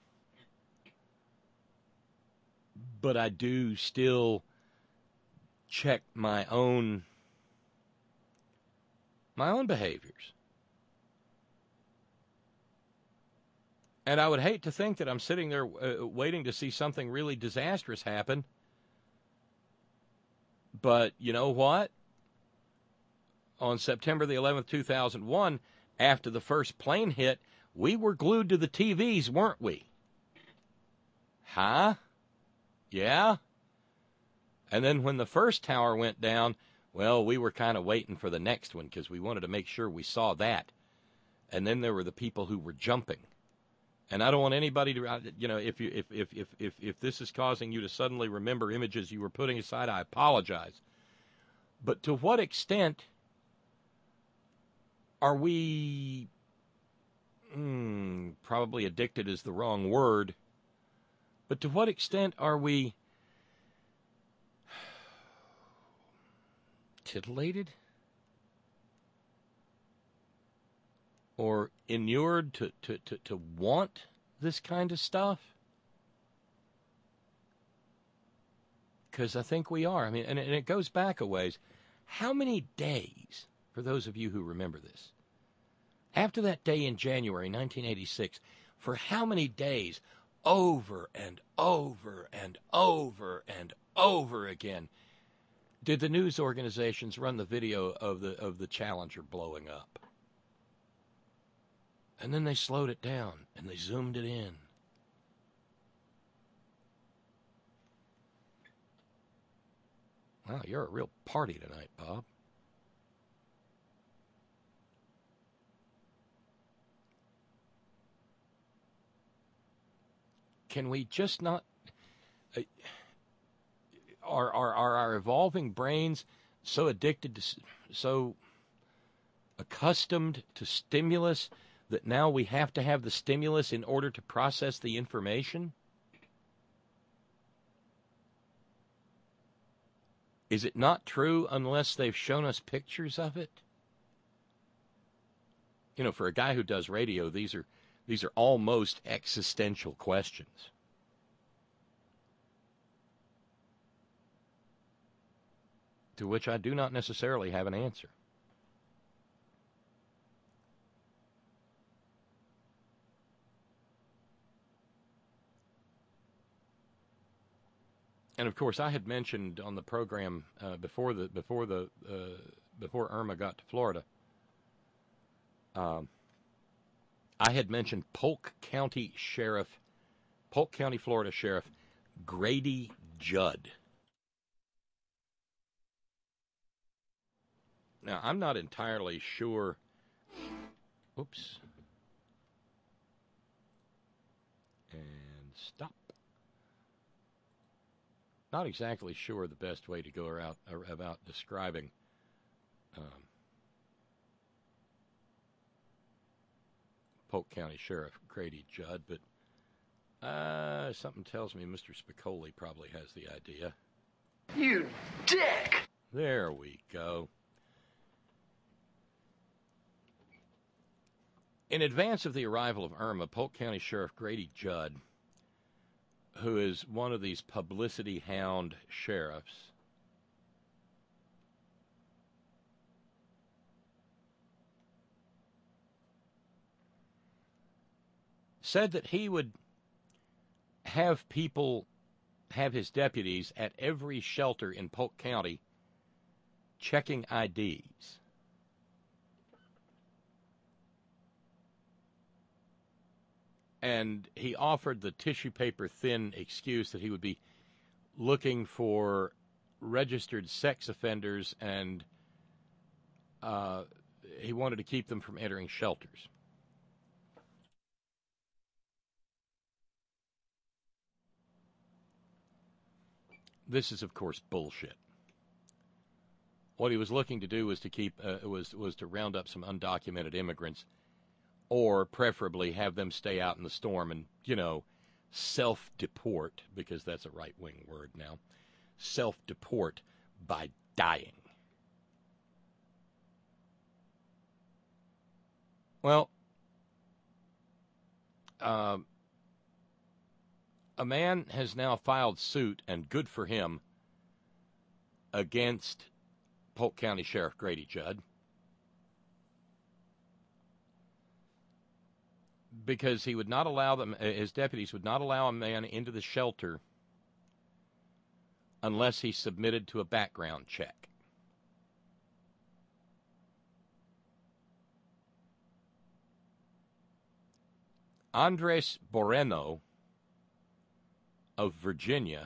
But I do still check my own behaviors. And I would hate to think that I'm sitting there waiting to see something really disastrous happen. But you know what? On September the 11th, 2001, after the first plane hit, we were glued to the TVs, weren't we? Huh? Yeah? And then when the first tower went down, well, we were kind of waiting for the next one because we wanted to make sure we saw that. And then there were the people who were jumping. And I don't want anybody to, if this is causing you to suddenly remember images you were putting aside, I apologize. But to what extent are we, probably addicted is the wrong word, but to what extent are we titillated or inured to want this kind of stuff? Because I think we are. I mean, and it goes back a ways. How many days, for those of you who remember this, after that day in January 1986, for how many days, over and over and over and over again, did the news organizations run the video of the Challenger blowing up? And then they slowed it down and they zoomed it in. Wow, you're a real party tonight, Bob. Can we just not... Are our evolving brains so addicted to, so accustomed to stimulus that now we have to have the stimulus in order to process the information? Is it not true unless they've shown us pictures of it? You know, for a guy who does radio, these are almost existential questions. To which I do not necessarily have an answer. And of course, I had mentioned on the program before Irma got to Florida, I had mentioned Polk County, Florida Sheriff Grady Judd. Now, I'm not entirely sure. Oops. And stop. Not exactly sure the best way to go about describing Polk County Sheriff Grady Judd, but something tells me Mr. Spicoli probably has the idea. You dick! There we go. In advance of the arrival of Irma, Polk County Sheriff Grady Judd, who is one of these publicity hound sheriffs, said that he would have his deputies at every shelter in Polk County checking IDs. And he offered the tissue paper thin excuse that he would be looking for registered sex offenders and he wanted to keep them from entering shelters. This is, of course, bullshit. What he was looking to do was to round up some undocumented immigrants, or preferably have them stay out in the storm and, self-deport, because that's a right-wing word now, self-deport by dying. Well, a man has now filed suit, and good for him, against Polk County Sheriff Grady Judd, because he would not allow them, his deputies would not allow a man into the shelter unless he submitted to a background check. Andres Boreno of Virginia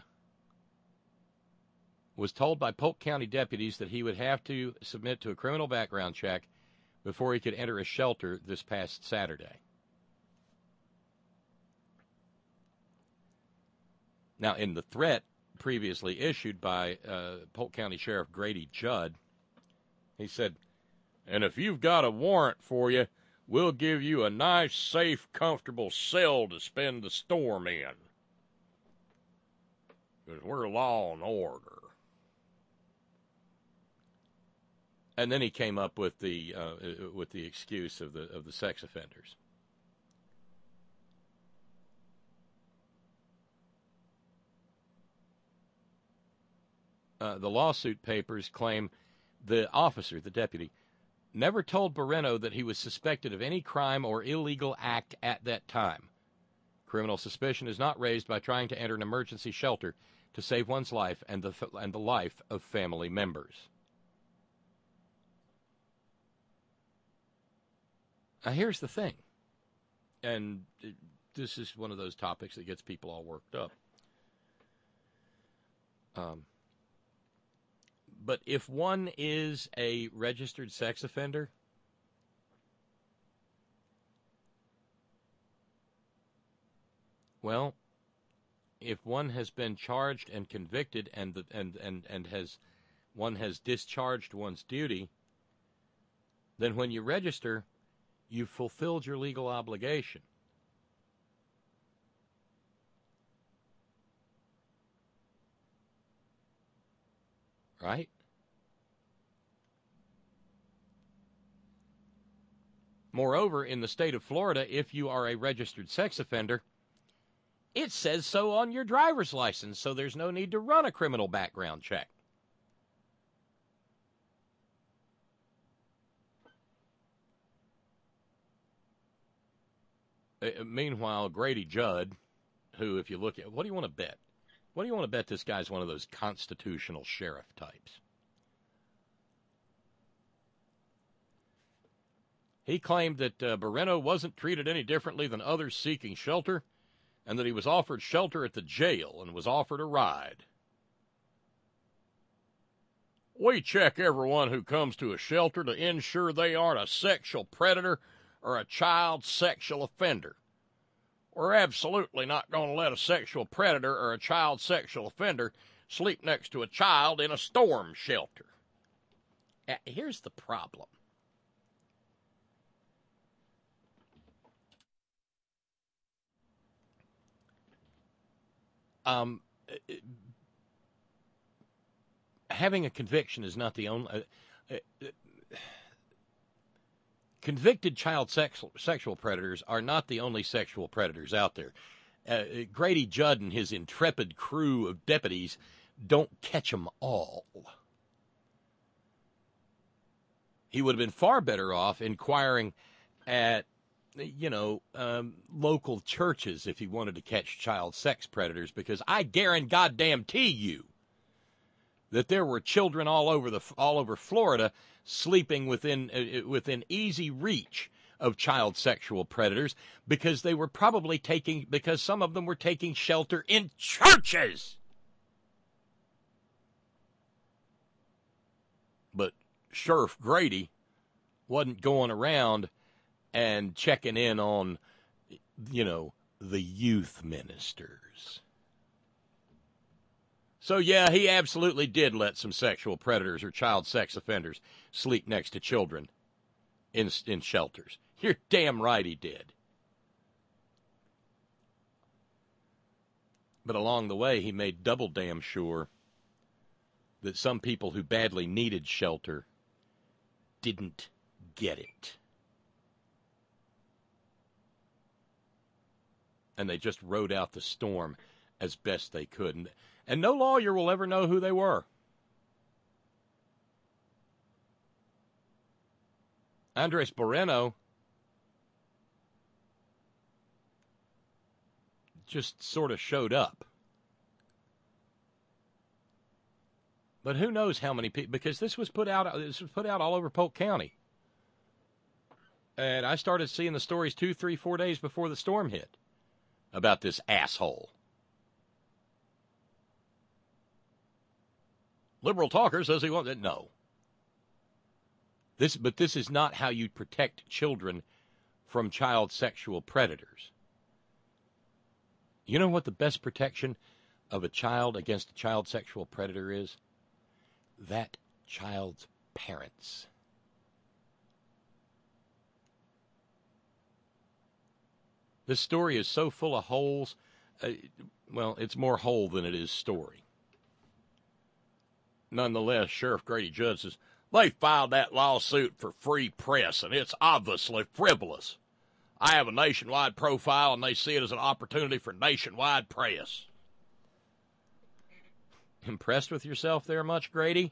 was told by Polk County deputies that he would have to submit to a criminal background check before he could enter a shelter this past Saturday. Now, in the threat previously issued by Polk County Sheriff Grady Judd, he said, "And if you've got a warrant for you, we'll give you a nice, safe, comfortable cell to spend the storm in. Because we're law and order." And then he came up with the excuse of the sex offenders. The lawsuit papers claim the officer, the deputy, never told Barreno that he was suspected of any crime or illegal act at that time. Criminal suspicion is not raised by trying to enter an emergency shelter to save one's life and the life of family members. Now, here's the thing, and this is one of those topics that gets people all worked up. But if one is a registered sex offender, well, if one has been charged and convicted and has discharged one's duty, then when you register, you've fulfilled your legal obligation. Right? Moreover, in the state of Florida, if you are a registered sex offender, it says so on your driver's license, so there's no need to run a criminal background check. Meanwhile, Grady Judd, who, if you look at, what do you want to bet? What do you want to bet this guy's one of those constitutional sheriff types? He claimed that Barreno wasn't treated any differently than others seeking shelter, and that he was offered shelter at the jail and was offered a ride. We check everyone who comes to a shelter to ensure they aren't a sexual predator or a child sexual offender. We're absolutely not going to let a sexual predator or a child sexual offender sleep next to a child in a storm shelter. Here's the problem. Having a conviction is not the only... convicted child sexual predators are not the only sexual predators out there. Grady Judd and his intrepid crew of deputies don't catch them all. He would have been far better off inquiring at, local churches if he wanted to catch child sex predators, because I guarantee you that there were children all over Florida sleeping within easy reach of child sexual predators, because they were probably because some of them were taking shelter in churches. But Sheriff Grady wasn't going around and checking in on, the youth ministers. So, yeah, he absolutely did let some sexual predators or child sex offenders sleep next to children in shelters. You're damn right he did. But along the way, he made double damn sure that some people who badly needed shelter didn't get it. And they just rode out the storm as best they could. And no lawyer will ever know who they were. Andres Barreno just sort of showed up. But who knows how many people, because this was put out all over Polk County. And I started seeing the stories 2, 3, 4 days before the storm hit about this asshole. Liberal talker says he wants it. No. But this is not how you protect children from child sexual predators. You know what the best protection of a child against a child sexual predator is? That child's parents. This story is so full of holes. It's more hole than it is story. Nonetheless, Sheriff Grady Judd says, They filed that lawsuit for free press, and it's obviously frivolous. I have a nationwide profile, and they see it as an opportunity for nationwide press. Impressed with yourself there much, Grady?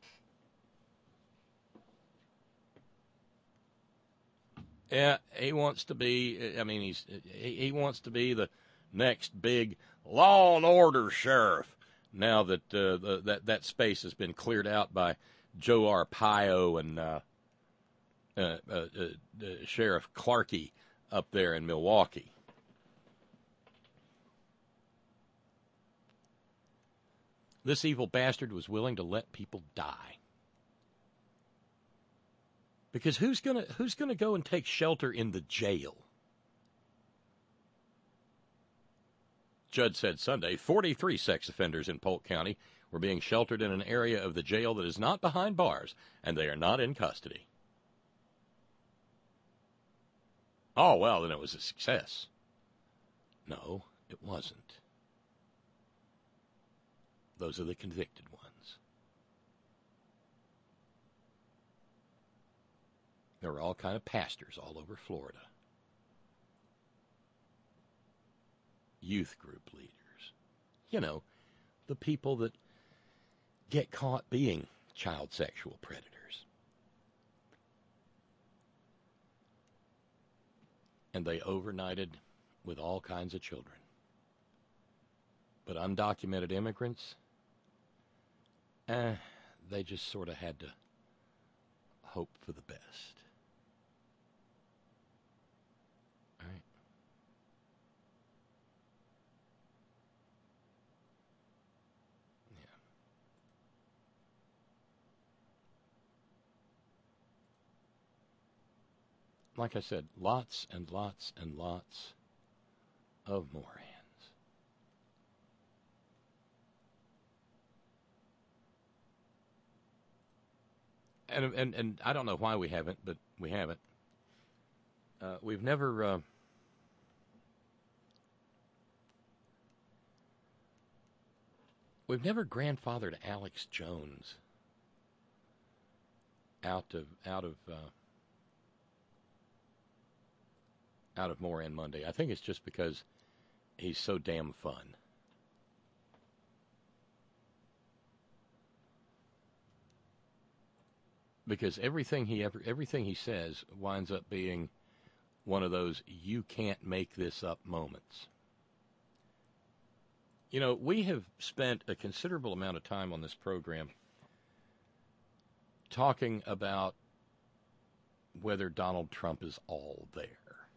Yeah, he wants to be, he wants to be the next big law and order sheriff now that that space has been cleared out by Joe Arpaio and Sheriff Clarkey up there in Milwaukee. This evil bastard was willing to let people die. Because who's gonna go and take shelter in the jail? Judge said Sunday 43 sex offenders in Polk County were being sheltered in an area of the jail that is not behind bars, and they are not in custody. Oh, well, then it was a success. No, it wasn't. Those are the convicted ones. There were all kind of pastors all over Florida. Youth group leaders. You know, the people that get caught being child sexual predators. And they overnighted with all kinds of children. But undocumented immigrants, they just sort of had to hope for the best. All right. Yeah. Like I said, lots and lots and lots of more hands. And I don't know why we haven't, but we haven't. We've never grandfathered Alex Jones out of Moran Monday. I think it's just because he's so damn fun. Because everything he says winds up being one of those you can't make this up moments. You know, we have spent a considerable amount of time on this program talking about whether Donald Trump is all there.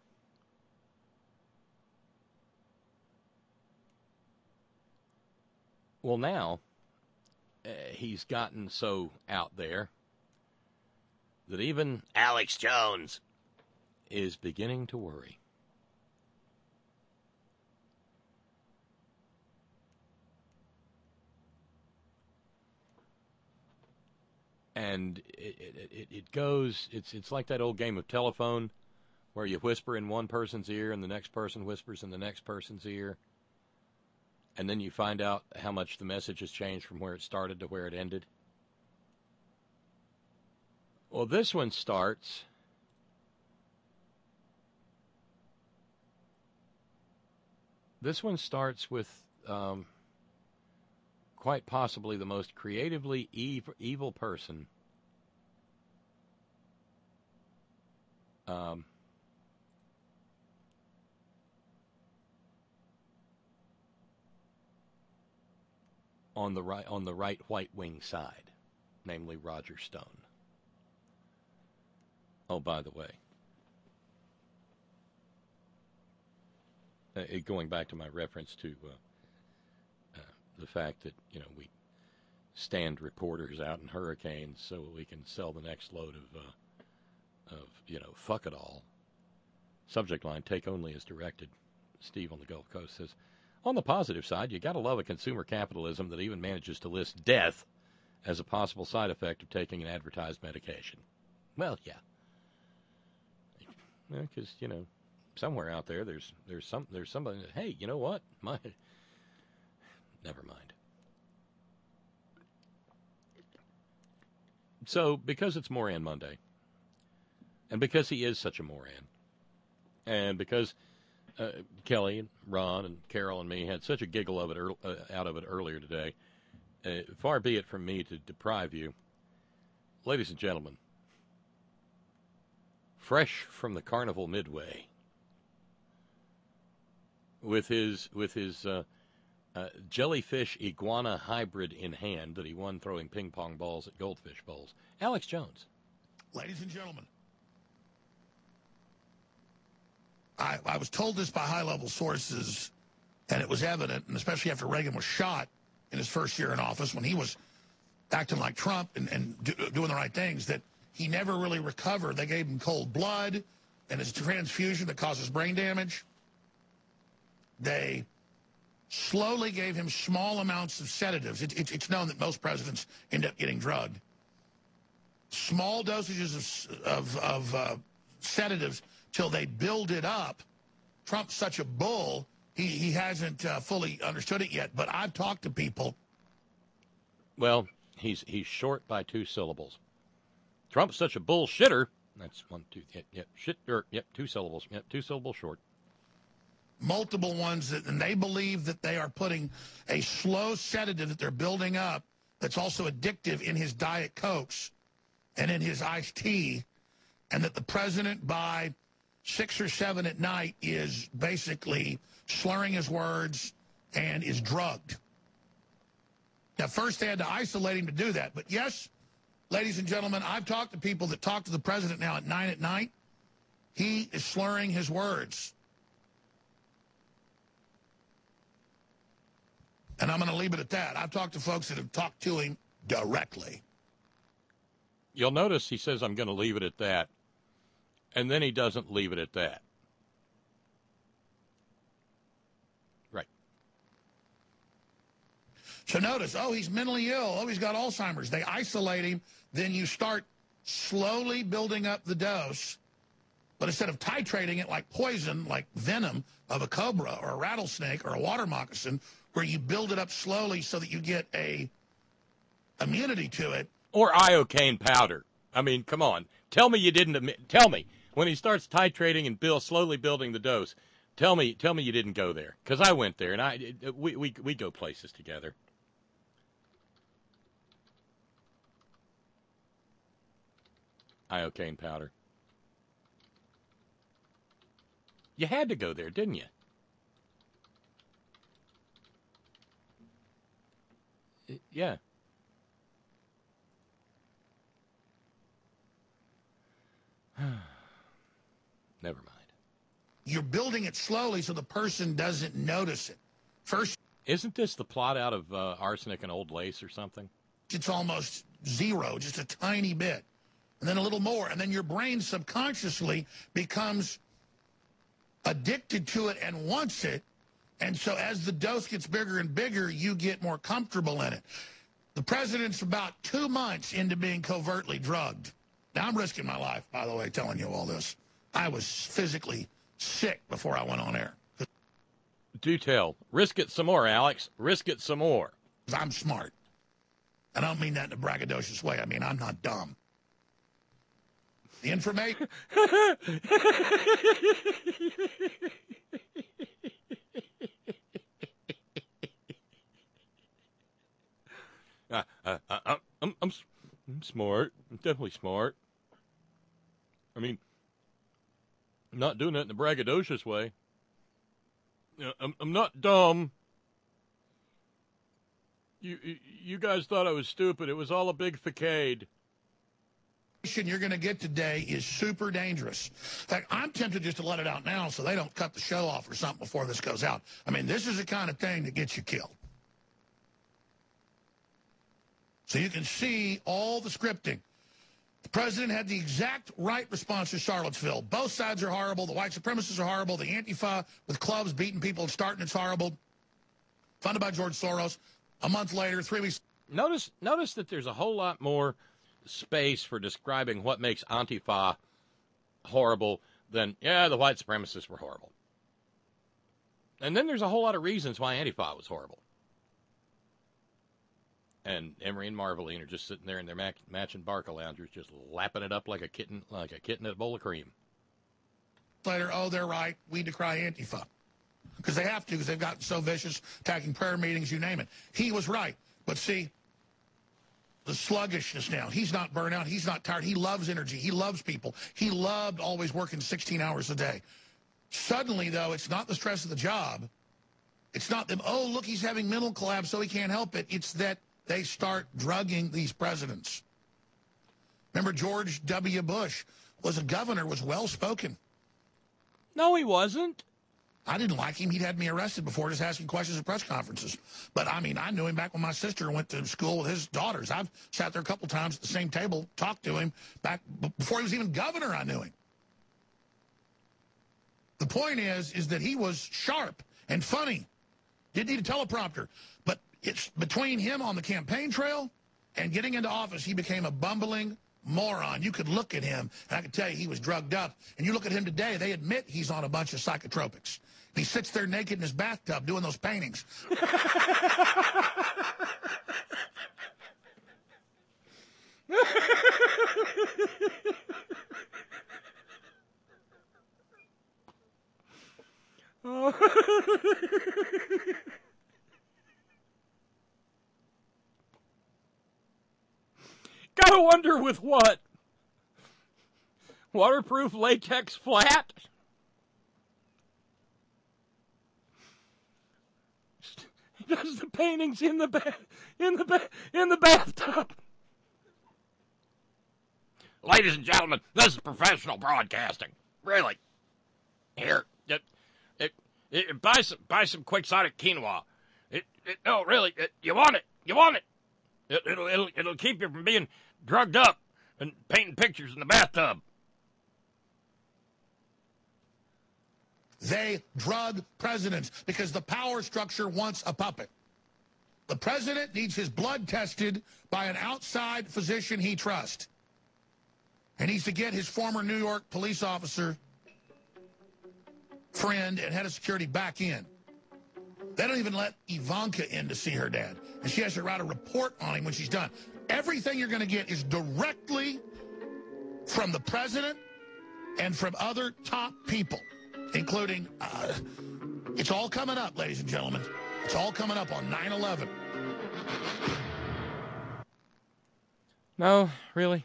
Well, now he's gotten so out there that even Alex Jones is beginning to worry. And it goes, it's like that old game of telephone where you whisper in one person's ear and the next person whispers in the next person's ear. And then you find out how much the message has changed from where it started to where it ended. Well, this one starts with quite possibly the most creatively evil person on the right white wing side, namely Roger Stone. Oh, by the way, going back to my reference to the fact that, you know, we stand reporters out in hurricanes so we can sell the next load of you know, fuck it all. Subject line, take only as directed. Steve on the Gulf Coast says, on the positive side, you got to love a consumer capitalism that even manages to list death as a possible side effect of taking an advertised medication. Well, yeah. Because, you know, somewhere out there, there's somebody that, hey, you know what? Never mind. So, because it's Moran Monday, and because he is such a moron, and because Kelly and Ron and Carol and me had such a giggle of it out of it earlier today, far be it from me to deprive you, ladies and gentlemen, fresh from the Carnival Midway, with his jellyfish iguana hybrid in hand that he won throwing ping pong balls at goldfish bowls, Alex Jones. Ladies and gentlemen, I was told this by high-level sources, and it was evident, and especially after Reagan was shot in his first year in office, when he was acting like Trump and doing the right things, that he never really recovered. They gave him cold blood and his transfusion that causes brain damage. They slowly gave him small amounts of sedatives. It's known that most presidents end up getting drugged. Small dosages of sedatives till they build it up. Trump's such a bull, he hasn't fully understood it yet, but I've talked to people. Well, he's short by 2 syllables. Trump's such a bullshitter. That's 1, 2, yep, 2 syllables. Yep, 2 syllables short. Multiple ones, and they believe that they are putting a slow sedative that they're building up that's also addictive in his Diet Cokes and in his iced tea, and that the president by 6 or 7 at night is basically slurring his words and is drugged. Now, first they had to isolate him to do that. But yes, ladies and gentlemen, I've talked to people that talk to the president now at 9 at night. He is slurring his words. And I'm going to leave it at that. I've talked to folks that have talked to him directly. You'll notice he says, I'm going to leave it at that. And then he doesn't leave it at that. Right. So notice, oh, he's mentally ill. Oh, he's got Alzheimer's. They isolate him. Then you start slowly building up the dose. But instead of titrating it like poison, like venom of a cobra or a rattlesnake or a water moccasin, where you build it up slowly so that you get a immunity to it. Or iocane powder. I mean, come on. Tell me you didn't. Tell me. When he starts titrating and slowly building the dose, tell me you didn't go there, because I went there, and we go places together. Iocane powder. You had to go there, didn't you? Yeah. Never mind. You're building it slowly so the person doesn't notice it. First, isn't this the plot out of Arsenic and Old Lace or something? It's almost zero, just a tiny bit, and then a little more, and then your brain subconsciously becomes addicted to it and wants it, and so as the dose gets bigger and bigger, you get more comfortable in it. The president's about 2 months into being covertly drugged. Now, I'm risking my life, by the way, telling you all this. I was physically sick before I went on air. Do tell. Risk it some more, Alex. Risk it some more. I'm smart. I don't mean that in a braggadocious way. I mean, I'm not dumb. The information... I'm smart. I'm definitely smart. I mean, I'm not doing that in a braggadocious way. I'm not dumb. You guys thought I was stupid. It was all a big facade. You're going to get today is super dangerous. In fact, I'm tempted just to let it out now so they don't cut the show off or something before this goes out. I mean, this is the kind of thing that gets you killed. So you can see all the scripting. The president had the exact right response to Charlottesville. Both sides are horrible. The white supremacists are horrible. The Antifa with clubs beating people and starting, it's horrible. Funded by George Soros. A month later, 3 weeks. Notice that there's a whole lot more space for describing what makes Antifa horrible than, yeah, the white supremacists were horrible. And then there's a whole lot of reasons why Antifa was horrible. And Emery and Marveline are just sitting there in their matching Barca loungers, just lapping it up like a kitten at a bowl of cream. Later, oh, they're right. We decry Antifa. Because they have to, because they've gotten so vicious, attacking prayer meetings, you name it. He was right. But see, the sluggishness now. He's not burnt out. He's not tired. He loves energy. He loves people. He loved always working 16 hours a day. Suddenly, though, it's not the stress of the job. It's not them, oh, look, he's having mental collapse, so he can't help it. It's that they start drugging these presidents. Remember, George W. Bush was a governor, was well-spoken. No, he wasn't. I didn't like him. He'd had me arrested before just asking questions at press conferences. But, I mean, I knew him back when my sister went to school with his daughters. I've sat there a couple times at the same table, talked to him. Back before he was even governor, I knew him. The point is that he was sharp and funny. Didn't need a teleprompter. But it's between him on the campaign trail and getting into office, he became a bumbling moron. You could look at him, and I could tell you he was drugged up. And you look at him today, they admit he's on a bunch of psychotropics. He sits there naked in his bathtub doing those paintings. Gotta wonder with what? Waterproof latex flat? He does the paintings in the bathtub. Ladies and gentlemen, this is professional broadcasting. Really. Here, buy some quixotic quinoa. No, really, you want it. You want it. It'll keep you from being drugged up and painting pictures in the bathtub. They drug presidents because the power structure wants a puppet. The president needs his blood tested by an outside physician he trusts. And needs to get his former New York police officer friend and head of security back in. They don't even let Ivanka in to see her dad. And she has to write a report on him when she's done. Everything you're going to get is directly from the president and from other top people, including, it's all coming up, ladies and gentlemen. It's all coming up on 9/11. No, really?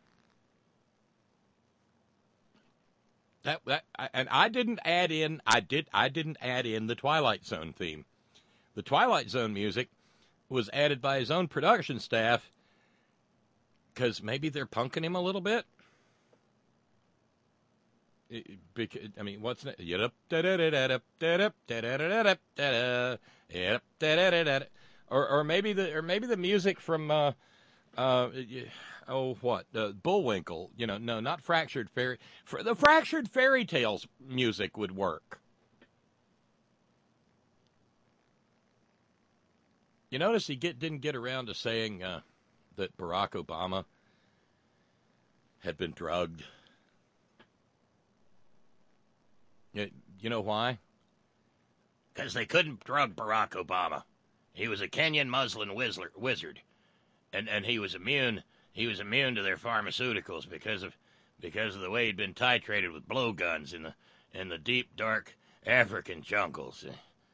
I didn't add in the Twilight Zone theme. The Twilight Zone music was added by his own production staff because maybe they're punking him a little bit. I mean, what's it? Or maybe the music from Bullwinkle. No, not Fractured Fairy. The Fractured Fairy Tales music would work. You notice he didn't get around to saying that Barack Obama had been drugged. You know why? Because they couldn't drug Barack Obama. He was a Kenyan Muslim wizard, and he was immune. He was immune to their pharmaceuticals because of the way he'd been titrated with blowguns in the deep, dark African jungles.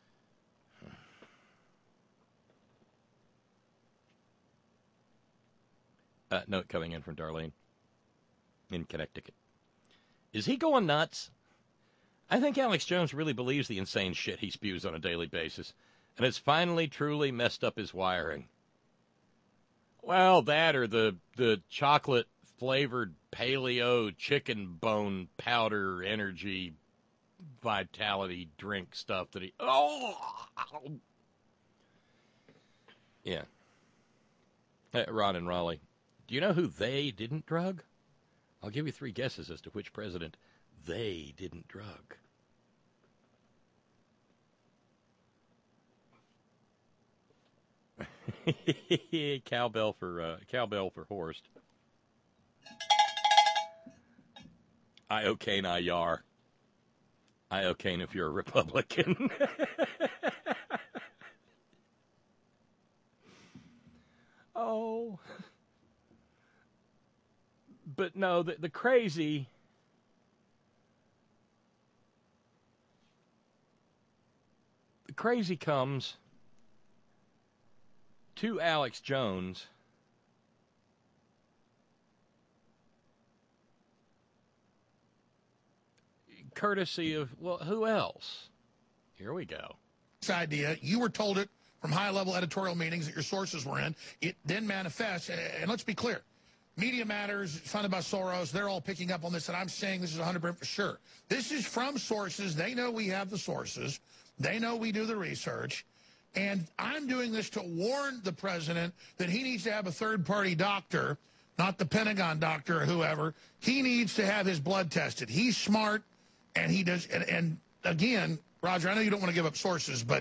Note coming in from Darlene in Connecticut. Is he going nuts? I think Alex Jones really believes the insane shit he spews on a daily basis, and it's finally truly messed up his wiring. Well, that or the chocolate-flavored paleo chicken bone powder energy vitality drink stuff that he... Oh! Yeah. Ron and Raleigh. Do you know who they didn't drug? I'll give you 3 guesses as to which president they didn't drug. Cowbell for Horst. Iocane Ayar. Iocane if you're a Republican. Oh. But no, the crazy... The crazy comes to Alex Jones courtesy of, well, who else? Here we go. This idea, you were told it from high-level editorial meetings that your sources were in. It then manifests, and let's be clear, Media Matters, funded by Soros, they're all picking up on this, and I'm saying this is 100% for sure. This is from sources. They know we have the sources. They know we do the research. And I'm doing this to warn the president that he needs to have a third-party doctor, not the Pentagon doctor or whoever. He needs to have his blood tested. He's smart, and he does. And again, Roger, I know you don't want to give up sources, but,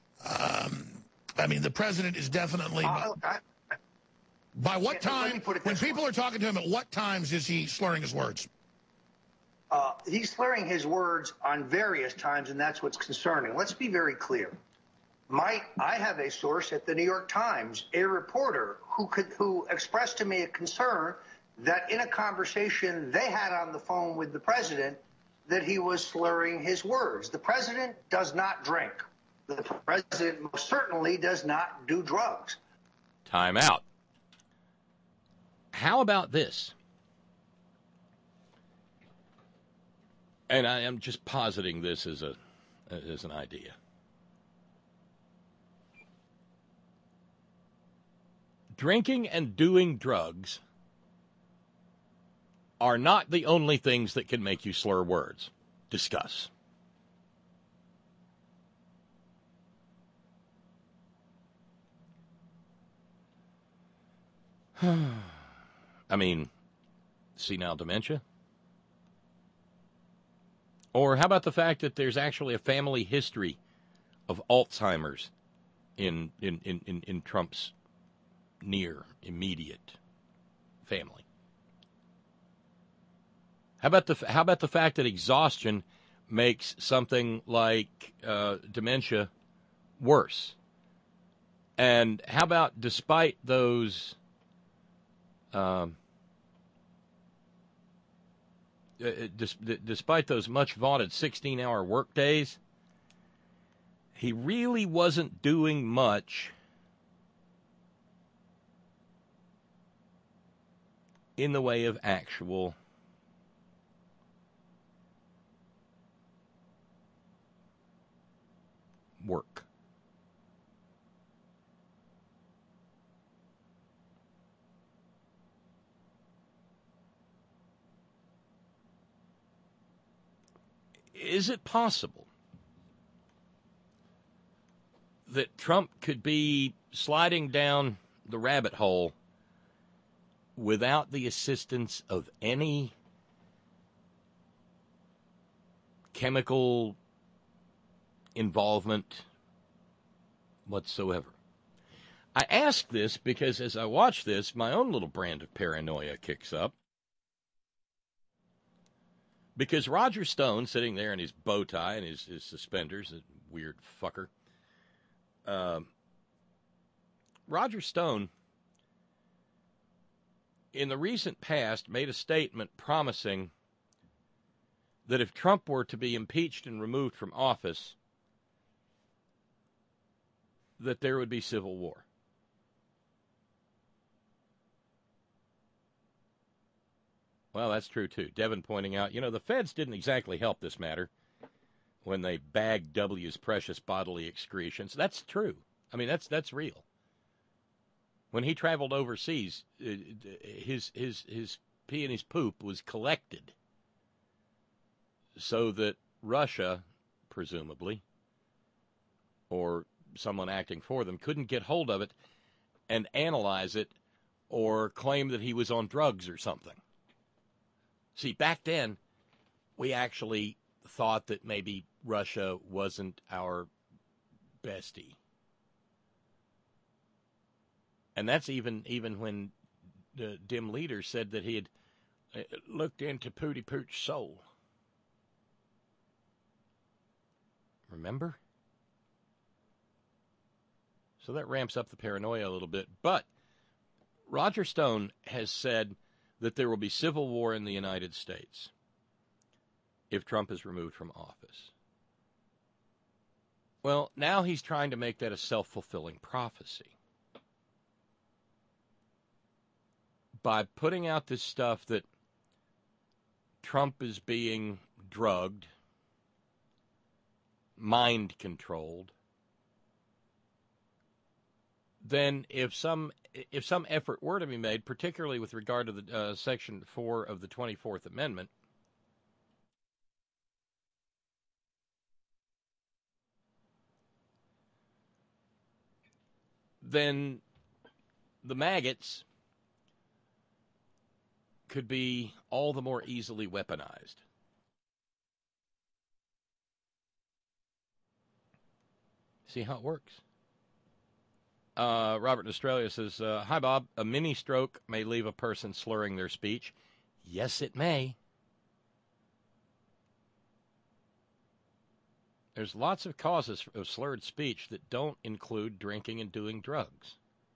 I mean, the president is definitely... By what time, when people are talking to him, at what times is he slurring his words? He's slurring his words on various times, and that's what's concerning. Let's be very clear. I have a source at the New York Times, a reporter who expressed to me a concern that in a conversation they had on the phone with the president, that he was slurring his words. The president does not drink. The president most certainly does not do drugs. Time out. How about this? And I am just positing this as an idea. Drinking and doing drugs are not the only things that can make you slur words. Discuss. I mean, senile dementia? Or how about the fact that there's actually a family history of Alzheimer's in Trump's near immediate family? How about the fact that exhaustion makes something like dementia worse? And how about despite those despite those much vaunted 16-hour work days, he really wasn't doing much in the way of actual work. Is it possible that Trump could be sliding down the rabbit hole without the assistance of any chemical involvement whatsoever? I ask this because as I watch this, my own little brand of paranoia kicks up. Because Roger Stone, sitting there in his bow tie and his suspenders, a weird fucker, Roger Stone, in the recent past, made a statement promising that if Trump were to be impeached and removed from office, that there would be civil war. Well, that's true, too. Devin pointing out, the feds didn't exactly help this matter when they bagged W's precious bodily excretions. That's true. I mean, that's real. When he traveled overseas, his pee and his poop was collected so that Russia, presumably, or someone acting for them, couldn't get hold of it and analyze it or claim that he was on drugs or something. See, back then, we actually thought that maybe Russia wasn't our bestie. And that's even when the dim leader said that he had looked into Pooty Pooch's soul. Remember? So that ramps up the paranoia a little bit. But Roger Stone has said that there will be civil war in the United States if Trump is removed from office. Well, now he's trying to make that a self-fulfilling prophecy by putting out this stuff that Trump is being drugged, mind-controlled. Then if some effort were to be made, particularly with regard to the Section 4 of the 24th Amendment, then the maggots could be all the more easily weaponized. See how it works? Robert in Australia says, hi, Bob. A mini stroke may leave a person slurring their speech. Yes, it may. There's lots of causes of slurred speech that don't include drinking and doing drugs.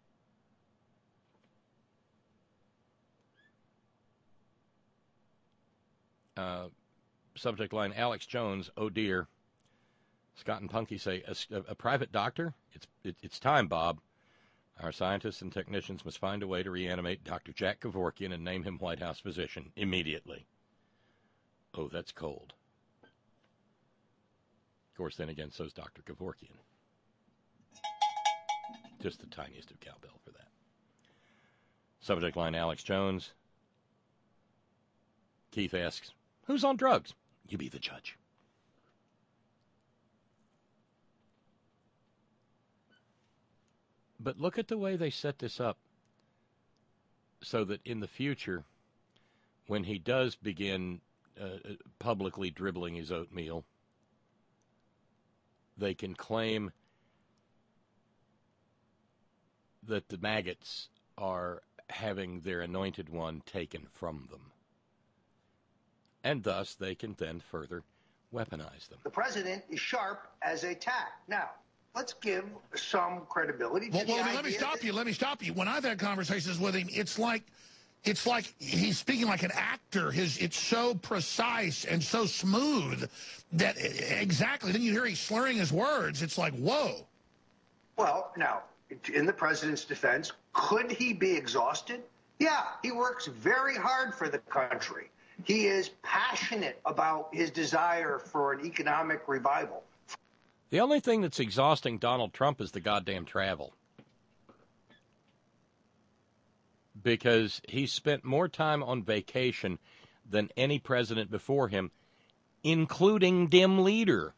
Subject line, Alex Jones, oh dear. Scott and Punky say, a private doctor? It's time, Bob. Our scientists and technicians must find a way to reanimate Dr. Jack Kevorkian and name him White House physician immediately. Oh, that's cold. Of course, then again, so's Dr. Kevorkian. Just the tiniest of cowbell for that. Subject line, Alex Jones. Keith asks, who's on drugs? You be the judge. But look at the way they set this up so that in the future, when he does begin publicly dribbling his oatmeal, they can claim that the maggots are having their anointed one taken from them. And thus they can then further weaponize them. The president is sharp as a tack. Now, let's give some credibility to well, let me stop you. When I've had conversations with him, it's like he's speaking like an actor. It's so precise and so smooth that exactly. Then you hear he's slurring his words. It's like, whoa. Well, now, in the president's defense, could he be exhausted? Yeah, he works very hard for the country. He is passionate about his desire for an economic revival. The only thing that's exhausting Donald Trump is the goddamn travel. Because he spent more time on vacation than any president before him, including Dim Leader.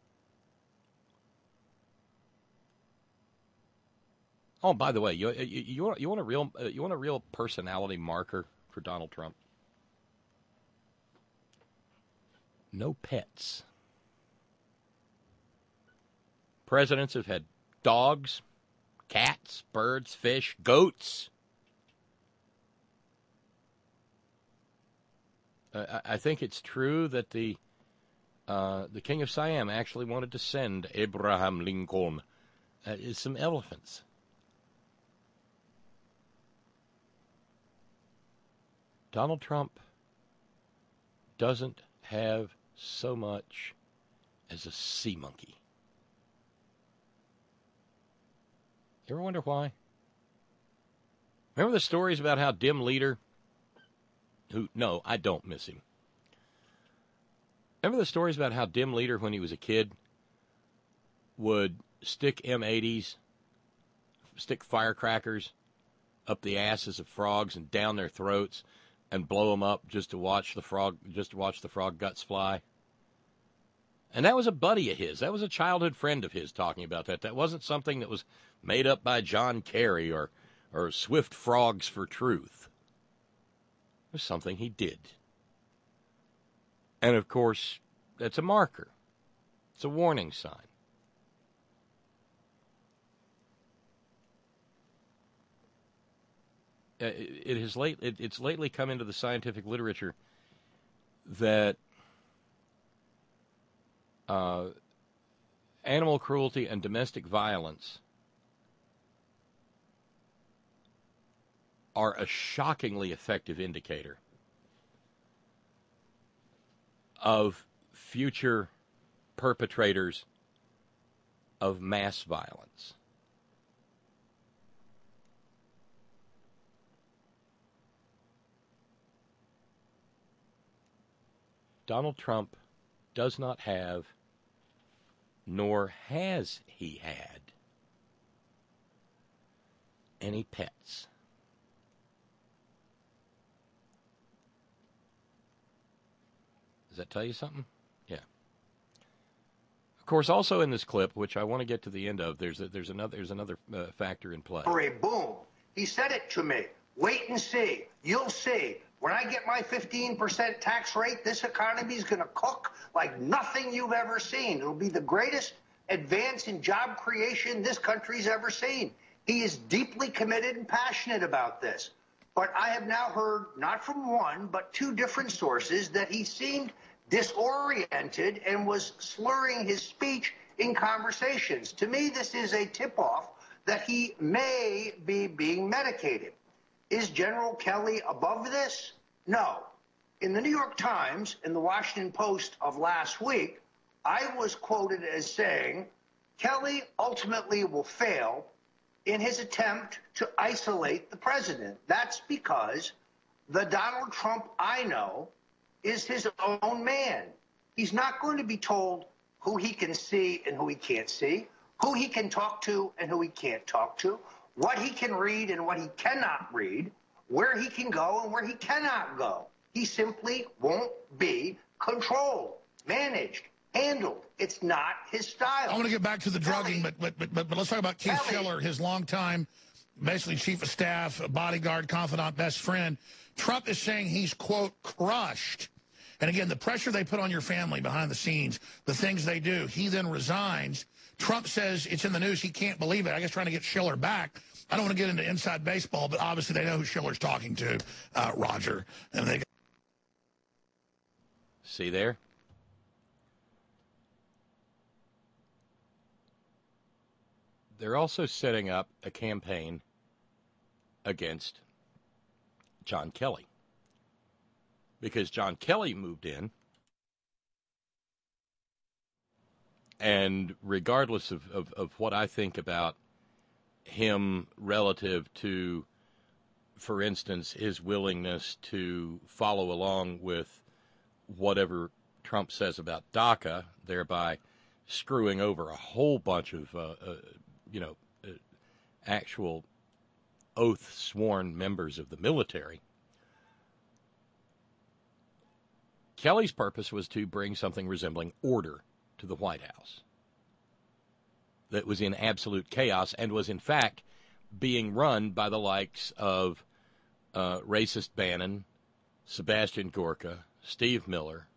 Oh, by the way, you want a real personality marker for Donald Trump? No pets. Presidents have had dogs, cats, birds, fish, goats. I think it's true that the King of Siam actually wanted to send Abraham Lincoln some elephants. Donald Trump doesn't have so much as a sea monkey. You ever wonder why? Remember the stories about how Dim Leader, no, I don't miss him. Remember the stories about how Dim Leader, when he was a kid, would stick M80s, stick firecrackers up the asses of frogs and down their throats and blow them up just to watch the frog guts fly? And that was a buddy of his. That was a childhood friend of his talking about that. That wasn't something that was made up by John Kerry or Swift Frogs for Truth. It was something he did. And, of course, that's a marker. It's a warning sign. It's lately come into the scientific literature that animal cruelty and domestic violence are a shockingly effective indicator of future perpetrators of mass violence. Donald Trump does not have, nor has he had, any pets. Does that tell you something? Yeah. Of course, also in this clip, which I want to get to the end of, there's another factor in play. For a boom. He said it to me. Wait and see. You'll see. When I get my 15% tax rate, this economy is going to cook like nothing you've ever seen. It'll be the greatest advance in job creation this country's ever seen. He is deeply committed and passionate about this. But I have now heard, not from one, but two different sources, that he seemed disoriented and was slurring his speech in conversations. To me, this is a tip-off that he may be being medicated. Is General Kelly above this? No. In the New York Times and the Washington Post of last week, I was quoted as saying, Kelly ultimately will fail in his attempt to isolate the president. That's because the Donald Trump I know is his own man. He's not going to be told who he can see and who he can't see, who he can talk to and who he can't talk to, what he can read and what he cannot read, where he can go and where he cannot go. He simply won't be controlled, managed, handled. It's not his style. I want to get back to the drugging, but let's talk about Keith Schiller, his longtime, basically chief of staff, bodyguard, confidant, best friend. Trump is saying he's, quote, crushed. And again, the pressure they put on your family behind the scenes, the things they do, he then resigns. Trump says it's in the news. He can't believe it. I guess trying to get Schiller back. I don't want to get into inside baseball, but obviously they know who Schiller's talking to, Roger. And they see there? They're also setting up a campaign against John Kelly. Because John Kelly moved in, and regardless of what I think about him relative to, for instance, his willingness to follow along with whatever Trump says about DACA, thereby screwing over a whole bunch of, actual oath-sworn members of the military, Kelly's purpose was to bring something resembling order to the White House that was in absolute chaos and was, in fact, being run by the likes of racist Bannon, Sebastian Gorka, Steve Miller,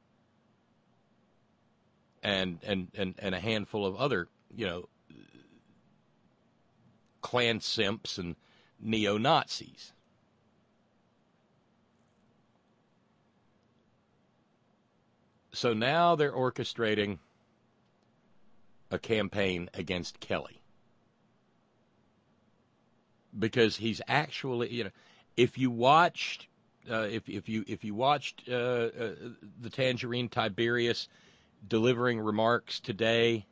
and a handful of other, Klan simps and neo-Nazis. So now they're orchestrating a campaign against Kelly. Because he's actually, if you watched, if you watched the Tangerine Tiberius delivering remarks today,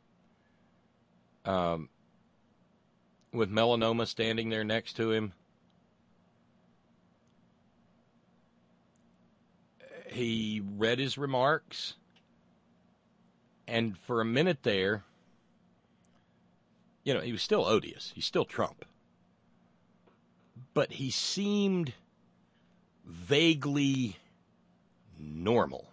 with melanoma standing there next to him, he read his remarks, and for a minute there, he was still odious. He's still Trump. But he seemed vaguely normal.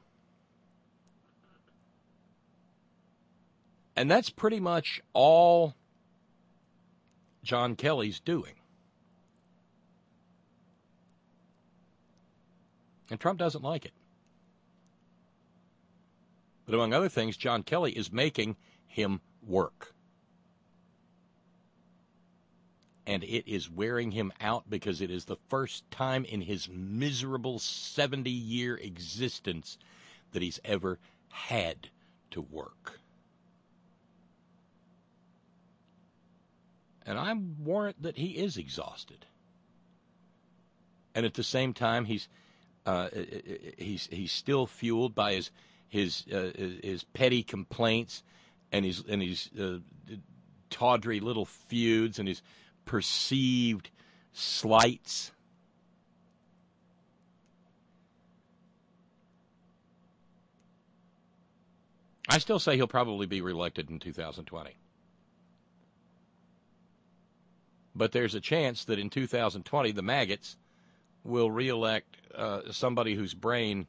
And that's pretty much all John Kelly's doing. And Trump doesn't like it. But among other things, John Kelly is making him work. And it is wearing him out because it is the first time in his miserable 70-year existence that he's ever had to work. And I warrant that he is exhausted. and at the same time he's still fueled by his petty complaints and his tawdry little feuds and his perceived slights. I still say he'll probably be reelected in 2020. But there's a chance that in 2020 the maggots will reelect somebody whose brain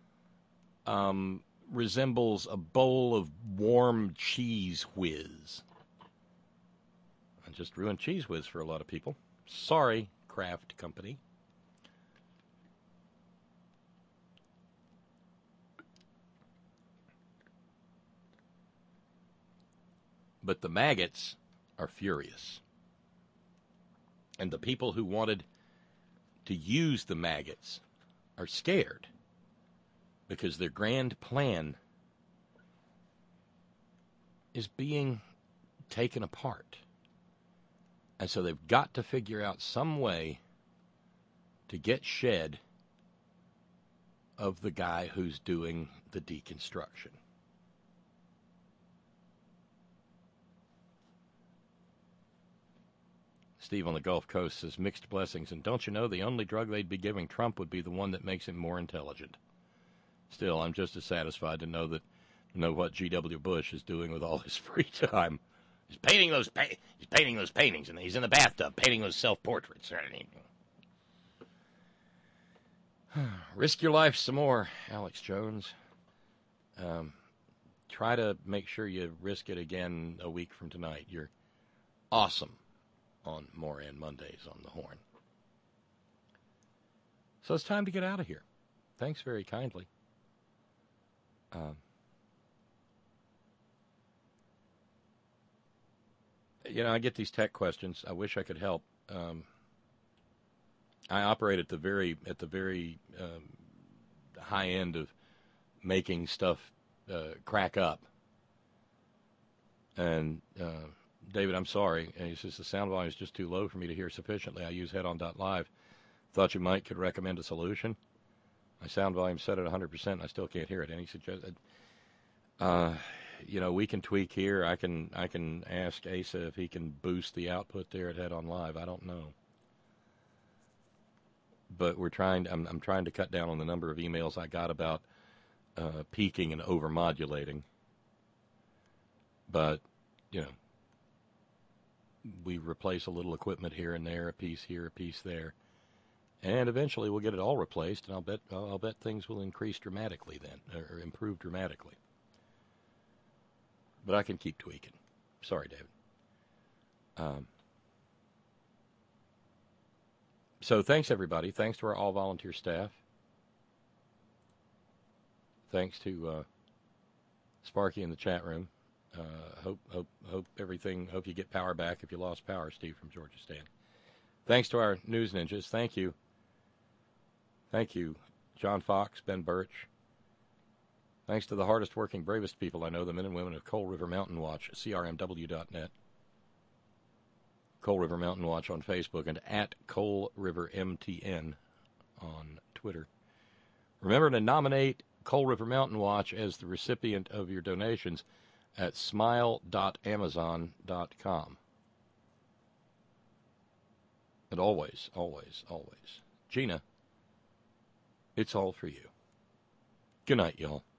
resembles a bowl of warm Cheese Whiz. I just ruined Cheese Whiz for a lot of people. Sorry, Kraft Company. But the maggots are furious. And the people who wanted to use the maggots are scared because their grand plan is being taken apart. And so they've got to figure out some way to get shed of the guy who's doing the deconstruction. Steve on the Gulf Coast says, mixed blessings. And don't you know, the only drug they'd be giving Trump would be the one that makes him more intelligent. Still, I'm just as satisfied to know what G.W. Bush is doing with all his free time. He's painting those paintings, and he's in the bathtub painting those self-portraits. Risk your life some more, Alex Jones. Try to make sure you risk it again a week from tonight. You're awesome on Moran Mondays on the Horn. So it's time to get out of here. Thanks very kindly. I get these tech questions. I wish I could help. I operate at the very high end of making stuff crack up. And David, I'm sorry. And he says the sound volume is just too low for me to hear sufficiently. I use headon.live. Thought you could recommend a solution. My sound volume set at 100%, and I still can't hear it. Any suggestion? We can tweak here. I can ask Asa if he can boost the output there at Head On Live. I don't know. But I'm trying to cut down on the number of emails I got about peaking and overmodulating. But, we replace a little equipment here and there, a piece here, a piece there. And eventually we'll get it all replaced, and I'll bet things will increase dramatically then, or improve dramatically. But I can keep tweaking. Sorry, David. So thanks, everybody. Thanks to our all-volunteer staff. Thanks to Sparky in the chat room. Hope you get power back if you lost power, Steve from Georgia Stan. Thanks to our news ninjas. Thank you. Thank you, John Fox, Ben Birch. Thanks to the hardest working, bravest people I know, the men and women of Coal River Mountain Watch, crmw.net. Coal River Mountain Watch on Facebook, and at Coal River MTN on Twitter. Remember to nominate Coal River Mountain Watch as the recipient of your donations at smile.amazon.com. And always, always, always, Gina, it's all for you. Good night, y'all.